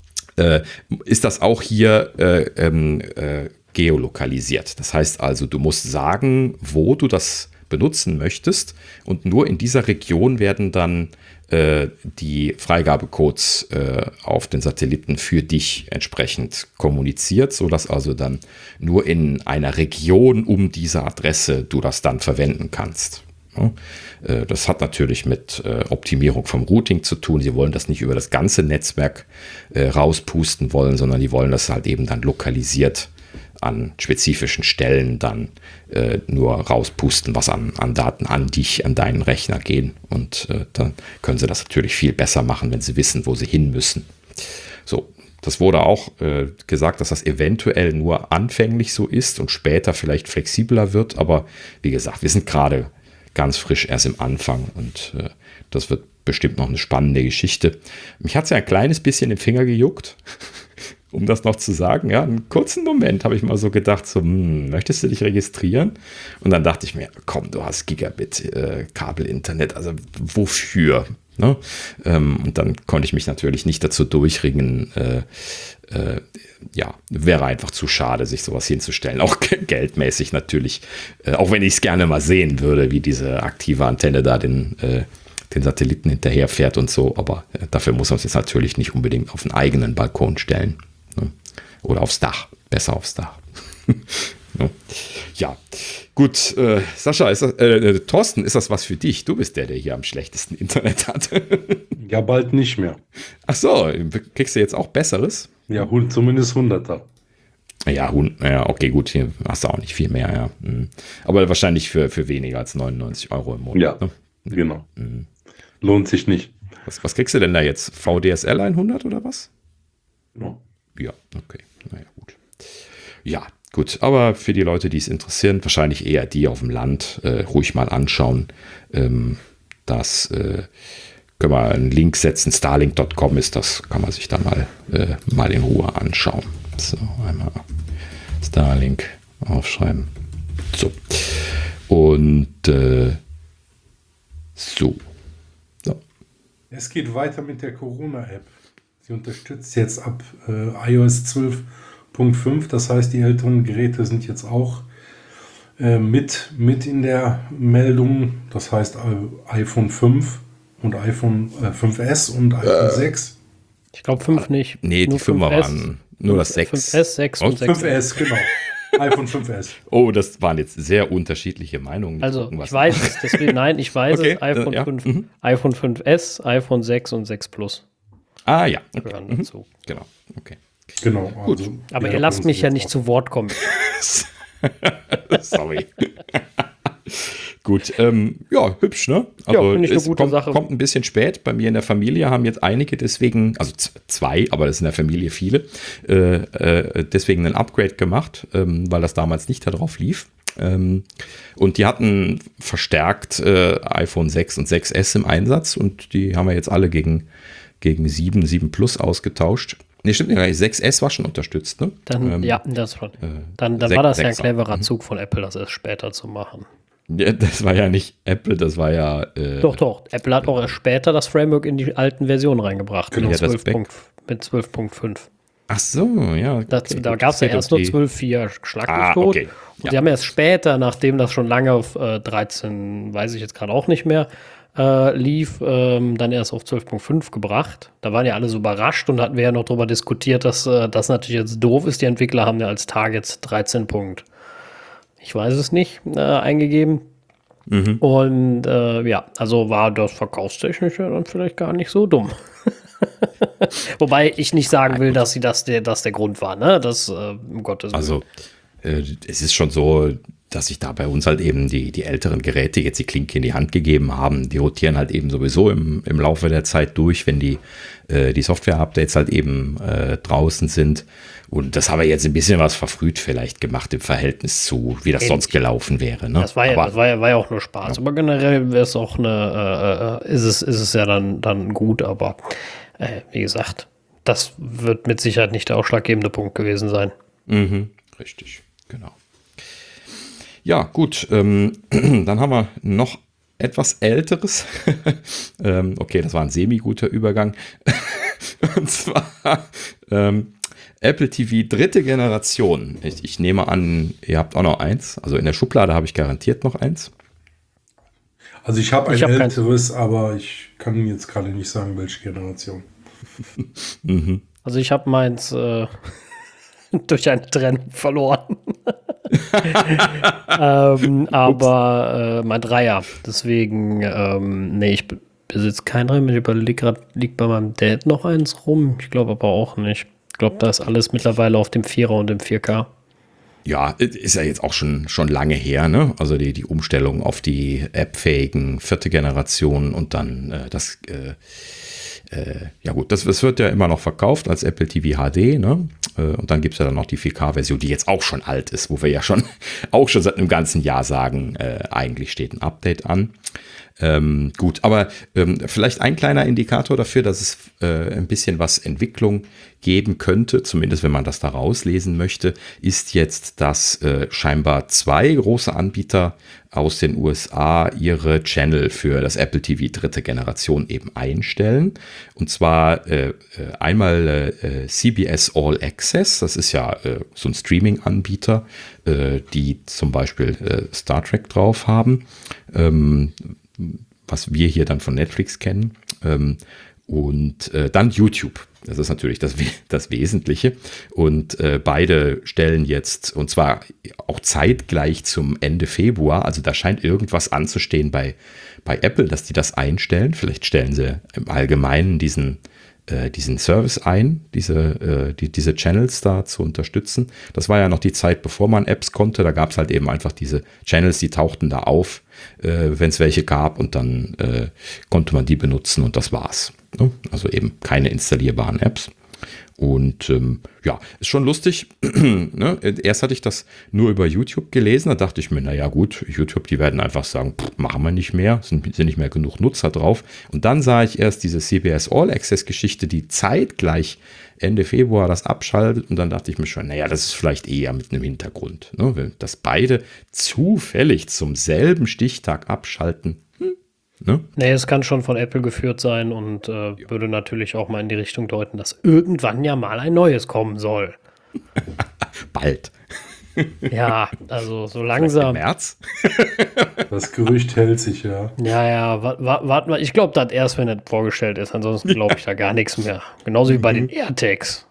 äh, ist das auch hier äh, äh, geolokalisiert. Das heißt also, du musst sagen, wo du das benutzen möchtest und nur in dieser Region werden dann äh, die Freigabecodes äh, auf den Satelliten für dich entsprechend kommuniziert, sodass also dann nur in einer Region um diese Adresse du das dann verwenden kannst. Ja, äh, das hat natürlich mit äh, Optimierung vom Routing zu tun. Sie wollen das nicht über das ganze Netzwerk äh, rauspusten wollen, sondern die wollen das halt eben dann lokalisiert an spezifischen Stellen dann äh, nur rauspusten, was an, an Daten an dich, an deinen Rechner gehen. Und äh, dann können sie das natürlich viel besser machen, wenn sie wissen, wo sie hin müssen. So, das wurde auch äh, gesagt, dass das eventuell nur anfänglich so ist und später vielleicht flexibler wird. Aber wie gesagt, wir sind gerade ganz frisch erst im Anfang und äh, das wird bestimmt noch eine spannende Geschichte. Mich hat es ja ein kleines bisschen im Finger gejuckt. Um das noch zu sagen, ja, einen kurzen Moment habe ich mal so gedacht, so, hm, möchtest du dich registrieren? Und dann dachte ich mir, komm, du hast Gigabit äh, Kabelinternet, also wofür? Ne? Ähm, und dann konnte ich mich natürlich nicht dazu durchringen, äh, äh, ja, wäre einfach zu schade, sich sowas hinzustellen, auch geldmäßig natürlich, äh, auch wenn ich es gerne mal sehen würde, wie diese aktive Antenne da den äh, den Satelliten hinterherfährt und so, aber äh, dafür muss man es jetzt natürlich nicht unbedingt auf einen eigenen Balkon stellen. Ne? Oder aufs Dach, besser aufs Dach. Ja, ja. Gut, äh, Sascha, ist das, äh, Thorsten, ist das was für dich? Du bist der, der hier am schlechtesten Internet hat. Ja, bald nicht mehr. Ach so, kriegst du jetzt auch Besseres? Ja, zumindest hunderter. Ja, ja, okay, gut, hier hast du auch nicht viel mehr, ja. Mhm. Aber wahrscheinlich für, für weniger als neunundneunzig Euro im Monat. Ja, ne? Genau. Mhm. Lohnt sich nicht. Was, was kriegst du denn da jetzt? V D S L hundert oder was? Ja. Ja, okay, naja, gut. Ja, gut, aber für die Leute, die es interessieren, wahrscheinlich eher die auf dem Land, äh, ruhig mal anschauen. Ähm, das äh, können wir einen Link setzen, starlink Punkt com ist das, kann man sich da mal, äh, mal in Ruhe anschauen. So, einmal Starlink aufschreiben. So. Und äh, so. so. Es geht weiter mit der Corona-App. Sie unterstützt jetzt ab äh, iOS zwölf Punkt fünf, das heißt, die älteren Geräte sind jetzt auch äh, mit, mit in der Meldung. Das heißt, äh, iPhone fünf und iPhone äh, fünf S und iPhone äh. sechs. Ich glaube fünf nicht. Nee, die fünfer waren nur das sechs. fünf S, sechs und sechs. fünf S, genau. iPhone fünf S. Oh, das waren jetzt sehr unterschiedliche Meinungen. Also, gucken, ich weiß es, deswegen, nein, ich weiß okay, es, iPhone, äh, ja. fünf, mhm. iPhone fünf S, iPhone sechs und sechs Plus. Ah, ja. Okay. Gehören mhm. dazu. Genau, okay. Genau. Gut. Also, aber ihr lasst mich ja nicht auch zu Wort kommen. Sorry. Gut, ähm, ja, hübsch, ne? Also ja, ich es eine gute kommt, Sache. kommt ein bisschen spät. Bei mir in der Familie haben jetzt einige deswegen, also zwei, aber das ist in der Familie viele, äh, äh, deswegen ein Upgrade gemacht, ähm, weil das damals nicht darauf lief. Ähm, und die hatten verstärkt äh, iPhone sechs und sechs S im Einsatz und die haben wir jetzt alle gegen, gegen sieben, sieben Plus ausgetauscht. Nee, stimmt nicht, sechs S war schon unterstützt, ne? Dann, ähm, ja, das schon. Äh, dann dann war das ja ein cleverer mhm. Zug von Apple, das erst später zu machen. Ja, das war ja nicht Apple, das war ja... Äh, doch, doch. Apple hat auch erst später das Framework in die alten Versionen reingebracht. Genau, mit zwölf Punkt fünf. Ach so, ja. Okay, das, da gab es ja erst nur zwölf Punkt vier Schlag mich ah, tot. Okay. Und ja. sie haben erst später, nachdem das schon lange auf äh, dreizehn, weiß ich jetzt gerade auch nicht mehr, äh, lief, ähm, dann erst auf zwölf Punkt fünf gebracht. Da waren ja alle so überrascht und hatten wir ja noch darüber diskutiert, dass äh, das natürlich jetzt doof ist. Die Entwickler haben ja als Targets dreizehn Punkt, ich weiß es nicht, äh, eingegeben. Mhm. Und äh, ja, also war das Verkaufstechnische dann vielleicht gar nicht so dumm. Wobei ich nicht sagen will, dass sie das der, das der Grund war, ne? Das, äh, um Gottes Willen. Also, äh, es ist schon so, dass sich da bei uns halt eben die, die älteren Geräte jetzt die Klinke in die Hand gegeben haben. Die rotieren halt eben sowieso im, im Laufe der Zeit durch, wenn die, äh, die Software-Updates halt eben äh, draußen sind. Und das haben wir jetzt ein bisschen was verfrüht vielleicht gemacht im Verhältnis zu, wie das Ähnlich. sonst gelaufen wäre. Ne? Das war ja, aber, das war ja, war ja auch nur Spaß. Ja. Aber generell wäre es auch eine, äh, ist es, ist es ja dann, dann gut, aber äh, wie gesagt, das wird mit Sicherheit nicht der ausschlaggebende Punkt gewesen sein. Mhm, richtig, genau. Ja, gut, ähm, dann haben wir noch etwas Älteres. ähm, okay, das war ein semi-guter Übergang. Und zwar ähm, Apple T V dritte Generation. Ich, ich nehme an, ihr habt auch noch eins. Also in der Schublade habe ich garantiert noch eins. Also ich habe ein ich hab älteres, keins. Aber ich kann jetzt gerade nicht sagen, welche Generation. mhm. Also ich habe meins äh, durch eine Trennung verloren. ähm, aber äh, mein Dreier. Deswegen, ähm, nee, ich besitze kein Dreier. Ich überlege gerade, liegt bei meinem Dad noch eins rum? Ich glaube aber auch nicht. Ich glaube, da ist alles mittlerweile auf dem Vierer und dem vier K. Ja, ist ja jetzt auch schon, schon lange her, ne? Also die, die Umstellung auf die appfähigen vierte Generation und dann äh, das, äh, äh, ja gut, das, das wird ja immer noch verkauft als Apple T V H D, ne? Äh, und dann gibt es ja dann noch die vier K-Version, die jetzt auch schon alt ist, wo wir ja schon auch schon seit einem ganzen Jahr sagen, äh, eigentlich steht ein Update an. Ähm, gut, aber ähm, vielleicht ein kleiner Indikator dafür, dass es äh, ein bisschen was Entwicklung geben könnte, zumindest wenn man das da rauslesen möchte, ist jetzt, dass äh, scheinbar zwei große Anbieter aus den U S A ihre Channel für das Apple T V dritte Generation eben einstellen. Und zwar äh, einmal äh, C B S All Access, das ist ja äh, so ein Streaming-Anbieter, äh, die zum Beispiel äh, Star Trek drauf haben. Ähm, was wir hier dann von Netflix kennen. Ähm, Und äh, dann YouTube. Das ist natürlich das, das Wesentliche. Und äh, beide stellen jetzt, und zwar auch zeitgleich zum Ende Februar, also da scheint irgendwas anzustehen bei, bei Apple, dass die das einstellen. Vielleicht stellen sie im Allgemeinen diesen, äh, diesen Service ein, diese, äh, die, diese Channels da zu unterstützen. Das war ja noch die Zeit, bevor man Apps konnte. Da gab es halt eben einfach diese Channels, die tauchten da auf, äh, wenn es welche gab, und dann äh, konnte man die benutzen und das war's. Also eben keine installierbaren Apps. Und ähm, ja, ist schon lustig. Ne? Erst hatte ich das nur über YouTube gelesen. Da dachte ich mir, naja gut, YouTube, die werden einfach sagen, pff, machen wir nicht mehr, sind, sind nicht mehr genug Nutzer drauf. Und dann sah ich erst diese C B S All Access Geschichte, die zeitgleich Ende Februar das abschaltet. Und dann dachte ich mir schon, naja, das ist vielleicht eher mit einem Hintergrund. Ne? Dass beide zufällig zum selben Stichtag abschalten. Ne? Nee, es kann schon von Apple geführt sein und äh, ja. würde natürlich auch mal in die Richtung deuten, dass irgendwann ja mal ein neues kommen soll. Bald. Ja, also so langsam. Im März? Das Gerücht hält sich, ja. Ja, ja, warten wa- wa- wir. Ich glaube das erst, wenn es vorgestellt ist. Ansonsten glaube ich da gar nichts mehr. Genauso wie bei den AirTags.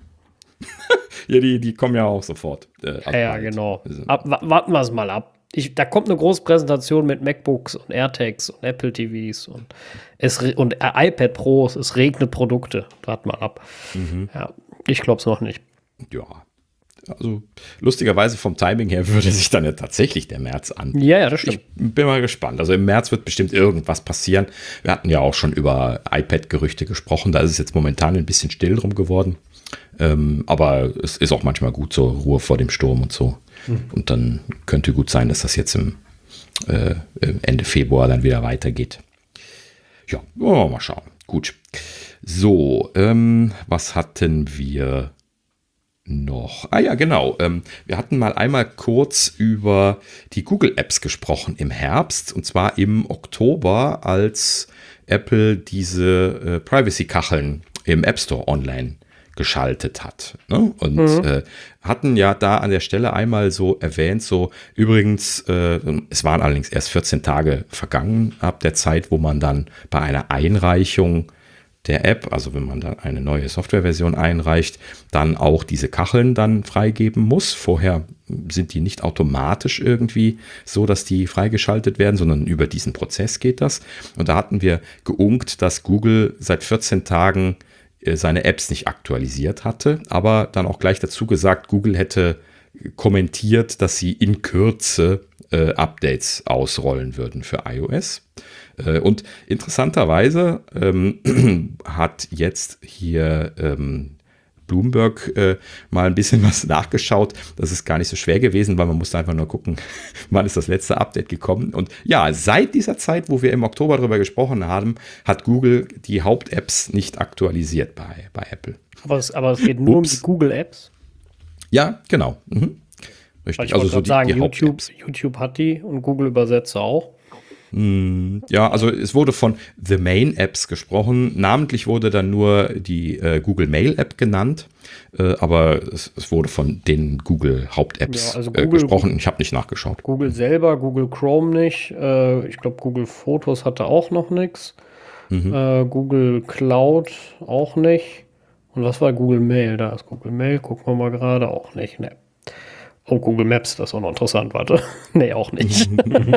Ja, die, die kommen ja auch sofort. Äh, ja, ja, genau. Ab, wa- warten wir es mal ab. Ich, da kommt eine große Präsentation mit MacBooks und AirTags und Apple T Vs und, es, und iPad Pros. Es regnet Produkte. Warten mal ab. Mhm. Ja, ich glaube es noch nicht. Ja, also lustigerweise vom Timing her würde sich dann ja tatsächlich der März an. Ja, ja, das stimmt. Ich bin mal gespannt. Also im März wird bestimmt irgendwas passieren. Wir hatten ja auch schon über iPad-Gerüchte gesprochen. Da ist es jetzt momentan ein bisschen still drum geworden. Ähm, aber es ist auch manchmal gut, so Ruhe vor dem Sturm und so. Mhm. Und dann könnte gut sein, dass das jetzt im äh, Ende Februar dann wieder weitergeht. Ja, wollen wir mal schauen. Gut. So, ähm, was hatten wir noch? Ah ja, genau. Ähm, wir hatten mal einmal kurz über die Google-Apps gesprochen im Herbst. Und zwar im Oktober, als Apple diese äh, Privacy-Kacheln im App Store online geschaltet hat. Ne? Und mhm. äh, hatten ja da an der Stelle einmal so erwähnt, so übrigens, äh, es waren allerdings erst vierzehn Tage vergangen ab der Zeit, wo man dann bei einer Einreichung der App, also wenn man dann eine neue Softwareversion einreicht, dann auch diese Kacheln dann freigeben muss. Vorher sind die nicht automatisch irgendwie so, dass die freigeschaltet werden, sondern über diesen Prozess geht das. Und da hatten wir geunkt, dass Google seit vierzehn Tagen seine Apps nicht aktualisiert hatte, aber dann auch gleich dazu gesagt, Google hätte kommentiert, dass sie in Kürze äh, Updates ausrollen würden für iOS. Äh, und interessanterweise ähm, hat jetzt hier ähm, Bloomberg äh, mal ein bisschen was nachgeschaut. Das ist gar nicht so schwer gewesen, weil man musste einfach nur gucken, wann ist das letzte Update gekommen. Und ja, seit dieser Zeit, wo wir im Oktober darüber gesprochen haben, hat Google die Haupt-Apps nicht aktualisiert bei, bei Apple. Aber es, aber es geht nur Ups. um die Google-Apps? Ja, genau. Mhm. Richtig. Weil ich also so die, sagen, die YouTube, YouTube hat die und Google Übersetzer auch. Ja, also es wurde von The Main Apps gesprochen. Namentlich wurde dann nur die äh, Google Mail App genannt, äh, aber es, es wurde von den Google Haupt-Apps ja, also Google, äh, gesprochen. Ich habe nicht nachgeschaut. Google selber, Google Chrome nicht. Äh, ich glaube, Google Fotos hatte auch noch nichts. Mhm. Äh, Google Cloud auch nicht. Und was war Google Mail? Da ist Google Mail, gucken wir mal gerade, auch nicht. Ne. Oh, Google Maps, das ist auch noch interessant, warte. Nee, auch nicht.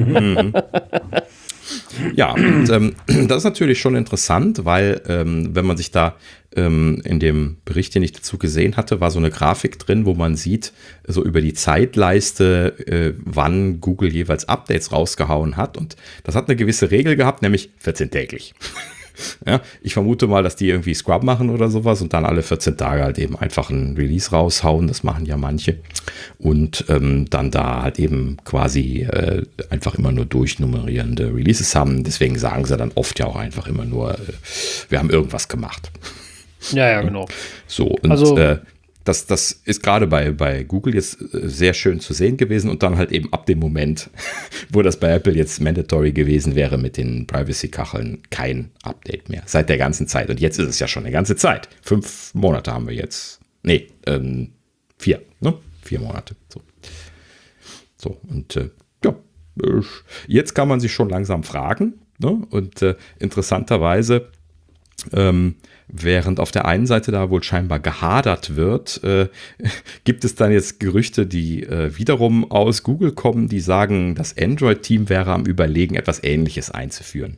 Ja, und, ähm, das ist natürlich schon interessant, weil ähm, wenn man sich da ähm, in dem Bericht, den ich dazu gesehen hatte, war so eine Grafik drin, wo man sieht, so über die Zeitleiste, äh, wann Google jeweils Updates rausgehauen hat. Und das hat eine gewisse Regel gehabt, nämlich vierzehn täglich. Ja, ich vermute mal, dass die irgendwie Scrub machen oder sowas und dann alle vierzehn Tage halt eben einfach ein Release raushauen. Das machen ja manche. Und ähm, dann da halt eben quasi äh, einfach immer nur durchnummerierende Releases haben. Deswegen sagen sie dann oft ja auch einfach immer nur, äh, wir haben irgendwas gemacht. Ja, ja, genau. So, und also, äh, das, das ist gerade bei, bei Google jetzt sehr schön zu sehen gewesen und dann halt eben ab dem Moment, wo das bei Apple jetzt mandatory gewesen wäre mit den Privacy-Kacheln, kein Update mehr. Seit der ganzen Zeit. Und jetzt ist es ja schon eine ganze Zeit. Fünf Monate haben wir jetzt. Nee, ähm, vier, ne? Vier Monate. So, so und äh, ja, jetzt kann man sich schon langsam fragen. Ne? Und äh, interessanterweise Ähm, während auf der einen Seite da wohl scheinbar gehadert wird, äh, gibt es dann jetzt Gerüchte, die äh, wiederum aus Google kommen, die sagen, das Android-Team wäre am Überlegen, etwas Ähnliches einzuführen.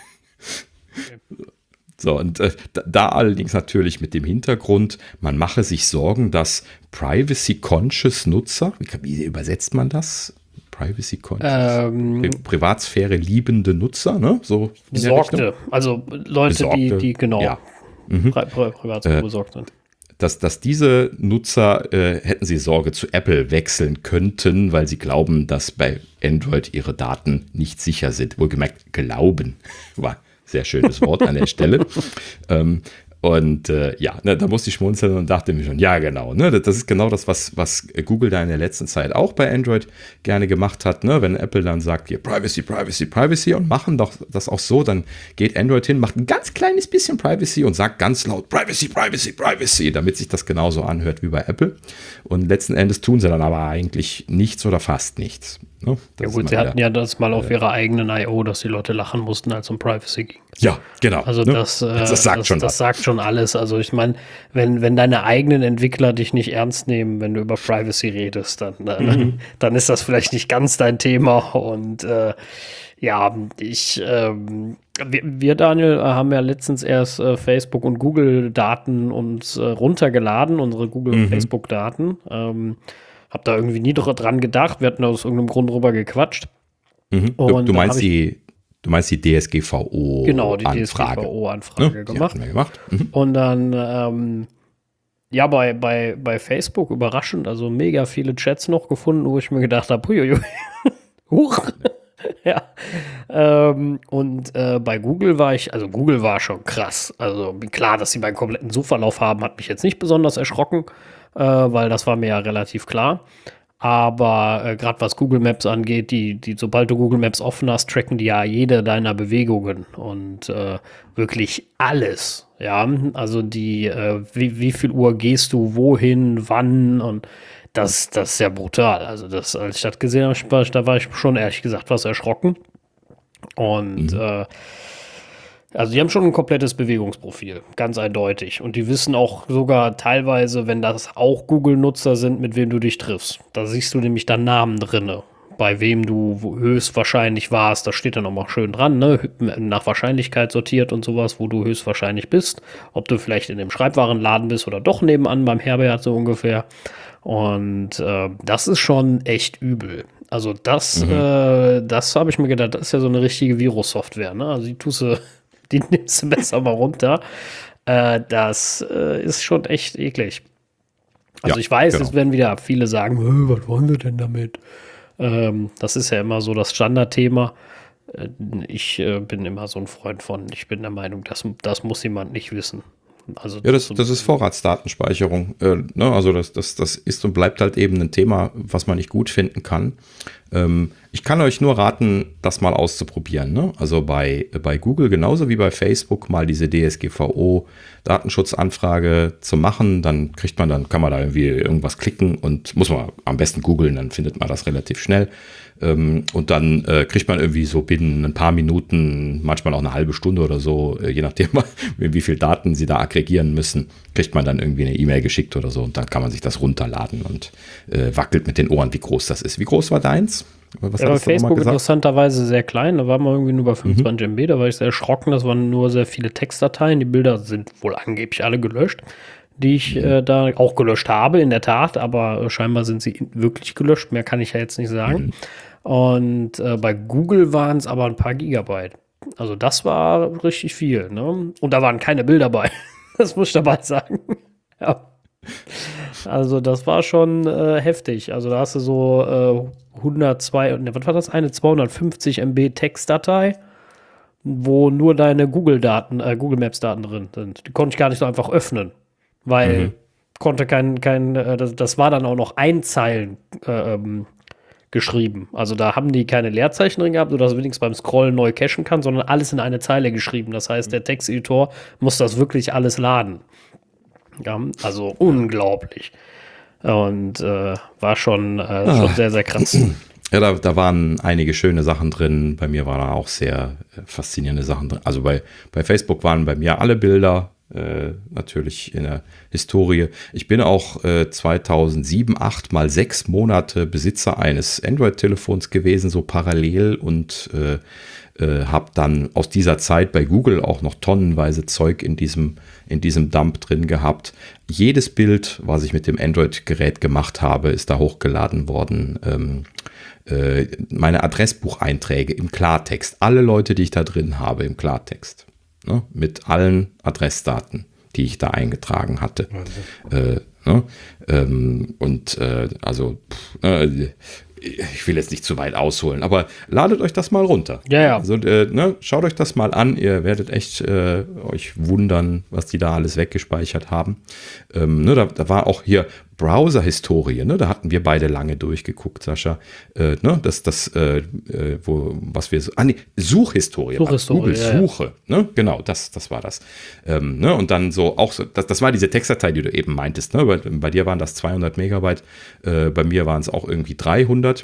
Okay. So, und äh, da allerdings natürlich mit dem Hintergrund, man mache sich Sorgen, dass Privacy-Conscious Nutzer, wie, wie übersetzt man das? Privacy-Conscious? Ähm, Pri Privatsphäre liebende Nutzer, ne? So Besorgte, also Leute, Besorgte, die, die genau ja. mhm. Pri Pri Privatsphäre äh, besorgt sind. Dass, dass diese Nutzer, äh, hätten sie Sorge, zu Apple wechseln könnten, weil sie glauben, dass bei Android ihre Daten nicht sicher sind. Wohlgemerkt, glauben, war sehr schönes Wort an der Stelle. ähm, und äh, ja, ne, da musste ich schmunzeln und dachte mir schon, ja genau, ne, das ist genau das, was, was Google da in der letzten Zeit auch bei Android gerne gemacht hat. Ne, wenn Apple dann sagt, hier Privacy, Privacy, Privacy und machen doch das auch so, dann geht Android hin, macht ein ganz kleines bisschen Privacy und sagt ganz laut Privacy, Privacy, Privacy, damit sich das genauso anhört wie bei Apple. Und letzten Endes tun sie dann aber eigentlich nichts oder fast nichts. Ne? Ja gut, sie hatten ja das mal auf äh, ihrer eigenen I O, dass die Leute lachen mussten, als es um Privacy ging. Ja, genau. Also ne? das, äh, das, sagt, das, schon das sagt schon alles. Also ich meine, wenn, wenn deine eigenen Entwickler dich nicht ernst nehmen, wenn du über Privacy redest, dann, mhm. dann ist das vielleicht nicht ganz dein Thema. Und äh, ja, ich, ähm, wir, wir, Daniel, haben ja letztens erst äh, Facebook und Google-Daten uns äh, runtergeladen, unsere Google- und mhm. Facebook-Daten. Ähm, Hab da irgendwie nie dran gedacht. Wir hatten aus irgendeinem Grund drüber gequatscht. Mhm. Du, du, meinst die, du meinst die D S G V O-Anfrage. Genau, die D S G V O-Anfrage ne? gemacht. Die gemacht. Mhm. Und dann, ähm, ja, bei, bei, bei Facebook überraschend, also mega viele Chats noch gefunden, wo ich mir gedacht habe, huiuiui, huch. ja. Ähm, und äh, bei Google war ich, also Google war schon krass. Also klar, dass sie meinen kompletten Suchverlauf haben, hat mich jetzt nicht besonders erschrocken. Äh, weil das war mir ja relativ klar. Aber äh, gerade was Google Maps angeht, die, die, sobald du Google Maps offen hast, tracken die ja jede deiner Bewegungen und äh, wirklich alles. Ja, also die, äh, wie, wie viel Uhr gehst du, wohin, wann und das, das ist ja brutal. Also das, als ich das gesehen habe, da war ich schon ehrlich gesagt was erschrocken. Und mhm. äh, Also die haben schon ein komplettes Bewegungsprofil, ganz eindeutig. Und die wissen auch sogar teilweise, wenn das auch Google-Nutzer sind, mit wem du dich triffst. Da siehst du nämlich dann Namen drinne, bei wem du höchstwahrscheinlich warst. Da steht dann auch mal schön dran, ne? Nach Wahrscheinlichkeit sortiert und sowas, wo du höchstwahrscheinlich bist. Ob du vielleicht in dem Schreibwarenladen bist oder doch nebenan beim Herbert so ungefähr. Und äh, das ist schon echt übel. Also das, mhm. äh, das habe ich mir gedacht, das ist ja so eine richtige Virus-Software, ne? Also die tust du Die nimmst du besser mal runter. Äh, das äh, ist schon echt eklig. Also ja, ich weiß, genau. Es werden wieder viele sagen, was wollen wir denn damit? Ähm, das ist ja immer so das Standardthema. Äh, ich äh, bin immer so ein Freund von, ich bin der Meinung, das, das muss jemand nicht wissen. Also ja, das, das ist Vorratsdatenspeicherung. Äh, ne? Also das, das, das ist und bleibt halt eben ein Thema, was man nicht gut finden kann. Ähm, ich kann euch nur raten, das mal auszuprobieren. Ne? Also bei, bei Google genauso wie bei Facebook mal diese D S G V O-Datenschutzanfrage zu machen. Dann kriegt man, dann kann man da irgendwie irgendwas klicken und muss man am besten googeln, dann findet man das relativ schnell. Ähm, und dann äh, kriegt man irgendwie so binnen ein paar Minuten, manchmal auch eine halbe Stunde oder so, äh, je nachdem, wie viel Daten sie da aggregieren müssen, kriegt man dann irgendwie eine E-Mail geschickt oder so und dann kann man sich das runterladen und äh, wackelt mit den Ohren, wie groß das ist. Wie groß war deins? Was ja, bei Facebook interessanterweise sehr klein, da waren wir irgendwie nur bei fünfundzwanzig mhm. M B, da war ich sehr erschrocken, das waren nur sehr viele Textdateien, die Bilder sind wohl angeblich alle gelöscht, die ich mhm. äh, da auch gelöscht habe, in der Tat, aber äh, scheinbar sind sie wirklich gelöscht, mehr kann ich ja jetzt nicht sagen. Mhm. Und äh, bei Google waren es aber ein paar Gigabyte. Also das war richtig viel, ne? Und da waren keine Bilder bei. Das muss ich dabei sagen. Ja. Also das war schon äh, heftig. Also da hast du so äh, hundertzwei, ne, was war das? Eine zweihundertfünfzig M B Textdatei, wo nur deine Google-Daten, äh, Google Maps-Daten drin sind. Die konnte ich gar nicht so einfach öffnen, weil mhm. konnte kein, kein äh, das, das war dann auch noch Einzeilen äh, ähm, geschrieben. Also da haben die keine Leerzeichen drin gehabt, sodass du wenigstens beim Scrollen neu cachen kannst, sondern alles in eine Zeile geschrieben. Das heißt, der Texteditor muss das wirklich alles laden. Ja, also unglaublich. Und äh, war schon, äh, schon sehr, sehr krass. Ja, da, da waren einige schöne Sachen drin. Bei mir waren da auch sehr äh, faszinierende Sachen drin. Also bei, bei Facebook waren bei mir alle Bilder äh, natürlich in der Historie. Ich bin auch äh, zweitausendsieben, acht mal sechs Monate Besitzer eines Android-Telefons gewesen, so parallel, und äh, äh, habe dann aus dieser Zeit bei Google auch noch tonnenweise Zeug in diesem, in diesem Dump drin gehabt. Jedes Bild, was ich mit dem Android-Gerät gemacht habe, ist da hochgeladen worden. Ähm, meine Adressbucheinträge im Klartext, alle Leute, die ich da drin habe im Klartext, ne, mit allen Adressdaten, die ich da eingetragen hatte. Äh, ne, ähm, und äh, also pff, äh, ich will jetzt nicht zu weit ausholen, aber ladet euch das mal runter. Ja, ja. Also, äh, ne, schaut euch das mal an, ihr werdet echt äh, euch wundern, was die da alles weggespeichert haben. Ähm, ne, da, da war auch hier Browser-Historie, ne? Da hatten wir beide lange durchgeguckt, Sascha. Äh, ne? Das, das, äh, wo, was wir so, ah nee, Suchhistorie, Suchhistorie Google-Suche, ja, ja. Ne? Genau, das, das war das. Ähm, ne? Und dann so, auch so, das, das war diese Textdatei, die du eben meintest, ne? Bei, bei dir waren das zweihundert Megabyte, äh, bei mir waren es auch irgendwie dreihundert.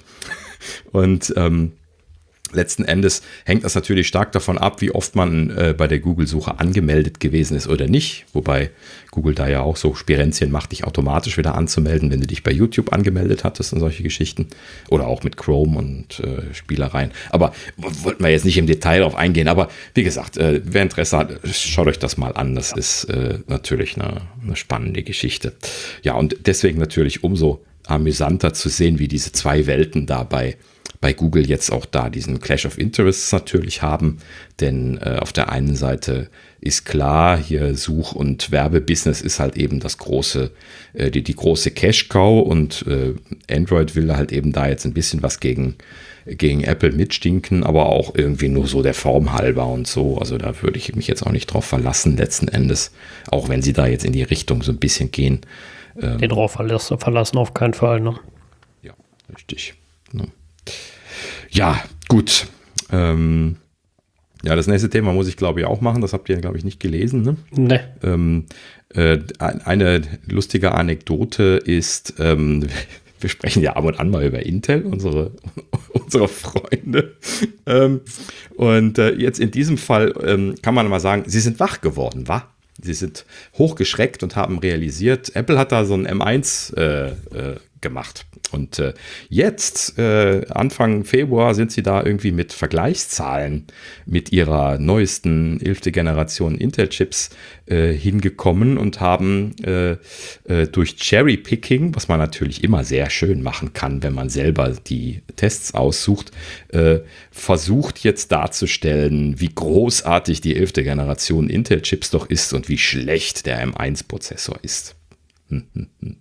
Und ähm, letzten Endes hängt das natürlich stark davon ab, wie oft man äh, bei der Google-Suche angemeldet gewesen ist oder nicht. Wobei Google da ja auch so Spirenzchen macht, dich automatisch wieder anzumelden, wenn du dich bei YouTube angemeldet hattest und solche Geschichten. Oder auch mit Chrome und äh, Spielereien. Aber wollten wir jetzt nicht im Detail drauf eingehen. Aber wie gesagt, äh, wer Interesse hat, schaut euch das mal an. Das ist äh, natürlich eine, eine spannende Geschichte. Ja, und deswegen natürlich umso amüsanter zu sehen, wie diese zwei Welten dabei bei Google jetzt auch da diesen Clash of Interests natürlich haben, denn äh, auf der einen Seite ist klar, hier Such- und Werbebusiness ist halt eben das große, äh, die, die große Cash-Cow, und äh, Android will halt eben da jetzt ein bisschen was gegen, gegen Apple mitstinken, aber auch irgendwie nur so der Form halber und so, also da würde ich mich jetzt auch nicht drauf verlassen letzten Endes, auch wenn sie da jetzt in die Richtung so ein bisschen gehen. Ähm, Den drauf verlassen, verlassen auf keinen Fall, ne? Ja, richtig. Ne? Ja, gut. Ähm, ja, das nächste Thema muss ich, glaube ich, auch machen. Das habt ihr, glaube ich, nicht gelesen. Ne? Nee. Ähm, äh, eine lustige Anekdote ist, ähm, wir sprechen ja ab und an mal über Intel, unsere, unsere Freunde. Ähm, und äh, jetzt in diesem Fall ähm, kann man mal sagen, sie sind wach geworden, wa? Sie sind hochgeschreckt und haben realisiert, Apple hat da so ein M eins äh, äh, gemacht. Und äh, jetzt, äh, Anfang Februar, sind sie da irgendwie mit Vergleichszahlen mit ihrer neuesten elfte Generation Intel-Chips äh, hingekommen und haben äh, äh, durch Cherry-Picking, was man natürlich immer sehr schön machen kann, wenn man selber die Tests aussucht, äh, versucht jetzt darzustellen, wie großartig die elfte Generation Intel-Chips doch ist und wie schlecht der M eins Prozessor ist. Hm, hm, hm.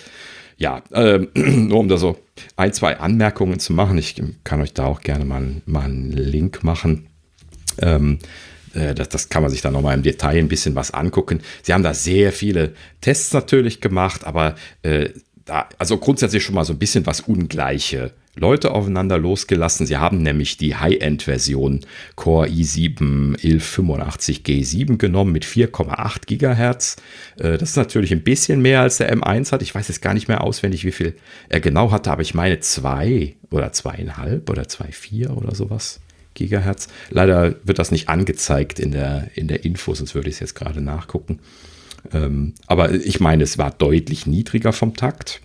Ja, äh, nur um da so ein, zwei Anmerkungen zu machen. Ich kann euch da auch gerne mal, mal einen Link machen. Ähm, äh, das, das kann man sich dann nochmal im Detail ein bisschen was angucken. Sie haben da sehr viele Tests natürlich gemacht, aber äh, da, also grundsätzlich schon mal so ein bisschen was ungleiche Leute aufeinander losgelassen. Sie haben nämlich die High-End-Version Core i sieben elf fünfundachtzig G sieben genommen mit vier Komma acht Gigahertz. Das ist natürlich ein bisschen mehr als der M eins hat. Ich weiß jetzt gar nicht mehr auswendig, wie viel er genau hatte, aber ich meine zwei oder zweieinhalb oder zwei Komma vier oder sowas Gigahertz. Leider wird das nicht angezeigt in der, in der Info, sonst würde ich es jetzt gerade nachgucken. Aber ich meine, es war deutlich niedriger vom Takt,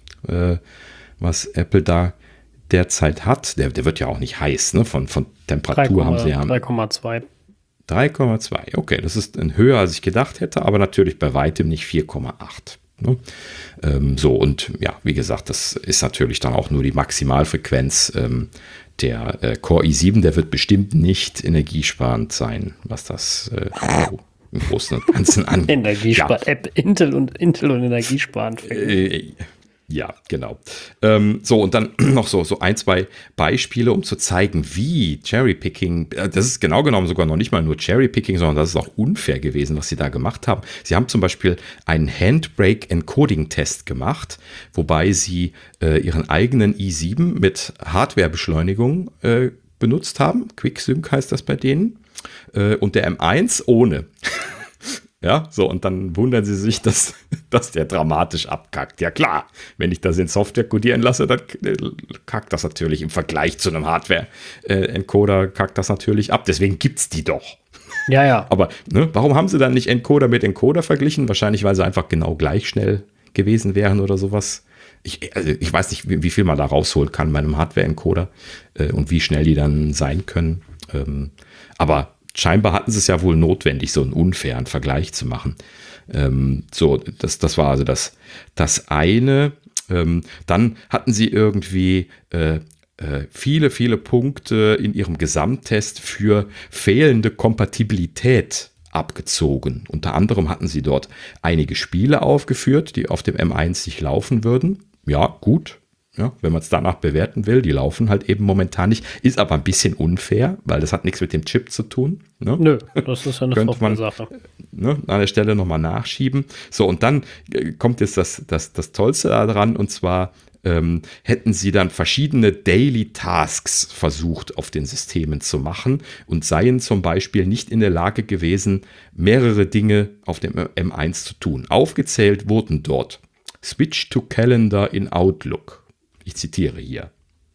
was Apple da derzeit hat. Der, der wird ja auch nicht heiß, ne? Von, von Temperatur haben sie ja. drei Komma zwei. drei Komma zwei, okay, das ist ein höher, als ich gedacht hätte, aber natürlich bei weitem nicht vier Komma acht. Ne? Ähm, so, und ja, wie gesagt, das ist natürlich dann auch nur die Maximalfrequenz. Ähm, der äh, Core i sieben, der wird bestimmt nicht energiesparend sein, was das äh, so im Großen und Ganzen angeht. Energiesparend, ja. App, Intel und Intel und energiesparend. Äh, Ja, genau. Ähm, so, und dann noch so, so ein, zwei Beispiele, um zu zeigen, wie Cherry-Picking, das ist genau genommen sogar noch nicht mal nur Cherry-Picking, sondern das ist auch unfair gewesen, was sie da gemacht haben. Sie haben zum Beispiel einen Handbrake-Encoding-Test gemacht, wobei sie äh, ihren eigenen i sieben mit Hardwarebeschleunigung äh, benutzt haben. QuickSync heißt das bei denen. Äh, und der M eins ohne. Ja, so, und dann wundern sie sich, dass, dass der dramatisch abkackt. Ja klar, wenn ich das in Software codieren lasse, dann kackt das natürlich im Vergleich zu einem Hardware-Encoder, kackt das natürlich ab. Deswegen gibt's die doch. Ja, ja. Aber ne, warum haben sie dann nicht Encoder mit Encoder verglichen? Wahrscheinlich, weil sie einfach genau gleich schnell gewesen wären oder sowas. Ich, also ich weiß nicht, wie, wie viel man da rausholen kann bei einem Hardware-Encoder äh, und wie schnell die dann sein können. Ähm, aber scheinbar hatten sie es ja wohl notwendig, so einen unfairen Vergleich zu machen. Ähm, so, das, das war also das, das eine. Ähm, dann hatten sie irgendwie äh, äh, viele, viele Punkte in ihrem Gesamttest für fehlende Kompatibilität abgezogen. Unter anderem hatten sie dort einige Spiele aufgeführt, die auf dem M eins nicht laufen würden. Ja, gut. Ja, wenn man es danach bewerten will, die laufen halt eben momentan nicht. Ist aber ein bisschen unfair, weil das hat nichts mit dem Chip zu tun. Ne? Nö, das ist ja eine Könnte man Sache. Ne, an der Stelle nochmal nachschieben. So, und dann äh, kommt jetzt das, das, das Tollste daran, und zwar ähm, hätten sie dann verschiedene Daily Tasks versucht auf den Systemen zu machen und seien zum Beispiel nicht in der Lage gewesen, mehrere Dinge auf dem M eins zu tun. Aufgezählt wurden dort Switch to Calendar in Outlook. Ich zitiere hier.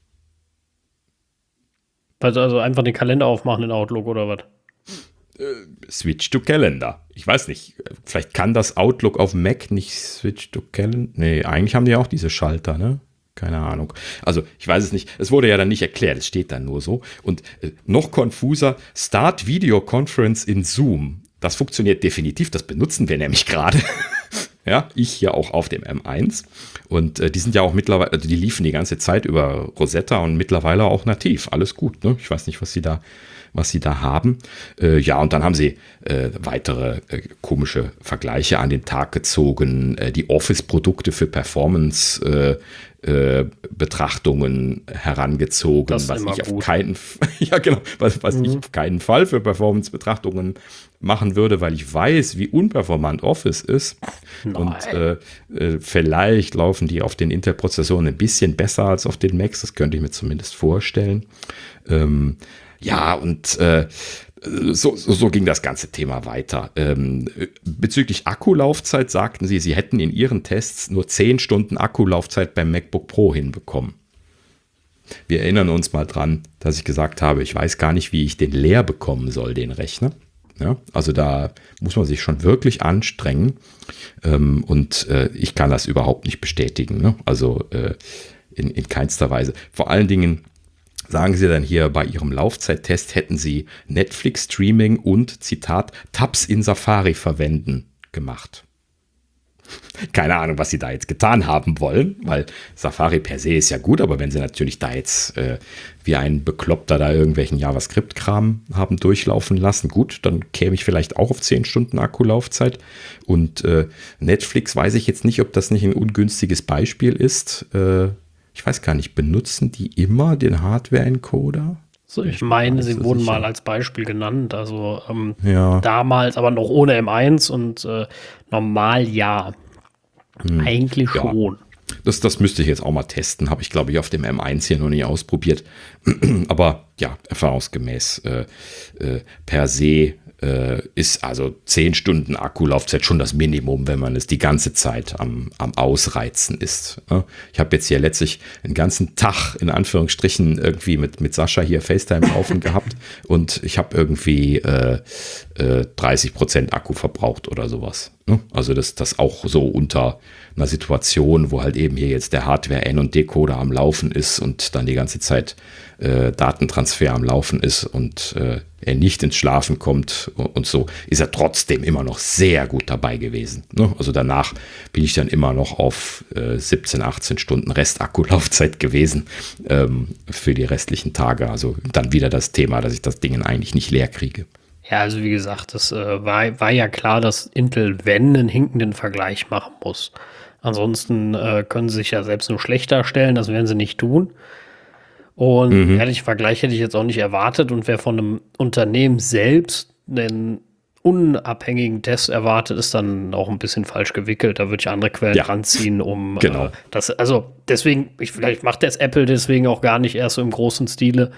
Also, also einfach den Kalender aufmachen in Outlook oder was? Äh, Switch to Calendar. Ich weiß nicht, vielleicht kann das Outlook auf Mac nicht Switch to Calendar. Nee, eigentlich haben die auch diese Schalter, ne? Keine Ahnung. Also, ich weiß es nicht. Es wurde ja dann nicht erklärt, es steht dann nur so. Und äh, noch konfuser, Start Video Conference in Zoom. Das funktioniert definitiv, das benutzen wir nämlich gerade. Ja, ich hier auch auf dem M eins. Und äh, die sind ja auch mittlerweile, also die liefen die ganze Zeit über Rosetta und mittlerweile auch nativ. Alles gut, ne? Ich weiß nicht, was sie da, was sie da haben. Äh, ja, und dann haben sie äh, weitere äh, komische Vergleiche an den Tag gezogen. Äh, die Office-Produkte für Performance äh, äh, Betrachtungen herangezogen, Das ist was immer ich auf gut. keinen, ja genau, was, was Mhm. ich auf keinen Fall für Performance-Betrachtungen machen würde, weil ich weiß, wie unperformant Office ist. Nein. Und äh, äh, vielleicht laufen die auf den Intel-Prozessoren ein bisschen besser als auf den Macs. Das könnte ich mir zumindest vorstellen. Ähm, ja, und äh, so, so, so ging das ganze Thema weiter. Ähm, bezüglich Akkulaufzeit sagten sie, sie hätten in ihren Tests nur zehn Stunden Akkulaufzeit beim MacBook Pro hinbekommen. Wir erinnern uns mal dran, dass ich gesagt habe, ich weiß gar nicht, wie ich den leer bekommen soll, den Rechner. Ja, also da muss man sich schon wirklich anstrengen. Ähm, und äh, ich kann das überhaupt nicht bestätigen. Ne? Also äh, in, in keinster Weise. Vor allen Dingen sagen sie dann hier, bei ihrem Laufzeittest hätten sie Netflix-Streaming und, Zitat, Tabs in Safari verwenden gemacht. Keine Ahnung, was sie da jetzt getan haben wollen, weil Safari per se ist ja gut, aber wenn sie natürlich da jetzt äh, wie ein Bekloppter da irgendwelchen JavaScript-Kram haben durchlaufen lassen, gut, dann käme ich vielleicht auch auf zehn Stunden Akkulaufzeit. Und äh, Netflix weiß ich jetzt nicht, ob das nicht ein ungünstiges Beispiel ist. Äh, ich weiß gar nicht, benutzen die immer den Hardware-Encoder? So, ich meine, sie so wurden sicher. mal als Beispiel genannt. Also ähm, Ja. damals, aber noch ohne M eins und äh, normal ja. Eigentlich Ja. schon. Das, das müsste ich jetzt auch mal testen. Habe ich, glaube ich, auf dem M eins hier noch nicht ausprobiert. Aber ja, erfahrungsgemäß äh, äh, per se äh, ist also zehn Stunden Akkulaufzeit schon das Minimum, wenn man es die ganze Zeit am, am Ausreizen ist. Ne? Ich habe jetzt hier letztlich einen ganzen Tag in Anführungsstrichen irgendwie mit, mit Sascha hier FaceTime laufen gehabt und ich habe irgendwie äh, äh, dreißig Prozent Akku verbraucht oder sowas. Ne? Also das, das auch so unter einer Situation, wo halt eben hier jetzt der Hardware-N- und Decoder am Laufen ist und dann die ganze Zeit äh, Datentransfer am Laufen ist und äh, er nicht ins Schlafen kommt und so, ist er trotzdem immer noch sehr gut dabei gewesen. Ne? Also danach bin ich dann immer noch auf äh, siebzehn, achtzehn Stunden Rest-Akkulaufzeit gewesen ähm, für die restlichen Tage. Also dann wieder das Thema, dass ich das Ding eigentlich nicht leer kriege. Ja, also wie gesagt, das äh, war, war ja klar, dass Intel, wenn, einen hinkenden Vergleich machen muss. Ansonsten äh, können sie sich ja selbst nur schlechter stellen, das werden sie nicht tun. Und Mhm. ehrlich, Vergleich hätte ich jetzt auch nicht erwartet. Und wer von einem Unternehmen selbst einen unabhängigen Test erwartet, ist dann auch ein bisschen falsch gewickelt. Da würde ich andere Quellen Ja. ranziehen, um Genau. äh, das, also deswegen, ich, vielleicht macht das Apple deswegen auch gar nicht erst so im großen Stile.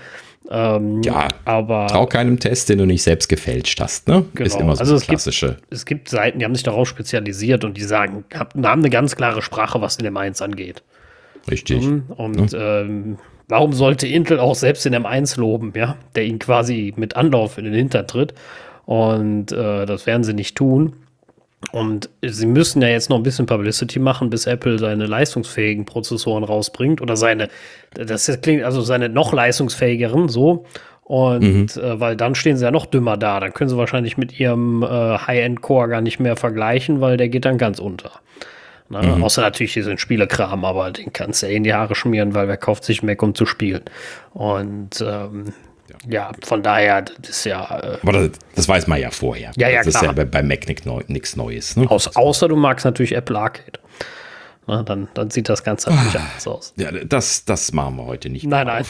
Ähm, ja, aber trau keinem Test, den du nicht selbst gefälscht hast, ne? Genau. Ist immer so also das es klassische. Gibt, es gibt Seiten, die haben sich darauf spezialisiert und die sagen, haben eine ganz klare Sprache, was den M eins angeht. Richtig. Und ja. ähm, warum sollte Intel auch selbst den M eins loben, ja, der ihn quasi mit Anlauf in den Hintern tritt? Und äh, das werden sie nicht tun. Und sie müssen ja jetzt noch ein bisschen Publicity machen, bis Apple seine leistungsfähigen Prozessoren rausbringt oder seine, das klingt also seine noch leistungsfähigeren, so. Und mhm. äh, weil dann stehen sie ja noch dümmer da. Dann können sie wahrscheinlich mit ihrem äh, High-End-Core gar nicht mehr vergleichen, weil der geht dann ganz unter. Na, mhm. Außer natürlich diesen Spielekram, aber den kannst du ja in die Haare schmieren, weil wer kauft sich Mac, um zu spielen. Und ähm, ja. ja, von daher, das ist ja. Äh, aber das, das weiß man ja vorher. Ja, ja, das klar. ist ja bei, bei Mac nichts Neues. Ne? Außer, außer du magst natürlich Apple Arcade. Na, dann, dann sieht das Ganze natürlich ah, anders aus. Ja, das, das machen wir heute nicht. Nein, nein.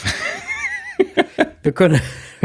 wir können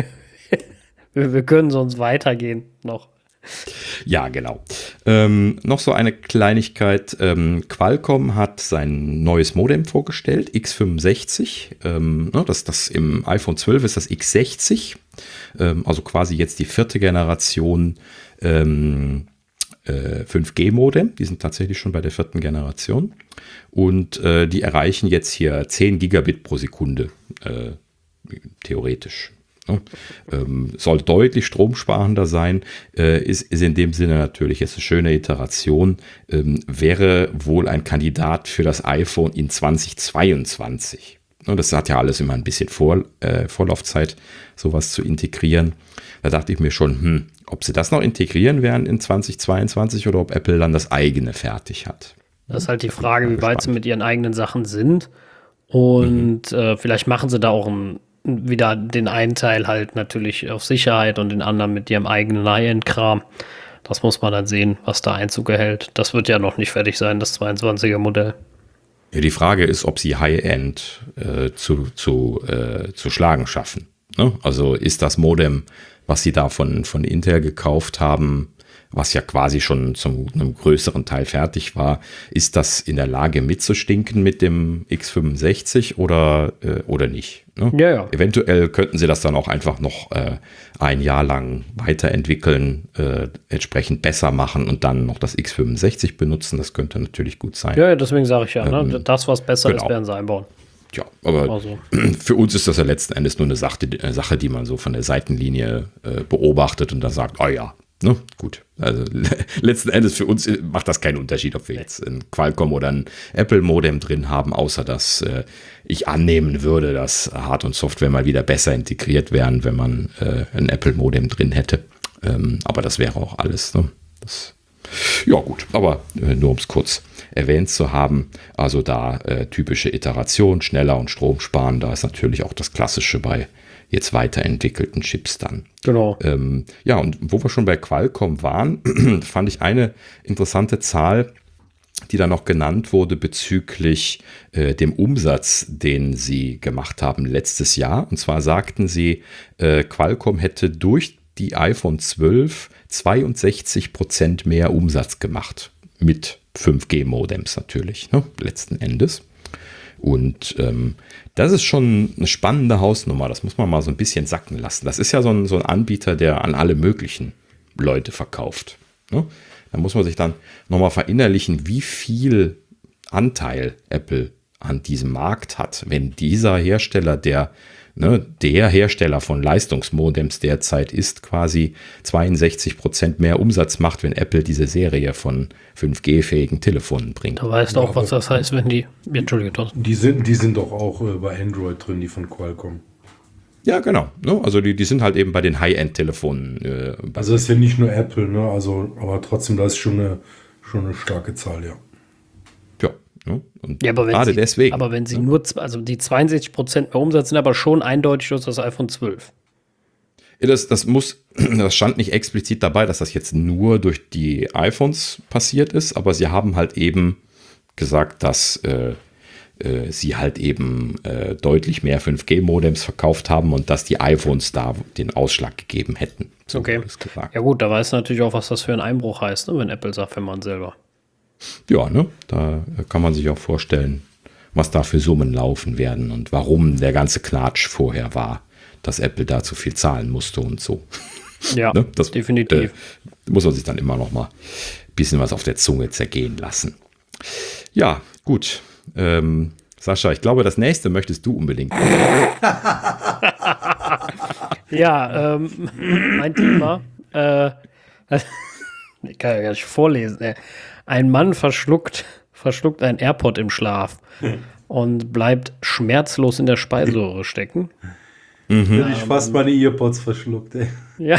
wir, wir können sonst weitergehen noch. Ja, genau. Ähm, noch so eine Kleinigkeit. Ähm, Qualcomm hat sein neues Modem vorgestellt, X fünfundsechzig. Ähm, ne, das, das im iPhone zwölf ist das X sechzig. Ähm, also quasi jetzt die vierte Generation ähm, äh, fünf G Modem. Die sind tatsächlich schon bei der vierten Generation. Und äh, die erreichen jetzt hier zehn Gigabit pro Sekunde, äh, theoretisch. Ja, ähm, soll deutlich stromsparender sein, äh, ist, ist in dem Sinne natürlich jetzt eine schöne Iteration, ähm, wäre wohl ein Kandidat für das iPhone in zweitausendzweiundzwanzig. Und das hat ja alles immer ein bisschen Vor, äh, Vorlaufzeit, sowas zu integrieren. Da dachte ich mir schon, hm, ob sie das noch integrieren werden in zweitausendzweiundzwanzig oder ob Apple dann das eigene fertig hat. Das ist halt die Frage, wie weit sie mit ihren eigenen Sachen sind. Und mhm. äh, vielleicht machen sie da auch ein wieder den einen Teil halt natürlich auf Sicherheit und den anderen mit ihrem eigenen High-End-Kram. Das muss man dann sehen, was da Einzug erhält. Das wird ja noch nicht fertig sein, das zweiundzwanziger Modell. Ja, die Frage ist, ob sie High-End äh, zu, zu, äh, zu schlagen schaffen. Ne? Also ist das Modem, was sie da von, von Intel gekauft haben, was ja quasi schon zum einem größeren Teil fertig war, ist das in der Lage mitzustinken mit dem X fünfundsechzig oder, äh, oder nicht? Ne? Ja, ja. Eventuell könnten sie das dann auch einfach noch äh, ein Jahr lang weiterentwickeln, äh, entsprechend besser machen und dann noch das X fünfundsechzig benutzen. Das könnte natürlich gut sein. Ja, deswegen sage ich ja, ähm, ne? Das, was besser genau. ist, werden sie einbauen. Ja, aber also. Für uns ist das ja letzten Endes nur eine Sache, eine Sache die man so von der Seitenlinie äh, beobachtet und dann sagt, oh ja, ne, gut. Also letzten Endes für uns macht das keinen Unterschied, ob wir jetzt ein Qualcomm oder ein Apple-Modem drin haben, außer dass äh, ich annehmen würde, dass Hard- und Software mal wieder besser integriert wären, wenn man äh, ein Apple-Modem drin hätte. Ähm, aber das wäre auch alles. Ne? Das, ja gut, aber äh, nur um es kurz erwähnt zu haben, also da äh, typische Iteration, schneller und stromsparender ist natürlich auch das Klassische bei jetzt weiterentwickelten Chips dann. Genau. Ähm, ja, und wo wir schon bei Qualcomm waren, fand ich eine interessante Zahl, die da noch genannt wurde bezüglich äh, dem Umsatz, den sie gemacht haben letztes Jahr. Und zwar sagten sie, äh, Qualcomm hätte durch die iPhone zwölf zweiundsechzig Prozent mehr Umsatz gemacht. Mit fünf G Modems natürlich, ne, letzten Endes. Und ähm, das ist schon eine spannende Hausnummer. Das muss man mal so ein bisschen sacken lassen. Das ist ja so ein, so ein Anbieter, der an alle möglichen Leute verkauft. Ne? Da muss man sich dann nochmal verinnerlichen, wie viel Anteil Apple an diesem Markt hat. Wenn dieser Hersteller, der, ne, der Hersteller von Leistungsmodems derzeit ist, quasi zweiundsechzig Prozent mehr Umsatz macht, wenn Apple diese Serie von fünf G-fähigen Telefonen bringt. Da weißt du auch, was das heißt, wenn die... Entschuldigung. Die sind, die sind doch auch äh, bei Android drin, die von Qualcomm. Ja, genau. Ne? Also die, die sind halt eben bei den High-End-Telefonen. Äh, also das ist ja nicht nur Apple, ne? Also, aber trotzdem, das ist schon eine, schon eine starke Zahl, ja. Ja. Ne? Und ja, aber wenn gerade sie, deswegen. Aber wenn sie ne? nur, also die zweiundsechzig Prozent mehr Umsatz sind aber schon eindeutig durch das iPhone zwölf. Ja, das, das muss, das stand nicht explizit dabei, dass das jetzt nur durch die iPhones passiert ist, aber sie haben halt eben gesagt, dass äh, äh, sie halt eben äh, deutlich mehr fünf G Modems verkauft haben und dass die iPhones da den Ausschlag gegeben hätten. So okay. Ja gut, da weiß natürlich auch, was das für ein Einbruch heißt, ne, wenn Apple sagt, wenn man selber. Ja, ne, da kann man sich auch vorstellen, was da für Summen laufen werden und warum der ganze Knatsch vorher war. dass Apple da zu viel zahlen musste und so. Ja, ne? Das definitiv. Äh, muss man sich dann immer noch mal ein bisschen was auf der Zunge zergehen lassen. Ja, gut. Ähm, Sascha, ich glaube, das nächste möchtest du unbedingt. Ja, ähm, mein Thema, äh, ich kann ja gar nicht vorlesen, ey. Ein Mann verschluckt, verschluckt ein AirPod im Schlaf und bleibt schmerzlos in der Speiseröhre stecken. Mhm. Hätte ich fast meine Earpods verschluckt, ey. Ja.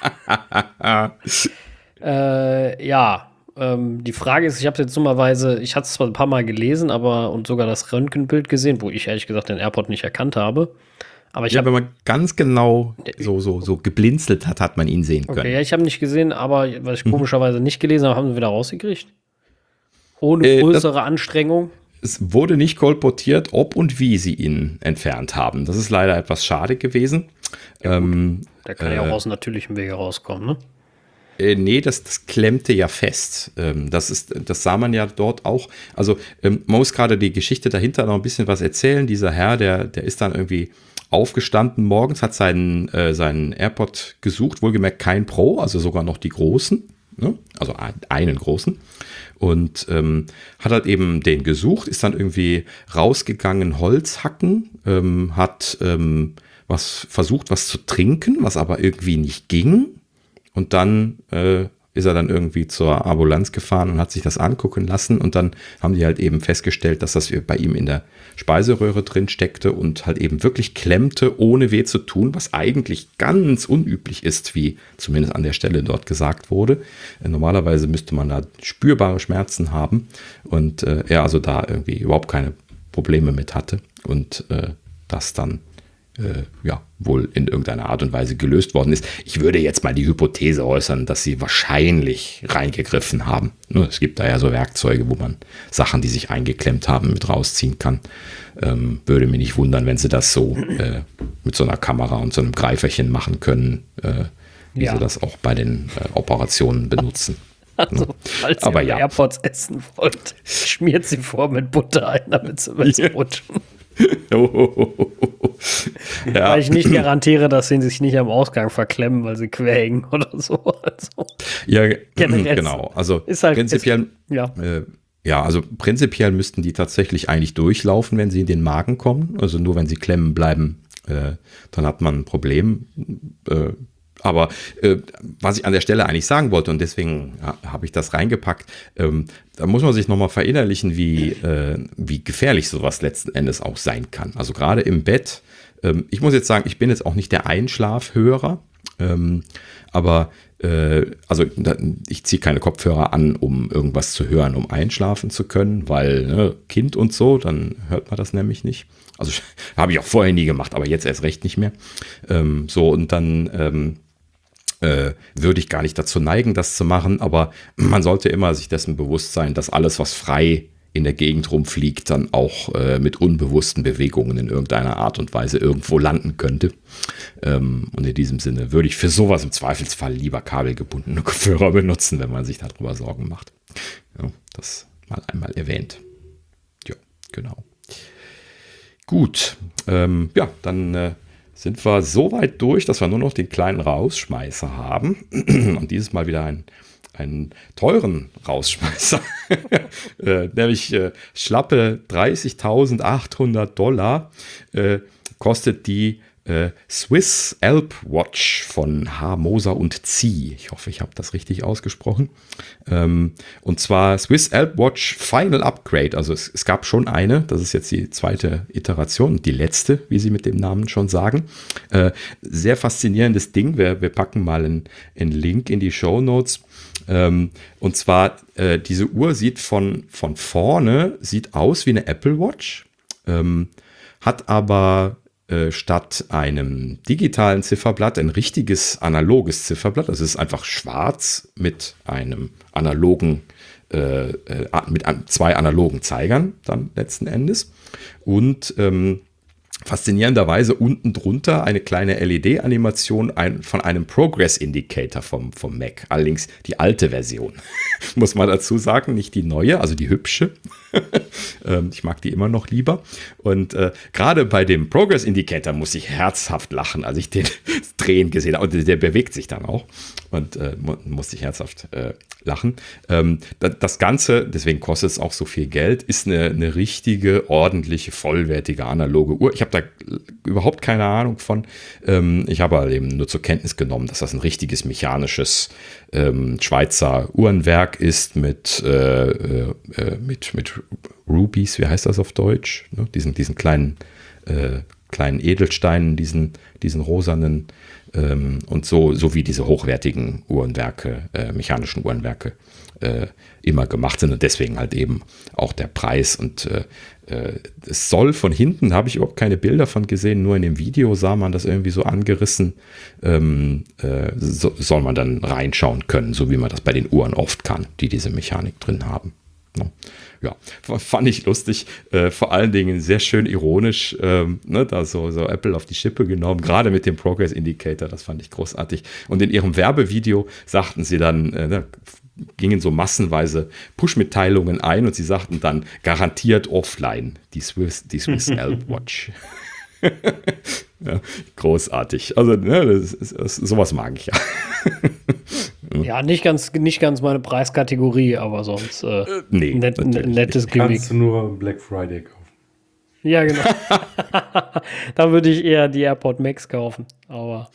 äh, ja, ähm, die Frage ist, ich habe jetzt dummerweise, ich hatte es zwar ein paar Mal gelesen, aber und sogar das Röntgenbild gesehen, wo ich ehrlich gesagt den AirPod nicht erkannt habe. Aber ich ja, hab, wenn man ganz genau so, so, so geblinzelt hat, hat man ihn sehen können. Okay, ja, ich habe nicht gesehen, aber was ich komischerweise nicht gelesen habe, haben sie wieder rausgekriegt. Ohne Äh, größere Anstrengung. Es wurde nicht kolportiert, ob und wie sie ihn entfernt haben. Das ist leider etwas schade gewesen. Ja, ähm, Der kann äh, ja auch aus natürlichem Wege rauskommen, ne? Äh, nee, das, das klemmte ja fest. Ähm, das, ist, das sah man ja dort auch. Also ähm, man muss gerade die Geschichte dahinter noch ein bisschen was erzählen. Dieser Herr, der, der ist dann irgendwie aufgestanden morgens, hat seinen, äh, seinen AirPod gesucht, wohlgemerkt kein Pro, also sogar noch die großen, ne? Also einen großen. Und ähm, hat halt eben den gesucht, ist dann irgendwie rausgegangen, Holz hacken, ähm, hat ähm, was versucht, was zu trinken, was aber irgendwie nicht ging. Und dann äh, ist er dann irgendwie zur Ambulanz gefahren und hat sich das angucken lassen. Und dann haben die halt eben festgestellt, dass das bei ihm in der Speiseröhre drin steckte und halt eben wirklich klemmte, ohne weh zu tun, was eigentlich ganz unüblich ist, wie zumindest an der Stelle dort gesagt wurde. Äh, normalerweise müsste man da spürbare Schmerzen haben und äh, er also da irgendwie überhaupt keine Probleme mit hatte und äh, das dann Äh, ja, wohl in irgendeiner Art und Weise gelöst worden ist. Ich würde jetzt mal die Hypothese äußern, dass sie wahrscheinlich reingegriffen haben. Nur, es gibt da ja so Werkzeuge, wo man Sachen, die sich eingeklemmt haben, mit rausziehen kann. Ähm, würde mich nicht wundern, wenn sie das so äh, mit so einer Kamera und so einem Greiferchen machen können, äh, wie ja. sie das auch bei den äh, Operationen benutzen. Also, falls ihr Aber ja. AirPods essen wollt, schmiert sie vor mit Butter ein, damit sie besser rutschen. Ja. Weil ich nicht garantiere, dass sie sich nicht am Ausgang verklemmen, weil sie quälen oder so. Also, ja, genau. Also ist halt, prinzipiell, ist, ja. Äh, ja, also prinzipiell müssten die tatsächlich eigentlich durchlaufen, wenn sie in den Magen kommen. Also nur wenn sie klemmen bleiben, äh, dann hat man ein Problem. Äh, Aber äh, was ich an der Stelle eigentlich sagen wollte, und deswegen ja, habe ich das reingepackt, ähm, da muss man sich nochmal verinnerlichen, wie, äh, wie gefährlich sowas letzten Endes auch sein kann. Also gerade im Bett, ähm, ich muss jetzt sagen, ich bin jetzt auch nicht der Einschlafhörer, ähm, aber äh, also da, ich ziehe keine Kopfhörer an, um irgendwas zu hören, um einschlafen zu können, weil ne, Kind und so, dann hört man das nämlich nicht. Also habe ich auch vorher nie gemacht, aber jetzt erst recht nicht mehr. Ähm, so und dann ähm, Äh, würde ich gar nicht dazu neigen, das zu machen, aber man sollte immer sich dessen bewusst sein, dass alles, was frei in der Gegend rumfliegt, dann auch äh, mit unbewussten Bewegungen in irgendeiner Art und Weise irgendwo landen könnte. Ähm, und in diesem Sinne würde ich für sowas im Zweifelsfall lieber kabelgebundene Kopfhörer benutzen, wenn man sich darüber Sorgen macht. Ja, das mal einmal erwähnt. Ja, genau. Gut, ähm, ja, dann äh, sind wir so weit durch, dass wir nur noch den kleinen Rausschmeißer haben. Und dieses Mal wieder einen, einen teuren Rausschmeißer. äh, nämlich äh, schlappe dreißigtausendachthundert Dollar äh, kostet die äh, Swiss Alp Watch von H. Moser und Zie. Ich hoffe, ich habe das richtig ausgesprochen. Ähm, und zwar Swiss Alp Watch Final Upgrade. Also es, es gab schon eine, das ist jetzt die zweite Iteration, die letzte, wie sie mit dem Namen schon sagen. Äh, sehr faszinierendes Ding. Wir, wir packen mal einen, einen Link in die Shownotes. Ähm, und zwar, äh, diese Uhr sieht von, von vorne, sieht aus wie eine Apple Watch, ähm, hat aber Äh, statt einem digitalen Zifferblatt ein richtiges analoges Zifferblatt. Das ist einfach schwarz mit einem analogen, äh, äh, mit an, zwei analogen Zeigern dann letzten Endes. Und ähm, faszinierenderweise unten drunter eine kleine L E D-Animation ein, von einem Progress-Indicator vom, vom Mac. Allerdings die alte Version. Muss man dazu sagen, nicht die neue, also die hübsche. ähm, ich mag die immer noch lieber. Und äh, gerade bei dem Progress-Indicator muss ich herzhaft lachen, als ich den drehen gesehen habe. Und der bewegt sich dann auch. Und äh, mu- musste ich herzhaft äh, lachen. Ähm, das, das Ganze, deswegen kostet es auch so viel Geld, ist eine, eine richtige, ordentliche, vollwertige analoge Uhr. Ich habe da überhaupt keine Ahnung von. Ähm, ich habe eben nur zur Kenntnis genommen, dass das ein richtiges mechanisches ähm, Schweizer Uhrenwerk ist mit, äh, äh, mit, mit Rubies, wie heißt das auf Deutsch? Ne? Diesen, diesen kleinen, äh, kleinen Edelsteinen, diesen, diesen rosanen ähm, und so, so wie diese hochwertigen Uhrenwerke, äh, mechanischen Uhrenwerke äh, immer gemacht sind und deswegen halt eben auch der Preis und äh, äh, es soll von hinten, habe ich überhaupt keine Bilder von gesehen, nur in dem Video sah man das irgendwie so angerissen, ähm, äh, so, soll man dann reinschauen können, so wie man das bei den Uhren oft kann, die diese Mechanik drin haben. No. Ja, fand ich lustig, äh, vor allen Dingen sehr schön ironisch, ähm, ne, da so, so Apple auf die Schippe genommen, gerade mit dem Progress Indicator, das fand ich großartig. Und in ihrem Werbevideo sagten sie dann, äh, ne, gingen so massenweise Push-Mitteilungen ein und sie sagten dann, garantiert offline, die Swiss, die Swiss Alp Watch. Ja, großartig. Also, ne, das ist, das, sowas mag ich ja. Ja, nicht ganz, nicht ganz meine Preiskategorie, aber sonst äh, äh, nee, net, n- nettes Gimmick. Kannst du nur Black Friday kaufen. Ja, genau. Da würde ich eher die AirPod Max kaufen, aber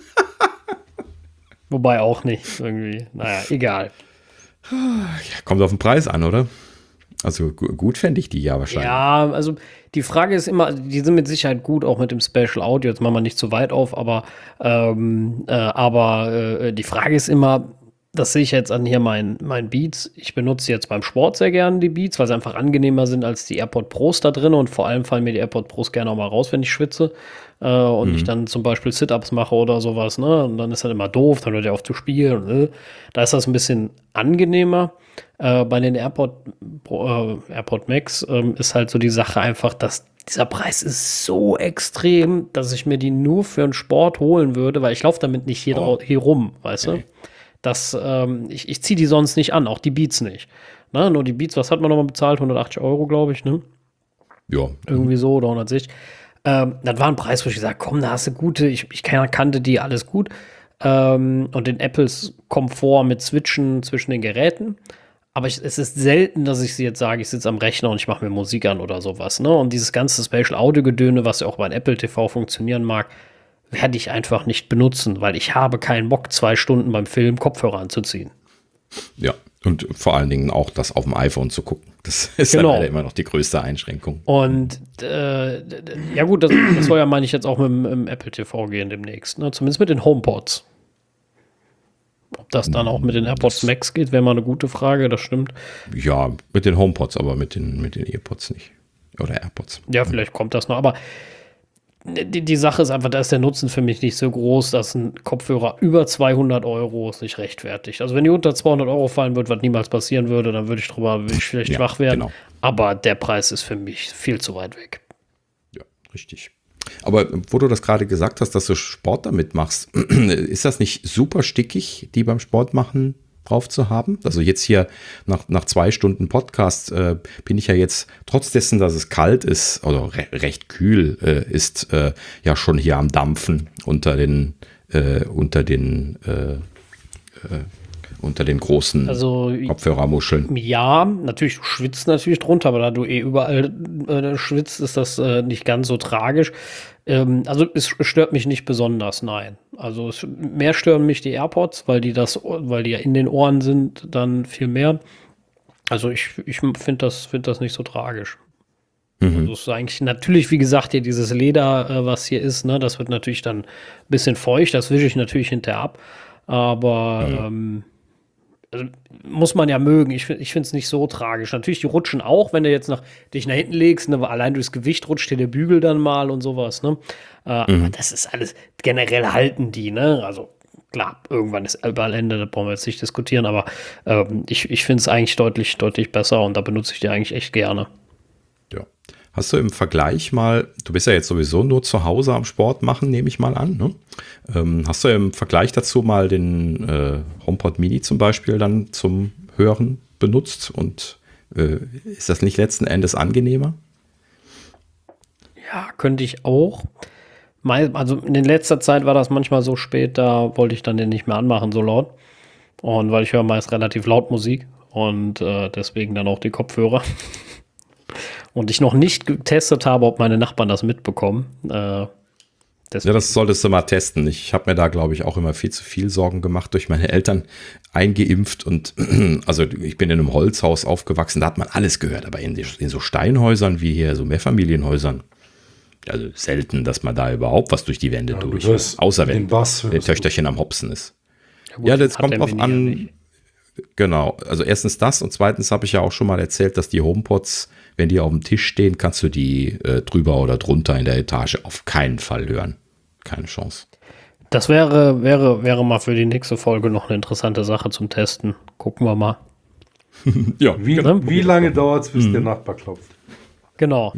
wobei auch nicht irgendwie. Naja, egal. Ja, kommt auf den Preis an, oder? Also gu- gut fände ich die ja wahrscheinlich. Ja, also die Frage ist immer, die sind mit Sicherheit gut, auch mit dem Special Audio, jetzt machen wir nicht zu weit auf, aber, ähm, äh, aber äh, die Frage ist immer, das sehe ich jetzt an hier meinen mein Beats, ich benutze jetzt beim Sport sehr gerne die Beats, weil sie einfach angenehmer sind als die AirPod Pros da drin und vor allem fallen mir die AirPod Pros gerne auch mal raus, wenn ich schwitze äh, und ich dann zum Beispiel Sit-Ups mache oder sowas, ne, und dann ist das immer doof, dann hört er auf zu spielen, ne? Da ist das ein bisschen angenehmer. Äh, bei den AirPod, Pro- äh, AirPod Max ähm, ist halt so die Sache einfach, dass dieser Preis ist so extrem, dass ich mir die nur für einen Sport holen würde, weil ich laufe damit nicht hier, Oh. drau- hier rum, weißt Okay. du? Das, ähm, ich ich ziehe die sonst nicht an, auch die Beats nicht. Ne? Nur die Beats, was hat man nochmal bezahlt? hundertachtzig Euro, glaube ich, ne? Ja, Irgendwie so, oder hundertsechzig. Ähm, das war ein Preis, wo ich gesagt komm, da hast du gute, ich, ich kan- kannte die, alles gut. Ähm, und den Apples Komfort mit Switchen zwischen den Geräten. Aber ich, es ist selten, dass ich sie jetzt sage, ich sitze am Rechner und ich mache mir Musik an oder sowas. Ne? Und dieses ganze Spatial Audio-Gedöne, was ja auch bei Apple T V funktionieren mag, werde ich einfach nicht benutzen, weil ich habe keinen Bock, zwei Stunden beim Film Kopfhörer anzuziehen. ja. Und vor allen Dingen auch das auf dem iPhone zu gucken. Das ist Genau. dann leider immer noch die größte Einschränkung. Und äh, d- d- ja gut, das, das soll ja, meine ich, jetzt auch mit dem im Apple T V gehen demnächst. Ne? Zumindest mit den HomePods. Ob das dann auch mit den AirPods Max geht, wäre mal eine gute Frage, das stimmt. Ja, mit den HomePods, aber mit den, mit den EarPods nicht. Oder AirPods. Ja, vielleicht kommt das noch, aber die, die Sache ist einfach, da ist der Nutzen für mich nicht so groß, dass ein Kopfhörer über zweihundert Euro sich rechtfertigt. Also wenn die unter zweihundert Euro fallen wird, was niemals passieren würde, dann würde ich drüber würde ich vielleicht Ja, schwach werden. genau. Aber der Preis ist für mich viel zu weit weg. Ja, richtig. Aber wo du das gerade gesagt hast, dass du Sport damit machst, ist das nicht super stickig, die beim Sport machen drauf zu haben? Also jetzt hier nach, nach zwei Stunden Podcast äh, bin ich ja jetzt, trotz dessen, dass es kalt ist oder re recht kühl äh, ist, äh, ja schon hier am Dampfen unter den, äh, unter den, äh, äh, unter den großen Also Kopfhörermuscheln. ja, natürlich, du schwitzt natürlich drunter, aber da du eh überall äh, schwitzt, ist das äh, nicht ganz so tragisch. Ähm, also es stört mich nicht besonders, nein. Also es, mehr stören mich die AirPods, weil die das, weil die ja in den Ohren sind, dann viel mehr. Also ich, ich finde das, find das nicht so tragisch. Also es ist eigentlich natürlich, wie gesagt, hier dieses Leder, äh, was hier ist, ne, das wird natürlich dann ein bisschen feucht, das wische ich natürlich hinterher ab. Aber ähm, also, muss man ja mögen. Ich, find- ich finde es nicht so tragisch. Natürlich, die rutschen auch, wenn du jetzt nach, dich nach hinten legst, ne, weil allein durchs Gewicht rutscht dir der Bügel dann mal und sowas. Ne? Äh, Aber das ist alles, generell halten die, ne? Also klar, irgendwann ist überall Ende, da brauchen wir jetzt nicht diskutieren, aber ähm, ich, ich finde es eigentlich deutlich, deutlich besser und da benutze ich die eigentlich echt gerne. Ja. Hast du im Vergleich mal, du bist ja jetzt sowieso nur zu Hause am Sport machen, nehme ich mal an, ne? Ähm, hast du im Vergleich dazu mal den äh, HomePod Mini zum Beispiel dann zum Hören benutzt und äh, ist das nicht letzten Endes angenehmer? Ja, könnte ich auch. Mal, also in letzter Zeit war das manchmal so spät, da wollte ich dann den nicht mehr anmachen, so laut. Und weil ich höre meist relativ laut Musik und äh, deswegen dann auch die Kopfhörer. Und ich noch nicht getestet habe, ob meine Nachbarn das mitbekommen. Äh, ja, das solltest du mal testen. Ich habe mir da, glaube ich, auch immer viel zu viel Sorgen gemacht durch meine Eltern eingeimpft. Und also ich bin in einem Holzhaus aufgewachsen, da hat man alles gehört. Aber in, in so Steinhäusern wie hier, so Mehrfamilienhäusern, also selten, dass man da überhaupt was durch die Wände ja, durch. Hörst, außer wenn Bass der Töchterchen am Hopsen ist. Ja, gut, ja, das kommt der drauf Mini ja an. nicht. Genau, also erstens das und zweitens habe ich ja auch schon mal erzählt, dass die HomePods, wenn die auf dem Tisch stehen, kannst du die äh, drüber oder drunter in der Etage auf keinen Fall hören. Keine Chance. Das wäre, wäre, wäre mal für die nächste Folge noch eine interessante Sache zum Testen. Gucken wir mal. Ja, Wie, genau. wie lange dauert es, bis mhm. der Nachbar klopft? Genau.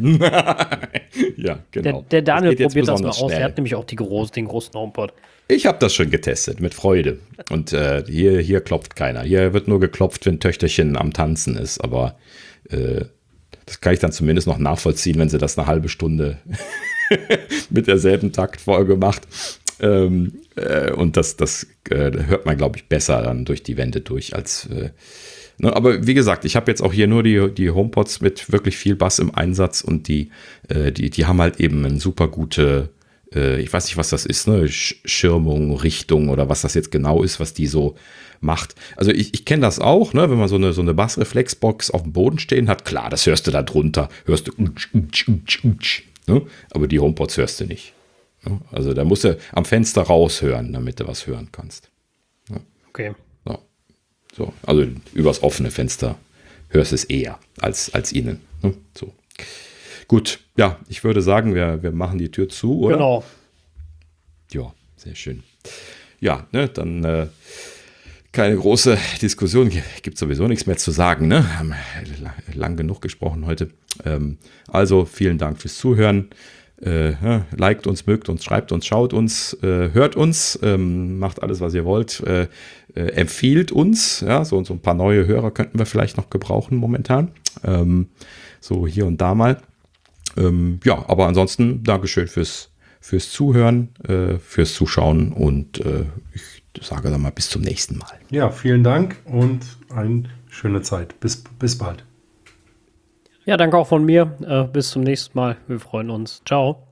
Ja, genau. Der, der Daniel das probiert das mal schnell. aus. Er hat nämlich auch die groß, den großen HomePod. Ich habe das schon getestet, mit Freude. Und äh, hier, hier klopft keiner. Hier wird nur geklopft, wenn Töchterchen am Tanzen ist. Aber äh, das kann ich dann zumindest noch nachvollziehen, wenn sie das eine halbe Stunde mit derselben Taktfolge macht. Ähm, äh, und das, das äh, hört man, glaube ich, besser dann durch die Wände durch als... Äh, ne, aber wie gesagt, ich habe jetzt auch hier nur die, die HomePods mit wirklich viel Bass im Einsatz und die, äh, die, die haben halt eben eine super gute... ich weiß nicht, was das ist, ne? Schirmung, Richtung oder was das jetzt genau ist, was die so macht. Also ich, ich kenne das auch, ne? Wenn man so eine, so eine Bassreflexbox auf dem Boden stehen hat, klar, das hörst du da drunter, hörst du utsch, utsch, utsch, utsch, ne? Aber die HomePods hörst du nicht. Ne? Also da musst du am Fenster raushören, damit du was hören kannst. Ne? Okay. So. So, also übers offene Fenster hörst du es eher als, als innen. Ne? So. Gut, ja, ich würde sagen, wir, wir machen die Tür zu, oder? Genau. Ja, sehr schön. Ja, ne, dann äh, keine große Diskussion, gibt sowieso nichts mehr zu sagen, ne? Haben lang genug gesprochen heute. Ähm, also vielen Dank fürs Zuhören. Äh, ja, liked uns, mögt uns, schreibt uns, schaut uns, äh, hört uns, ähm, macht alles, was ihr wollt, äh, äh, empfiehlt uns. Ja, so, so ein paar neue Hörer könnten wir vielleicht noch gebrauchen momentan. Ähm, so hier und da mal. Ähm, ja, aber ansonsten Dankeschön fürs, fürs Zuhören, äh, fürs Zuschauen und äh, ich sage dann mal bis zum nächsten Mal. Ja, vielen Dank und eine schöne Zeit. Bis, bis bald. Ja, danke auch von mir. Äh, bis zum nächsten Mal. Wir freuen uns. Ciao.